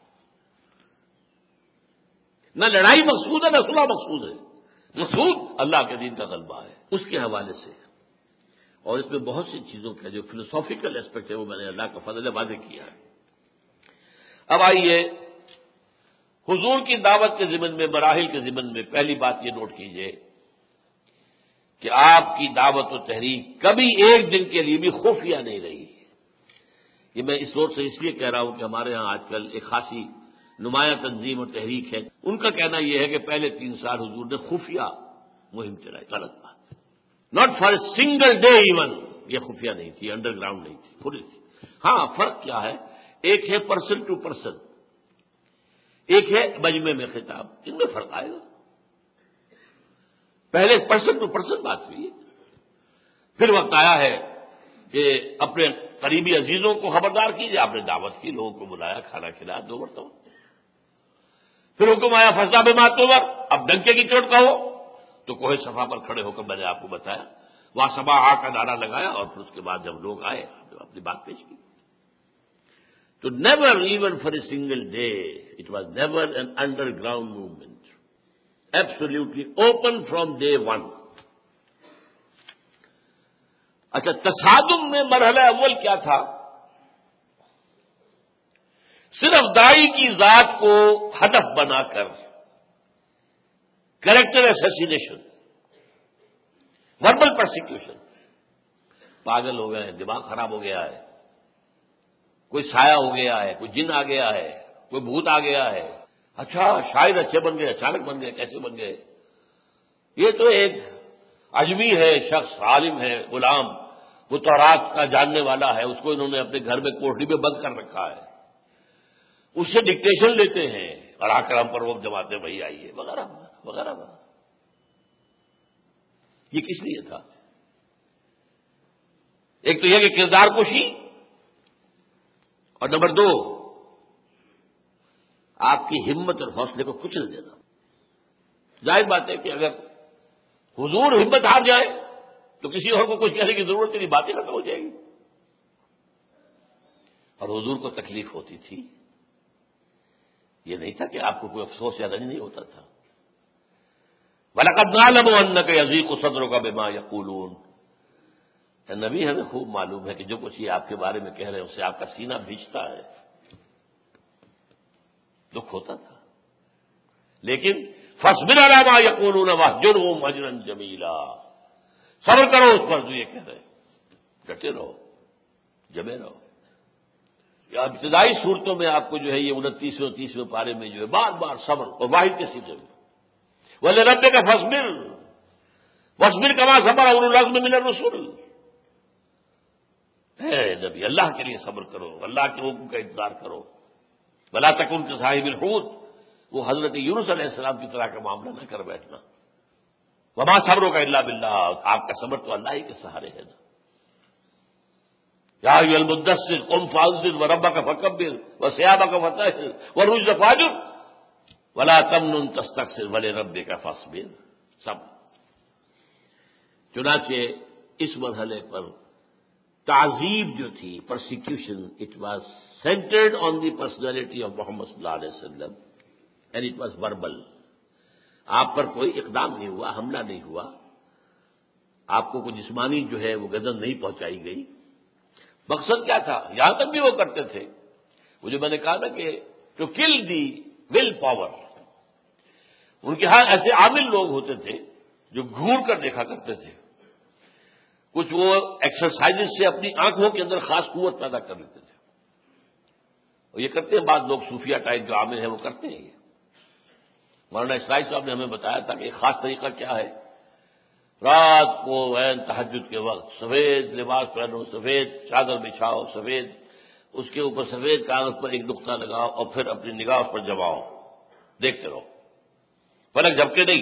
نہ لڑائی مقصود ہے نہ صلح مقصود ہے، مقصود اللہ کے دین کا غلبہ ہے، اس کے حوالے سے۔ اور اس میں بہت سی چیزوں کا جو فلسافیکل ایسپیکٹ ہے وہ میں نے اللہ کا فضل واضح کیا ہے۔ اب آئیے حضور کی دعوت کے ضمن میں، مراحل کے ضمن میں، پہلی بات یہ نوٹ کیجئے کہ آپ کی دعوت و تحریک کبھی ایک دن کے لیے بھی خفیہ نہیں رہی۔ یہ میں اس وقت سے اس لیے کہہ رہا ہوں کہ ہمارے ہاں آج کل ایک خاصی نمایاں تنظیم اور تحریک ہے، ان کا کہنا یہ ہے کہ پہلے 3 سال حضور نے خفیہ مہم چلائی۔ غلط بات، not for a single day even, یہ خفیہ نہیں تھی، انڈر گراؤنڈ نہیں تھی، کھلی تھی۔ ہاں فرق کیا ہے، ایک ہے پرسن ٹو پرسن، ایک ہے مجمع میں خطاب، ان میں فرق آئے گا۔ پہلے پرسن ٹو پرسن بات ہوئی ہے، پھر وقت آیا ہے کہ اپنے قریبی عزیزوں کو خبردار کیجیے، آپ نے دعوت کی، لوگوں کو بلایا، کھانا کھلایا 2 مرتبہ، پھر حکم آیا فضا بما تؤمر، اب ڈنکے کی چوٹ کہو، تو کوہ صفا پر کھڑے ہو کر میں نے آپ کو بتایا، وہاں صبا آ کا نعرہ لگایا، اور پھر اس کے بعد جب لوگ آئے اپنی بات پیش کی۔ تو never even for a single day, it was never an underground movement, absolutely open from day 1۔ اچھا، تصادم میں مرحلہ اول کیا تھا؟ صرف داعی کی ذات کو ہدف بنا کر کریکٹر اسیسینیشن، وربل پرسیکیوشن. پاگل ہو گئے ہیں، دماغ خراب ہو گیا ہے، کوئی سایہ ہو گیا ہے، کوئی جن آ گیا ہے، کوئی بھوت آ گیا ہے. اچھا شاید اچھے بن گئے، اچانک بن گئے، کیسے بن گئے؟ یہ تو ایک اجمی ہے، شخص عالم ہے، غلام، وہ تورات کا جاننے والا ہے، اس کو انہوں نے اپنے گھر میں کوٹری میں بند کر رکھا ہے، اس سے ڈکٹیشن لیتے ہیں اور آ کر ہم پر وہ جماتے وہی آئیے وغیرہ وغیرہ وغیرہ. یہ کس لیے تھا؟ ایک تو یہ کہ کردار کشی، اور نمبر 2 آپ کی ہمت اور حوصلے کو کچل دینا. ظاہر بات ہے کہ اگر حضور ہمت ہار جائے تو کسی اور کو کچھ کہنے کی ضرورت نہیں، باتیں ختم ہو جائے گی. اور حضور کو تکلیف ہوتی تھی، یہ نہیں تھا کہ آپ کو کوئی افسوس یا رنج نہیں ہوتا تھا. وَلَقَدْ نَعْلَمُ أَنَّكَ يَضِيقُ صَدْرُكَ بِمَا يَقُولُونَ. نبی ہمیں خوب معلوم ہے کہ جو کچھ یہ آپ کے بارے میں کہہ رہے ہیں اس سے آپ کا سینہ بھیجتا ہے، دکھ ہوتا تھا. لیکن فَاصْبِرْ عَلَىٰ مَا يَقُولُونَ وَاهْجُرْهُمْ هَجْرًا جَمِيلًا. صبر کرو اس پر جو یہ کہہ رہے ہیں، ڈٹے رہو، جمے رہو. یا ابتدائی صورتوں میں آپ کو جو ہے یہ 29ویں اور 30ویں پارے میں جو ہے بار بار صبر اور واحد کے سیدھے میں وَلِرَبِّكَ فَاصْبِرْ وَاصْبِرْ كَمَا صَبَرَ أُولُو الْعَزْمِ مِنَ الرُّسُلِ. اے نبی اللہ کے لیے صبر کرو، اللہ کے حکم کا انتظار کرو. وَلَا تَكُنْ كَصَاحِبِ الْحُوتِ. وہ حضرت یونس علیہ السلام کی طرح کا معاملہ نہ کر بیٹھنا. وَمَا صَبْرُكَ إِلَّا بِاللَّهِ. آپ کا صبر تو اللہ ہی کے سہارے ہے نا. یا ایھا المدثر قم فانذر وربک فکبر وثیابک فطہر والرجز فاہجر ولا تمنن تستکثر ولربک فاصبر. سب. چنانچہ اس مرحلے پر تعذیب جو تھی، persecution, it was centred on the personality of Muhammad صلی اللہ علیہ وسلم اینڈ اٹ واز وربل. آپ پر کوئی اقدام نہیں ہوا، حملہ نہیں ہوا، آپ کو کوئی جسمانی جو ہے وہ گردن نہیں پہنچائی گئی. مقصد کیا تھا؟ یہاں تک بھی وہ کرتے تھے، وہ جو میں نے کہا نا کہ to kill the will power. ان کے ہاں ایسے عامل لوگ ہوتے تھے جو گھور کر دیکھا کرتے تھے. کچھ وہ ایکسرسائز سے اپنی آنکھوں کے اندر خاص قوت پیدا کر لیتے تھے، اور یہ کرتے ہیں بعض لوگ صوفیہ ٹائپ جو عامل ہیں وہ کرتے ہیں. یہ مولانا اسرائیل صاحب نے ہمیں بتایا تھا کہ ایک خاص طریقہ کیا ہے. رات کو تہجد کے وقت سفید لباس پہنو، سفید چادر بچھاؤ، سفید اس کے اوپر سفید کاغذ پر ایک نقطہ لگاؤ اور پھر اپنی نگاہ اس پر جماؤ، دیکھتے رہو، پلک جھپکے نہیں،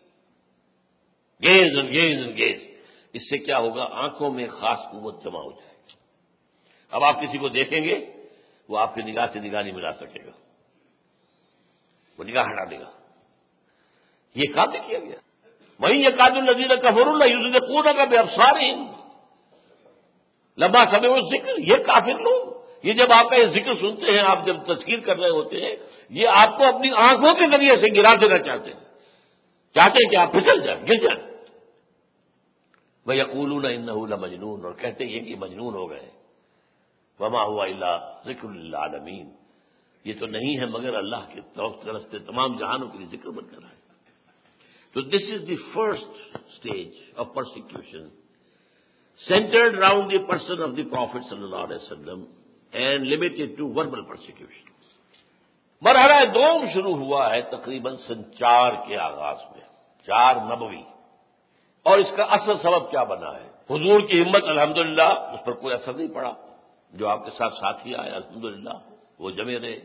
gaze and gaze and gaze. اس سے کیا ہوگا؟ آنکھوں میں خاص قوت جمع ہو جائے گی. اب آپ کسی کو دیکھیں گے وہ آپ کی نگاہ سے نگاہ نہیں ملا سکے گا، وہ نگاہ ہٹا دے گا. یہ کام بھی کیا گیا. وہیں یکاد الذین کفروا لیزلقونک بابصارہم لما سمعوا الذکر. یہ کافر لوگ، یہ جب آپ کا یہ ذکر سنتے ہیں، آپ جب تذکیر کر رہے ہوتے ہیں، یہ آپ کو اپنی آنکھوں کے ذریعے سے گرا دینا چاہتے ہیں کہ آپ پھسل جائیں، گر جائیں. وَيَقُولُونَ إِنَّهُ لَمَجْنُونَ. اور کہتے ہیں کہ مجنون ہو گئے. وَمَا هُوَ إِلَّا ذِكْرٌ لِّلْعَالَمِينَ. یہ تو نہیں ہے مگر اللہ کے طرف سے تمام جہانوں کے لیے ذکر بن کر آئے. So this is the first stage of persecution, centered around the person of the Prophet sallallahu alaihi wasallam and limited to verbal persecution. مرحلہ دوم شروع ہوا ہے تقریباً سن 4 کے آغاز میں، 4 نبوی. اور اس کا اصل سبب کیا بنا ہے؟ حضور کی ہمت الحمدللہ اس پر کوئی اثر نہیں پڑا. جو آپ کے ساتھ ساتھی آئے الحمدللہ وہ جمے رہے.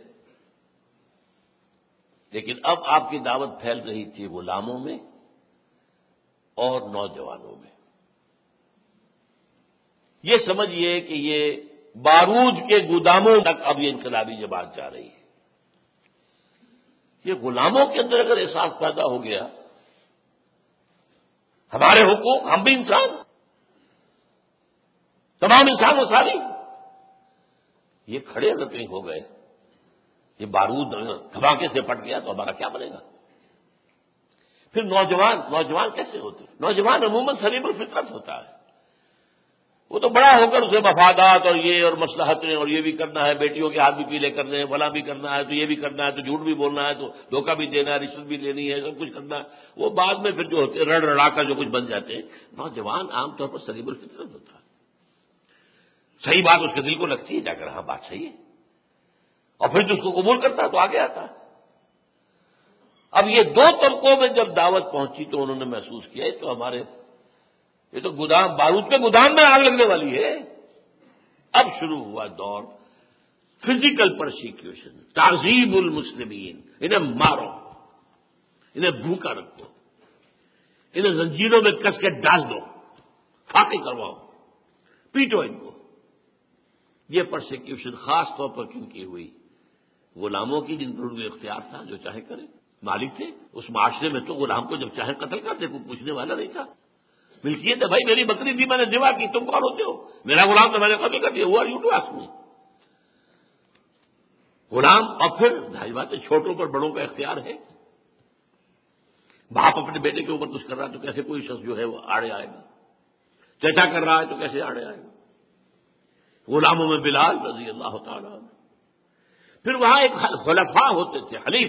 لیکن اب آپ کی دعوت پھیل رہی تھی غلاموں میں اور نوجوانوں میں. یہ سمجھیے کہ یہ بارود کے گوداموں تک اب یہ انقلابی جماعت جا رہی ہے. یہ غلاموں کے اندر اگر احساس پیدا ہو گیا ہمارے حقوق، ہم بھی انسان، تمام انسان و ساری، یہ کھڑے اگر کہیں ہو گئے، یہ بارود دھماکے سے پھٹ گیا تو ہمارا کیا بنے گا؟ پھر نوجوان کیسے ہوتے؟ نوجوان عموماً سلیم الفطرت ہوتا ہے. وہ تو بڑا ہو کر اسے مفادات اور یہ اور مصلحتیں اور یہ بھی کرنا ہے، بیٹیوں کے ہاتھ بھی پیلے کرنے ہیں، فلاں بھی کرنا ہے، تو یہ بھی کرنا ہے، تو جھوٹ بھی بولنا ہے، تو دھوکہ بھی دینا ہے، رشوت بھی لینی ہے، سب کچھ کرنا ہے، وہ بعد میں پھر جو ہوتے ہیں رڑ رڑا کر جو کچھ بن جاتے ہیں۔ نوجوان عام طور پر سلیم الفطرت ہوتا ہے، صحیح بات اس کے دل کو لگتی ہے، جا کر ہاں بات صحیح ہے، اور پھر جو اس کو قبول کرتا ہے تو آگے آتا ہے۔ اب یہ دو طبقوں میں جب دعوت پہنچی تو انہوں نے محسوس کیا تو ہمارے یہ تو گودام، بارود کے گودام میں آگ لگنے والی ہے۔ اب شروع ہوا دور فزیکل پرسیکیوشن، تعذیب المسلمین، انہیں مارو، انہیں بھوکا رکھو، انہیں زنجیروں میں کس کے ڈال دو، پھانسی کرواؤ، پیٹو ان کو۔ یہ پرسیکیوشن خاص طور پر کن کی ہوئی؟ غلاموں کی، جن پر ان کو اختیار تھا، جو چاہے کرے، مالک تھے اس معاشرے میں، تو غلام کو جب چاہے قتل کر دے، کوئی پوچھنے والا نہیں تھا۔ ملکیت ہے، بھائی میری بکری تھی، میں نے ذبح کی، تم کون ہوتے ہو؟ میرا غلام تو میں نے قتل کر دیا، ہوا you to ask me. Ghulam, اور پھر ظاہر بات ہے چھوٹوں پر بڑوں کا اختیار ہے۔ باپ اپنے بیٹے کے اوپر کچھ کر رہا ہے تو کیسے کوئی شخص جو ہے وہ آڑے آئے گا؟ چچا کر رہا ہے تو کیسے آڑے آئے گا؟ غلاموں میں بلال رضی اللہ تعالیٰ عنہ۔ پھر وہاں ایک خلفاء ہوتے تھے، حلیف۔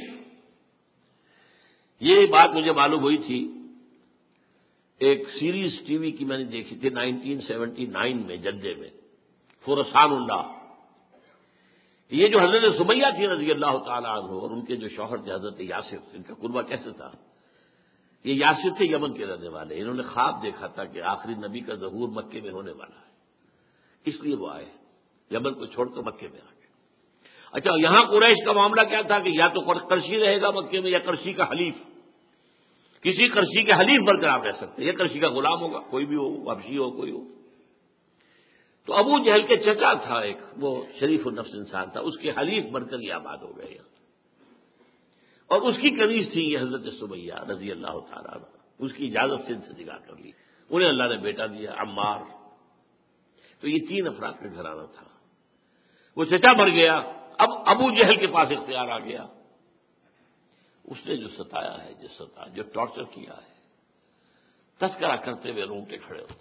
یہ بات مجھے معلوم ہوئی تھی، ایک سیریز ٹی وی کی میں نے دیکھی تھی 1979 میں جدے میں، فرسان اللہ۔ یہ جو حضرت سمیہ تھی رضی اللہ تعالیٰ عنہ اور ان کے جو شوہر تھے حضرت یاسر، ان کا کنبہ کیسے تھا؟ یہ یاسر تھے یمن کے رہنے والے، انہوں نے خواب دیکھا تھا کہ آخری نبی کا ظہور مکے میں ہونے والا ہے، اس لیے وہ آئے، یمن کو چھوڑ کر مکے میں آ گئے۔ اچھا، یہاں قریش کا معاملہ کیا تھا کہ یا تو قرشی رہے گا مکے میں یا قرشی کا حلیف، کسی قرشی کے حلیف بن کر آپ رہ سکتے ہیں، یا قرشی کا غلام ہوگا، کوئی بھی ہو، حبشی ہو، کوئی ہو۔ تو ابو جہل کے چچا تھا ایک، وہ شریف النفس انسان تھا، اس کے حلیف بن کر یہ آباد ہو گئے یہاں، اور اس کی کنیز تھی یہ حضرت سمیہ رضی اللہ تعالیٰ عنہ، اس کی اجازت سے ان سے نکاح کر لی، انہیں اللہ نے بیٹا دیا عمار۔ تو یہ 3 افراد کا گھرانہ تھا۔ وہ چچا مر گیا، اب ابو جہل کے پاس اختیار آ گیا، اس نے جو ستایا ہے، جو ٹارچر کیا ہے، تذکرہ کرتے ہوئے رونگٹے کھڑے ہوتے،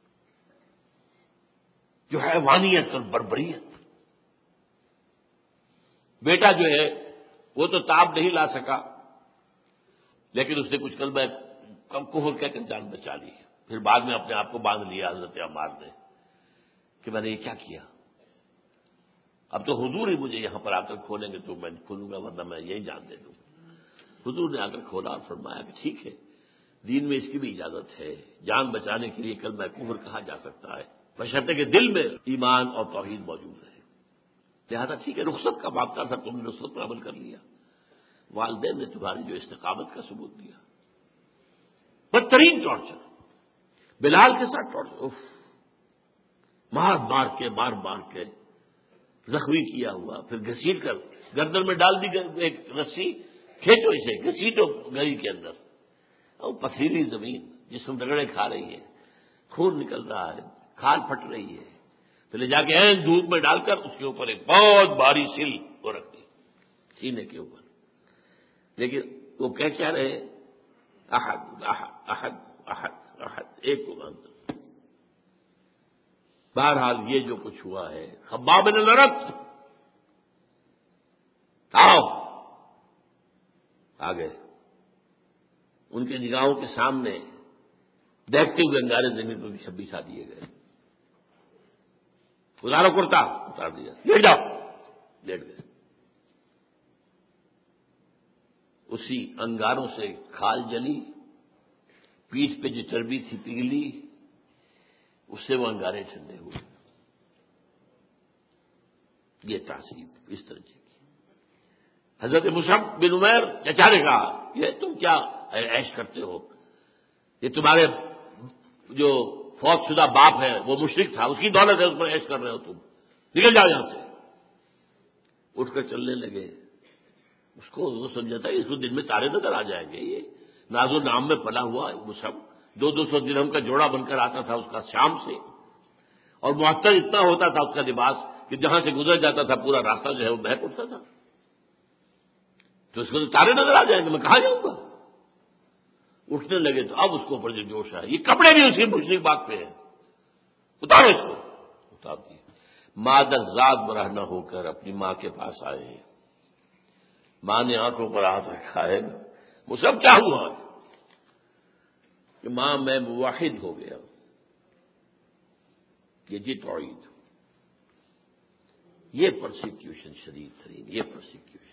جو حیوانیت اور بربریت۔ بیٹا جو ہے وہ تو تاب نہیں لا سکا، لیکن اس نے کچھ کلمہ کفر کہہ کر جان بچا لی، پھر بعد میں اپنے آپ کو باندھ لیا حضرت عمار نے کہ میں نے یہ کیا کیا، اب تو حضور ہی مجھے یہاں پر آ کر کھولیں گے تو میں کھولوں گا، ورنہ میں یہی جان دے دوں۔ حضور نے آ کر کھولا اور فرمایا کہ ٹھیک ہے، دین میں اس کی بھی اجازت ہے، جان بچانے کے لیے کلمہ کفر کہا جا سکتا ہے، بشرطے کہ دل میں ایمان اور توحید موجود رہے، لہذا ٹھیک ہے، رخصت کا معاملہ تھا، تم نے رخصت پر عمل کر لیا، والدین نے تمہاری جو استقامت کا ثبوت دیا۔ بدترین ٹارچر، بلال کے ساتھ ٹارچر، مار مار کے زخمی کیا ہوا، پھر گھسیٹ کر گردن میں ڈال دی ایک رسی، کھینچو اسے، گھسیٹو گلی کے اندر، اور پتھریلی زمین جسم رگڑے کھا رہی ہے، خون نکل رہا ہے، کھال پھٹ رہی ہے، پھر لے جا کے این دھوپ میں ڈال کر اس کے اوپر ایک بہت بھاری سل وہ رکھ دی سینے کے اوپر، لیکن وہ کیا رہے، احد احد احد احد احد، ایک کو مانتا۔ بہرحال یہ جو کچھ ہوا ہے، خباب بن الارت آؤ آ گئے، ان کے نگاہوں کے سامنے دیکھتے ہوئے انگارے زمین پر 26 آ دیے گئے، اتارو کرتا، اتار دیا، لیٹ جاؤ، لیٹ گئے، اسی انگاروں سے کھال جلی، پیٹھ پہ جو چربی تھی پگھلی، اس سے وہ انگارے ٹھنڈے ہوئے۔ یہ تعصیب اس طرح کی۔ حضرت مصعب بن عمیر چچا نے کہا، یہ تم کیا عیش کرتے ہو، یہ تمہارے جو فوت شدہ باپ ہے وہ مشرک تھا، اس کی دولت ہے، اس پر عیش کر رہے ہو تم، نکل جاؤ یہاں سے۔ اٹھ کر چلنے لگے، اس کو وہ سمجھتا ہے اس کو دن میں تارے نظر آ جائیں گے، یہ ناز و نام میں پلا ہوا مصعب 200 درہم کا جوڑا بن کر آتا تھا اس کا شام سے، اور معطر اتنا ہوتا تھا اس کا لباس کہ جہاں سے گزر جاتا تھا پورا راستہ جو ہے وہ بہک اٹھتا تھا، تو اس کو تو تارے نظر آ جائیں گے، میں کہاں جاؤں گا۔ اٹھنے لگے تو اب اس کو اوپر جو جوش ہے، یہ کپڑے بھی اسی مشرک بات پہ ہیں، اتارو اس کو، اتار دیے۔ مادر ذات برہنہ ہو کر اپنی ماں کے پاس آئے ہیں، ماں نے آنکھوں پر ہاتھ رکھا ہے، وہ سب کیا ہوا کہ ماں میں موحد ہو گیا، یہ جی توحید، یہ پرسیکیوشن شدید ترین، یہ پرسیکیوشن،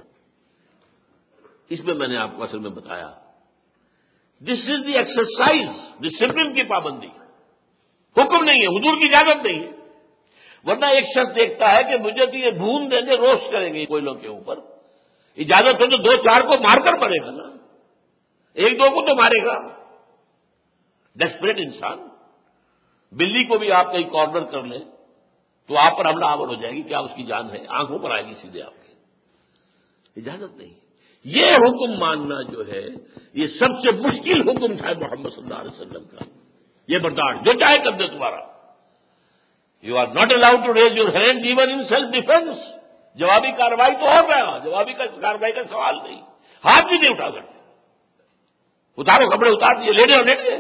اس میں میں نے آپ کو اصل میں بتایا دس از دی ایکسرسائز، ڈسپلن کی پابندی، حکم نہیں ہے، حضور کی اجازت نہیں ہے۔ ورنہ ایک شخص دیکھتا ہے کہ مجھے تو یہ بھون دیں گے، روسٹ کریں گے کوئلوں کے اوپر، اجازت ہو تو دو چار کو مار کر پڑے گا نا، ایک دو کو تو مارے گا۔ ڈیسپریٹ انسان، بلی کو بھی آپ کہیں کارنر کر لیں تو آپ پر حملہ آور ہو جائے گی، کیا اس کی جان ہے، آنکھوں پر آئے گی سیدھے آپ کے، اجازت نہیں۔ یہ حکم ماننا جو ہے یہ سب سے مشکل حکم تھا محمد صلی اللہ علیہ وسلم کا، یہ برداشت، جو چاہے کر دے تمہارا، you are not allowed to raise your hand even in self defence, جوابی کارروائی تو اور رہا، جوابی کارروائی کا سوال نہیں، ہاتھ بھی نہیں اٹھا سکتے، اتارو کپڑے اتار دیے، لیٹے اور لیٹ گئے۔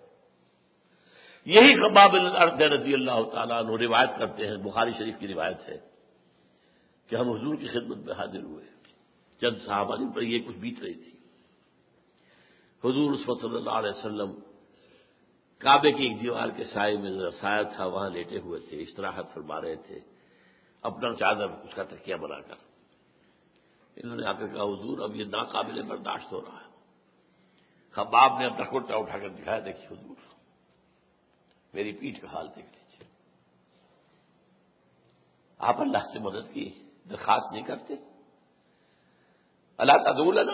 یہی خباب بن الارض رضی اللہ تعالیٰ عنہ روایت کرتے ہیں، بخاری شریف کی روایت ہے کہ ہم حضور کی خدمت میں حاضر ہوئے، چند صحابہ جن پر یہ کچھ بیت رہی تھی، حضور اس وقت صلی اللہ علیہ وسلم کعبے کی ایک دیوار کے سائے میں ذرا سایہ تھا، وہاں لیٹے ہوئے تھے، استراحت فرما رہے تھے، اپنا چادر اس کا تکیہ بنا کر۔ انہوں نے آ کر کہا حضور اب یہ ناقابل برداشت ہو رہا ہے۔ خباب نے اپنا کرتا اٹھا کر دکھایا، دیکھیے حضور میری پیٹھ کا حال دیکھ لیجیے، آپ اللہ سے مدد کی درخواست نہیں کرتے، اللہ تدعو لنا،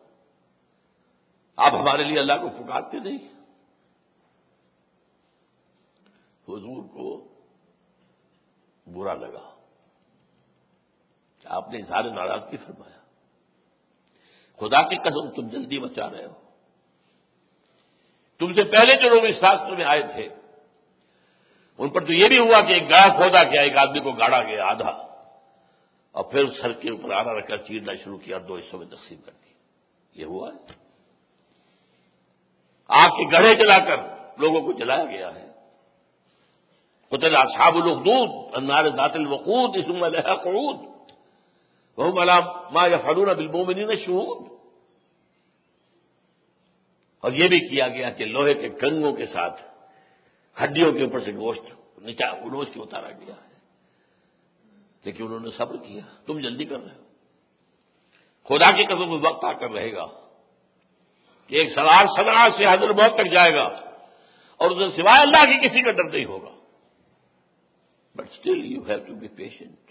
آپ ہمارے لیے اللہ کو پکارتے نہیں۔ حضور کو برا لگا، آپ نے اظہار ناراضگی فرمایا، خدا کی قسم تم جلدی مچا رہے ہو، تم سے پہلے جو لوگ اس راستے میں آئے تھے ان پر تو یہ بھی ہوا کہ ایک گڑھا کھودا گیا، ایک آدمی کو گاڑا گیا آدھا، اور پھر سر کے اوپر آنا رکھ کر چیرنا شروع کیا اور دو حصوں میں تقسیم کر دی، یہ ہوا ہے۔ آگ کے گڑھے جلا کر لوگوں کو جلایا گیا ہے۔ قتل اصحاب الاخدود النار ذات الوقود ثم لها قعود وهم على ما يفعلون بالمؤمنين شهود، اور یہ بھی کیا گیا کہ لوہے کے کنگوں کے ساتھ ہڈیوں کے اوپر سے گوشت نیچا اڑوج کے اتارا گیا ہے، لیکن انہوں نے صبر کیا۔ تم جلدی کر رہے ہو، خدا کی قسم وقت آ کر رہے گا کہ ایک سوار صنعا سے حضرت موت تک جائے گا اور اسے سوائے اللہ کی کسی کا ڈر نہیں ہوگا، but still you have to be patient.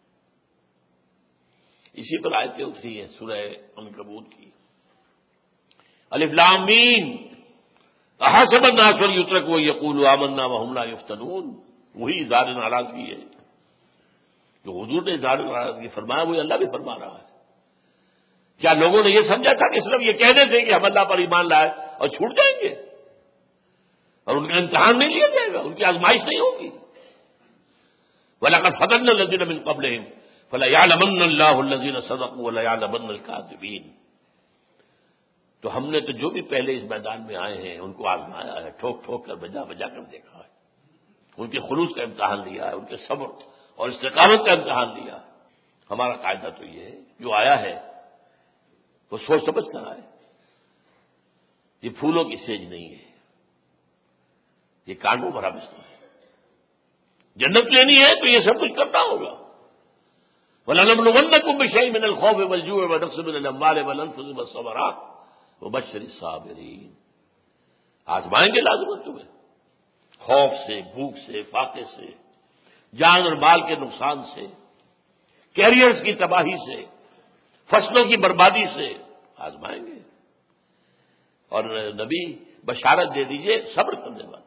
اسی پر آیتیں اتری ہیں سورہ عنکبوت کی، الف لام میم احسب الناس ان یترکوا یقولوا آمنا وهم لا یفتنون، وہی اظہار ناراضگی ہے جو حضور نے اظہار ناراضگی فرمایا، وہی اللہ بھی فرما رہا ہے۔ کیا لوگوں نے یہ سمجھا تھا کہ صرف یہ کہنے سے کہ ہم اللہ پر ایمان لائے اور چھوٹ جائیں گے اور ان کا امتحان نہیں لیا جائے گا، ان کی آزمائش نہیں ہوگی؟ وَلَقَدْ فَتَنَّا الَّذِينَ مِن قَبْلِهِمْ فَلَيَعْلَمَنَّ اللَّهُ الَّذِينَ صَدَقُوا وَلَيَعْلَمَنَّ الْكَاذِبِينَ۔ تو ہم نے تو جو بھی پہلے اس میدان میں آئے ہیں ان کو آزمایا ہے، ٹھوک ٹھوک کر بجا بجا کر دیکھا ہے، ان کے خلوص کا امتحان لیا ہے، ان کے صبر اور استقامت کا امتحان لیا ہے۔ ہمارا قاعدہ تو یہ ہے جو آیا ہے وہ سوچ سمجھ کر آئے، یہ پھولوں کی سیج نہیں ہے، یہ کانٹوں بھرا بستر ہے۔ جنت لینی ہے تو یہ سب کچھ کرنا ہوگا۔ وَلَنَبْلُوَنَّكُم بِشَيْءٍ مِّنَ الْخَوْفِ وَالْجُوعِ وَنَقْصٍ مِّنَ الْأَمْوَالِ وَالْأَنفُسِ وَالثَّمَرَاتِ وَبَشِّرِ الصَّابِرِينَ۔ آزمائیں گے لازمت تمہیں، خوف سے، بھوک سے، فاقے سے، جان اور مال کے نقصان سے، کیریئرز کی تباہی سے، فصلوں کی بربادی سے آزمائیں گے، اور نبی بشارت دے دیجئے صبر کرنے والا۔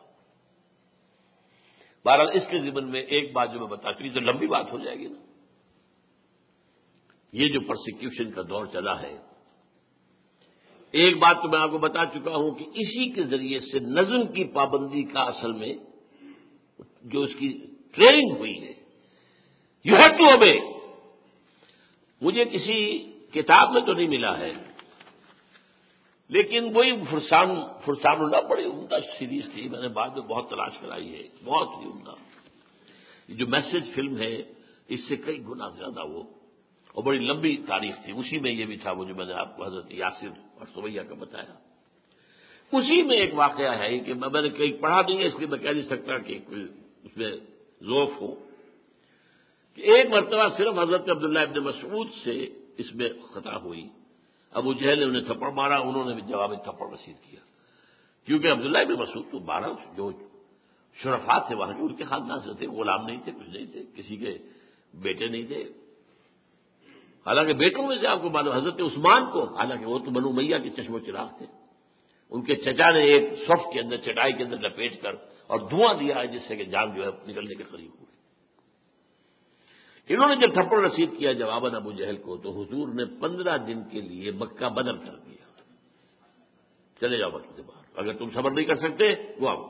بہرحال اس کے ضمن میں ایک بات جو میں بتا چکی تو لمبی بات ہو جائے گی نا، یہ جو پرسیکیوشن کا دور چلا ہے، ایک بات تو میں آپ کو بتا چکا ہوں کہ اسی کے ذریعے سے نظم کی پابندی کا اصل میں جو اس کی ٹریننگ ہوئی ہے، یو ہیو ٹو اوبے۔ مجھے کسی کتاب میں تو نہیں ملا ہے لیکن وہی فرسان اللہ بڑی عمدہ سیریز تھی، میں نے بعد میں بہت تلاش کرائی ہے، بہت ہی عمدہ. یہ جو میسج فلم ہے اس سے کئی گنا زیادہ وہ، اور بڑی لمبی تاریخ تھی. اسی میں یہ بھی تھا وہ جو میں نے آپ کو حضرت یاسر اور سمیہ کا بتایا. اسی میں ایک واقعہ ہے کہ میں نے کہیں پڑھا نہیں ہے اس لیے میں کہہ نہیں سکتا کہ اس میں ذوف ہو، کہ ایک مرتبہ صرف حضرت عبداللہ ابن مسعود سے اس میں خطا ہوئی. ابو جہل نے انہیں تھپڑ مارا، انہوں نے بھی جوابی تھپڑ رسید کیا، کیونکہ عبداللہ ابن مسعود تو 12 جو شرفات تھے وہاں کے، ان کے خاندان سے تھے، غلام نہیں تھے، کچھ نہیں تھے، کسی کے بیٹے نہیں تھے. حالانکہ بیٹوں میں سے آپ کو معلوم حضرت عثمان کو، حالانکہ وہ تو بنو امیہ کے چشم و چراغ تھے، ان کے چچا نے ایک صف کے اندر چٹائی کے اندر لپیٹ کر اور دھواں دیا ہے جس سے کہ جان جو ہے نکلنے کے قریب ہوئی. انہوں نے جب تھپڑ رسید کیا جواباً ابو جہل کو، تو حضور نے 15 دن کے لیے مکہ بدر کر دیا. چلے جاؤ مکہ سے باہر، اگر تم صبر نہیں کر سکتے وہ آؤ.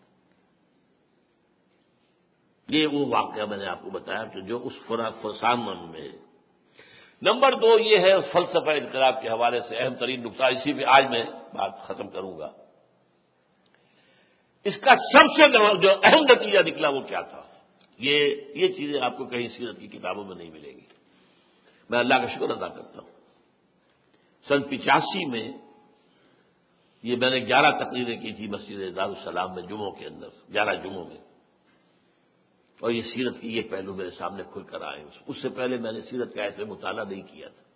یہ وہ واقعہ میں نے آپ کو بتایا کہ جو اس فرسان میں ہے. نمبر 2 یہ ہے فلسفہ انقلاب کے حوالے سے اہم ترین نقطہ، اسی پہ آج میں بات ختم کروں گا. اس کا سب سے جو اہم نتیجہ نکلا وہ کیا تھا؟ یہ چیزیں آپ کو کہیں سیرت کی کتابوں میں نہیں ملیں گی. میں اللہ کا شکر ادا کرتا ہوں. سن 85 میں یہ میں نے 11 تقریریں کی تھی مسجد دارالسلام میں جمعوں کے اندر، 11 جمعوں میں، اور یہ سیرت کی یہ پہلو میرے سامنے کھل کر آئے. اس سے پہلے میں نے سیرت کا ایسے مطالعہ نہیں کیا تھا.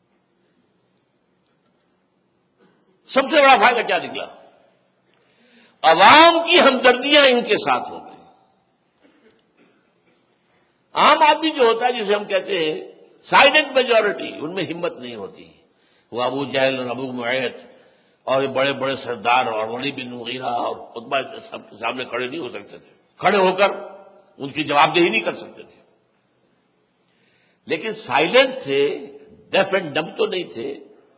سب سے بڑا فائدہ کیا نکلا؟ عوام کی ہمدردیاں ان کے ساتھ ہو گئی. عام آدمی جو ہوتا ہے جسے ہم کہتے ہیں سائلنٹ میجورٹی، ان میں ہمت نہیں ہوتی. وہ ابو جہل اور ابو معیط اور بڑے بڑے سردار اور ولید بن مغیرہ اور عتبہ سب کے سامنے کھڑے نہیں ہو سکتے تھے، کھڑے ہو کر ان کی جواب دہی نہیں کر سکتے تھے. لیکن سائلنٹ تھے، ڈیف اینڈ ڈمب تو نہیں تھے،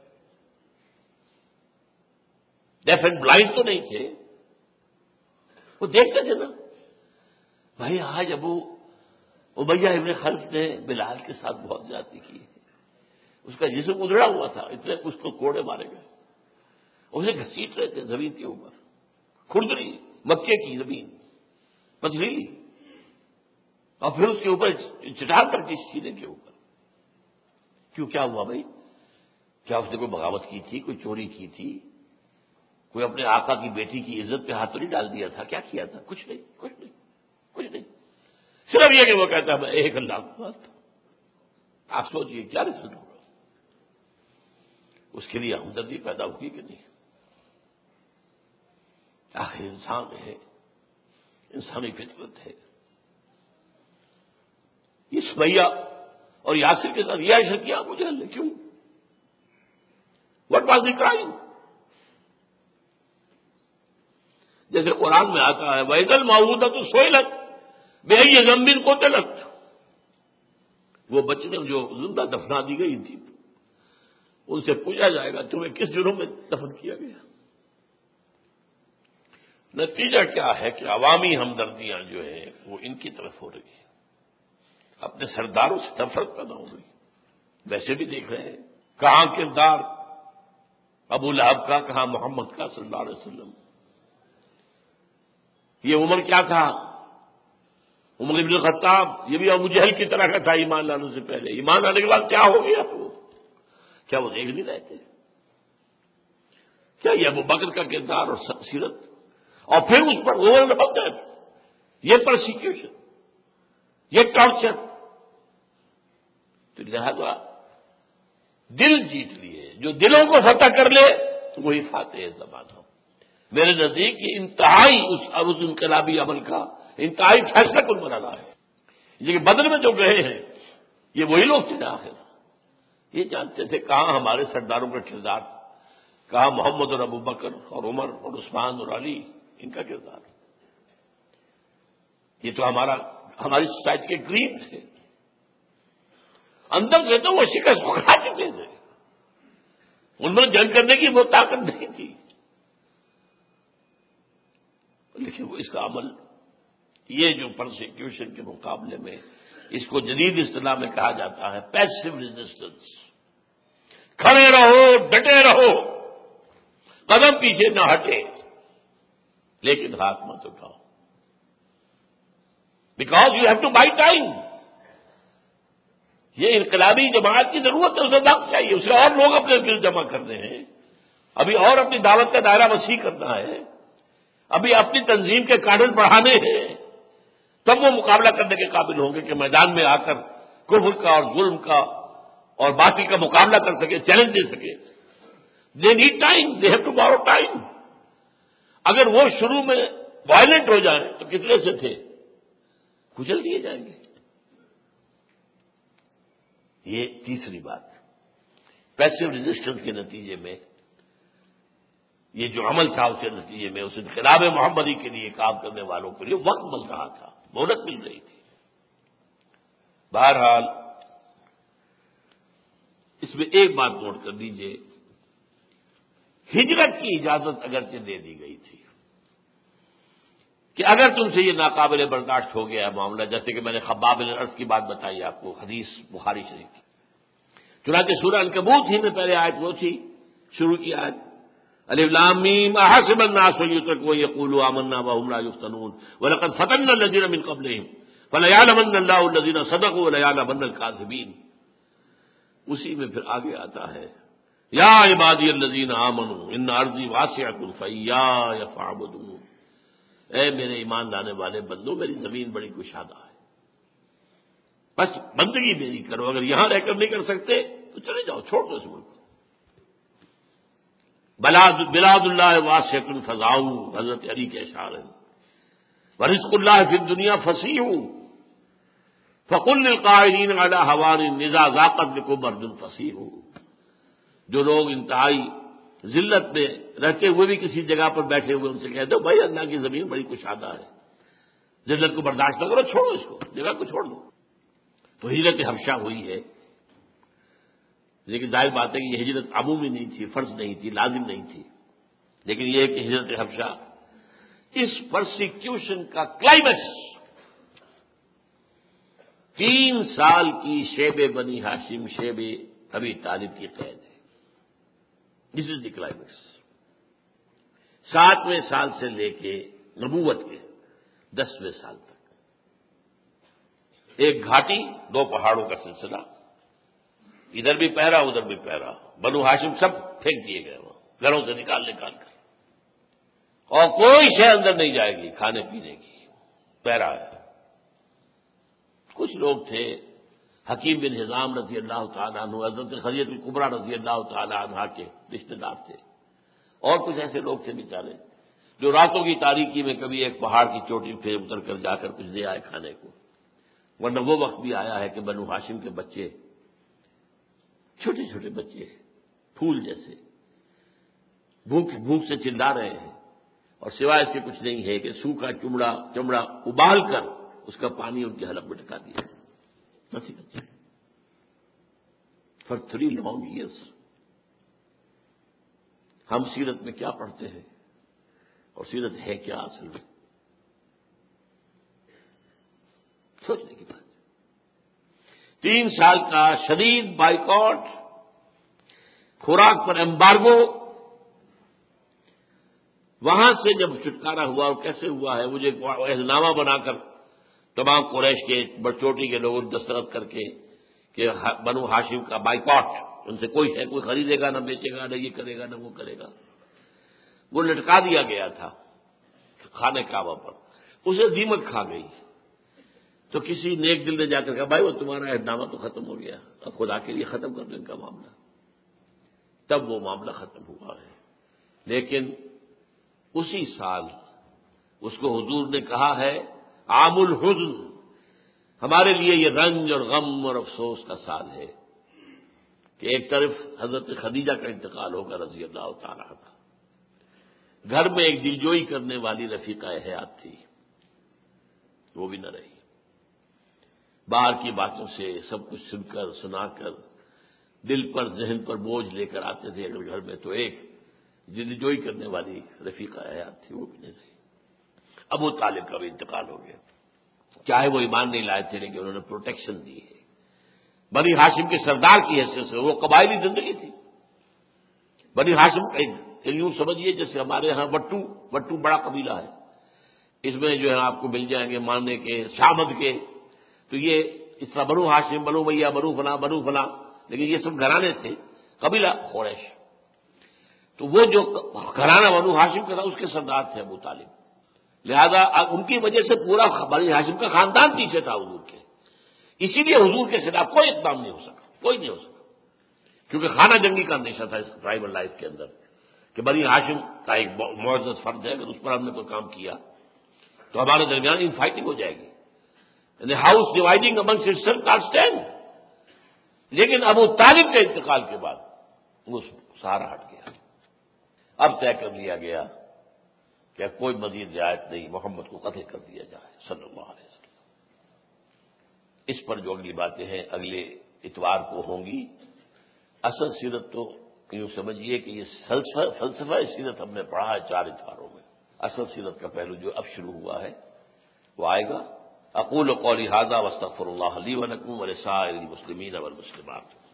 ڈیف اینڈ بلائنڈ تو نہیں تھے. وہ دیکھتے تھے نا، بھائی آج ابو امیہ ابن خلف نے بلال کے ساتھ بہت زیادتی کی ہے. اس کا جسم ادھڑا ہوا تھا، اتنے اس کو کوڑے مارے گئے، اسے گھسیٹ رہے تھے زمین کے اوپر، کھردری مکے کی زمین پتھریلی، اور پھر اس کے اوپر چٹان کر کے سینے کے اوپر. کیوں، کیا ہوا بھائی؟ کیا اس نے کوئی بغاوت کی تھی، کوئی چوری کی تھی، کوئی اپنے آقا کی بیٹی کی عزت پہ ہاتھ تو نہیں ڈال دیا تھا؟ کیا کیا تھا؟ کچھ نہیں، کچھ نہیں، کچھ نہیں. صرف یہ کہ وہ کہتا ہے میں ایک اللہ کو مانتا ہوں. آپ سوچیے کیا رزلٹ ہوگا. اس کے لیے ہمدردی پیدا ہوگی کہ نہیں؟ آخر انسان ہے، انسانی فطرت ہے. یہ سمیہ اور یاسر کے ساتھ یہ عشر کیا مجھے اللہ کیوں؟ What was the crime? جیسے قرآن میں آتا ہے وَإِذَا الْمَوْءُودَةُ سُئِلَتْ بِأَيِّ ذَنبٍ قُتِلَتْ، وہ بچیاں جو زندہ دفنا دی گئی تھی ان سے پوچھا جائے گا تمہیں کس جرم میں دفن کیا گیا. نتیجہ کیا ہے کہ عوامی ہمدردیاں جو ہیں وہ ان کی طرف ہو رہی ہیں، اپنے سرداروں سے نفرت پیدا ہو رہی. ویسے بھی دیکھ رہے ہیں کہاں کردار ابو لہب کا، کہاں محمد کا صلی اللہ علیہ وسلم. یہ عمر کیا تھا؟ عمر ابن الخطاب یہ بھی ابو جہل کی طرح کا تھا ایمان لانے سے پہلے. ایمان لانے کے بعد کیا ہو گیا؟ وہ کیا وہ دیکھ نہیں رہے تھے؟ کیا یہ ابو بکر کا کردار اور سیرت، اور پھر اس پر اوور یہ پرسیکیوشن، یہ ٹارچر. تو لہذا دل جیت لیے، جو دلوں کو فتح کر لے وہی فاتح زمانہ. میرے نزدیک یہ انتہائی اس انقلابی عمل کا انتہائی فیصلہ کن بنانا ہے. لیکن بدر میں جو گئے ہیں یہ وہی لوگ تھے نا آخر. یہ جانتے تھے کہاں ہمارے سرداروں کا کردار، کہاں محمد اور ابو بکر اور عمر اور عثمان اور علی ان کا کردار. یہ تو ہماری سوسائٹی کے گرین تھے. اندر سے تو وہ شکست کھا چکے تھے، ان میں جنگ کرنے کی وہ طاقت نہیں تھی. لیکن وہ اس کا عمل، یہ جو پرسیکیوشن کے مقابلے میں اس کو جدید اصطلاح میں کہا جاتا ہے پیسو ریزسٹنس. کھڑے رہو، ڈٹے رہو، قدم پیچھے نہ ہٹے، لیکن ہاتھ مت اٹھاؤ، because you have to buy time. یہ انقلابی جماعت کی ضرورت ہے، اسے وقت چاہیے، اسے اور لوگ اپنے دل جمع کرنے ہیں، ابھی اور اپنی دعوت کا دائرہ وسیع کرنا ہے، ابھی اپنی تنظیم کے کاڈر بڑھانے ہیں، تب وہ مقابلہ کرنے کے قابل ہوں گے کہ میدان میں آ کر کفر کا اور ظلم کا اور باقی کا مقابلہ کر سکے، چیلنج دے سکے۔ They need time, they have to borrow time. اگر وہ شروع میں وائلنٹ ہو جائیں تو کتنے سے تھے کچل دیے جائیں گے۔ یہ تیسری بات، پیسو ریزسٹنس کے نتیجے میں یہ جو عمل تھا اس کے نتیجے میں اس انقلاب محمدی کے لیے کام کرنے والوں کے لیے وقت مل رہا تھا، مہلت مل رہی تھی۔ بہرحال اس میں ایک بات نوٹ کر لیجئے، ہجرت کی اجازت اگرچہ دے دی گئی تھی کہ اگر تم سے یہ ناقابل برداشت ہو گیا ہے معاملہ، جیسے کہ میں نے خباب بن الارض کی بات بتائی آپ کو، حدیث بخاری شریف کی، چنانچہ سورہ عنکبوت ہی میں پہلے آیت وہ تھی، شروع کی آیت الف لام میم احسب الناس ان یترکوا ان یقولوا آمنا وهم لا یفتنون ولقد فتنا الذین من قبلهم فلیعلمن اللہ الذین صدقوا ولیعلمن الکاذبین۔ اسی میں پھر آگے آتا ہے یا عبادی الذین آمنوا ان ارضی واسعۃ فایایا فاعبدون، اے میرے ایمان لانے والے بندو، میری زمین بڑی کشادہ ہے، بس بندگی میری کرو، اگر یہاں رہ کر نہیں کر سکتے تو چلے جاؤ، چھوڑ دو اس ملک کو۔ بلاد اللہ واسعۃ فضاؤ، حضرت علی کے اشعار ہیں، ورزق اللہ فی الدنیا فصیح فقل للقائلین علی ہوان اذا ضاقت بکم ارض فصیح۔ جو لوگ انتہائی ذلت میں رہتے ہوئے بھی کسی جگہ پر بیٹھے ہوئے، ان سے کہہ دو بھائی اللہ کی زمین بڑی کشادہ ہے، ذلت کو برداشت نہ کرو، چھوڑو اس کو، جگہ کو چھوڑ دو۔ تو ہجرت حبشہ ہوئی ہے، لیکن ظاہر بات ہے کہ یہ ہجرت عمومی نہیں تھی، فرض نہیں تھی، لازم نہیں تھی، لیکن یہ کہ ہجرت حبشہ اس پرسیکیوشن کا کلائمیکس 3 سال کی شیب بنی ہاشم، شیب ابی طالب کی قید ہے۔ دس از دی کلائمیکس۔ 7ویں سال سے لے کے نبوت کے 10ویں سال تک ایک گھاٹی، 2 پہاڑوں کا سلسلہ، ادھر بھی پہرا ادھر بھی پہرا، بنو ہاشم سب پھینک دیے گئے وہاں، گھروں سے نکال کر، اور کوئی شے اندر نہیں جائے گی کھانے پینے کی، پہرا ہے۔ کچھ لوگ تھے، حکیم بن حزام رضی اللہ تعالیٰ عنہ، حضرت خدیجہ الکبریٰ رضی اللہ تعالیٰ عنہ کے رشتہ دار تھے، اور کچھ ایسے لوگ تھے بیچارے جو راتوں کی تاریکی میں کبھی ایک پہاڑ کی چوٹی پہ اتر کر جا کر کچھ دے آئے کھانے کو، ورنہ وہ وقت بھی آیا ہے کہ بنو ہاشم کے بچے، چھوٹے چھوٹے بچے پھول جیسے، بھوک سے چلا رہے ہیں، اور سوائے اس کے کچھ نہیں ہے کہ سوکھا چمڑا ابال کر اس کا پانی ان کے حلق میں ٹکا دیا فار 3 لانگ ایئرس۔ ہم سیرت میں کیا پڑھتے ہیں اور سیرت ہے کیا اصل میں، سوچنے کی بات۔ 3 سال کا شدید بائیکاٹ، خوراک پر ایمبارگو، وہاں سے جب چھٹکارا ہوا اور کیسے ہوا ہے، مجھے عہد نامہ بنا کر تمام قریش کے بڑچوٹی کے لوگوں نے دستخط کر کے کہ بنو ہاشم کا بائیکاٹ، ان سے کوئی خریدے گا نہ بیچے گا، نہ یہ کرے گا نہ وہ کرے گا، وہ لٹکا دیا گیا تھا خانہ کعبہ پر، اسے دیمک کھا گئی۔ تو کسی نیک دل نے جا کر کہا بھائی وہ تمہارا عہد نامہ تو ختم ہو گیا، اب خدا کے لیے ختم کر دو ان کا معاملہ۔ تب وہ معاملہ ختم ہوا ہے، لیکن اسی سال اس کو حضور نے کہا ہے عام الحزن، ہمارے لیے یہ رنج اور غم اور افسوس کا سال ہے کہ ایک طرف حضرت خدیجہ کا انتقال ہوگا رضی اللہ تعالیٰ عنہ، گھر میں ایک دلجوئی کرنے والی رفیقہ حیات تھی، وہ بھی نہ رہی، باہر کی باتوں سے سب کچھ سن کر سنا کر دل پر ذہن پر بوجھ لے کر آتے تھے اگر گھر میں، تو ایک دلجوئی کرنے والی رفیقہ حیات تھی، وہ بھی نہیں رہی۔ ابو طالب کا بھی انتقال ہو گیا، چاہے وہ ایمان نہیں لائے تھے لیکن انہوں نے پروٹیکشن دی ہے، بنی ہاشم کے سردار کی حیثیت سے، وہ قبائلی زندگی تھی، بنی ہاشم کا ایک یوں سمجھیے جیسے ہمارے ہاں وٹو بڑا قبیلہ ہے، اس میں جو ہے آپ کو مل جائیں گے ماننے کے، شامد کے، تو یہ اس طرح بنو ہاشم، بنو میاں، بنو فلاں، لیکن یہ سب گھرانے تھے، قبیلہ قریش۔ تو وہ جو گھرانہ بنو ہاشم کا تھا اس کے سردار تھے ابو طالب، لہذا ان کی وجہ سے پورا بنو ہاشم کا خاندان پیچھے تھا حضور کے، اسی لیے حضور کے خلاف کوئی اقدام نہیں ہو سکا، کوئی نہیں ہو سکا، کیونکہ خانہ جنگی کا اندیشہ تھا اس ٹرائبل لائف کے اندر کہ بنی ہاشم کا ایک معزز فرد ہے، اگر اس پر ہم نے کوئی کام کیا تو ہمارے درمیان ان فائٹنگ ہو جائے گی، house dividing amongst itself can't stand. لیکن ابو طالب کے انتقال کے بعد وہ سہارا ہٹ گیا، اب طے کر لیا گیا کہ کوئی مزید رعایت نہیں، محمد کو قتل کر دیا جائے صلی اللہ علیہ وسلم۔ اس پر جو اگلی باتیں ہیں اگلے اتوار کو ہوں گی۔ اصل سیرت تو یوں سمجھیے کہ یہ فلسفہ سیرت ہم نے پڑھا ہے 4 اتواروں میں، اصل سیرت کا پہلو جو اب شروع ہوا ہے وہ آئے گا۔ اقول قولی ھذا واستغفر اللہ لی ولکم ولسائر المسلمین والمسلمات۔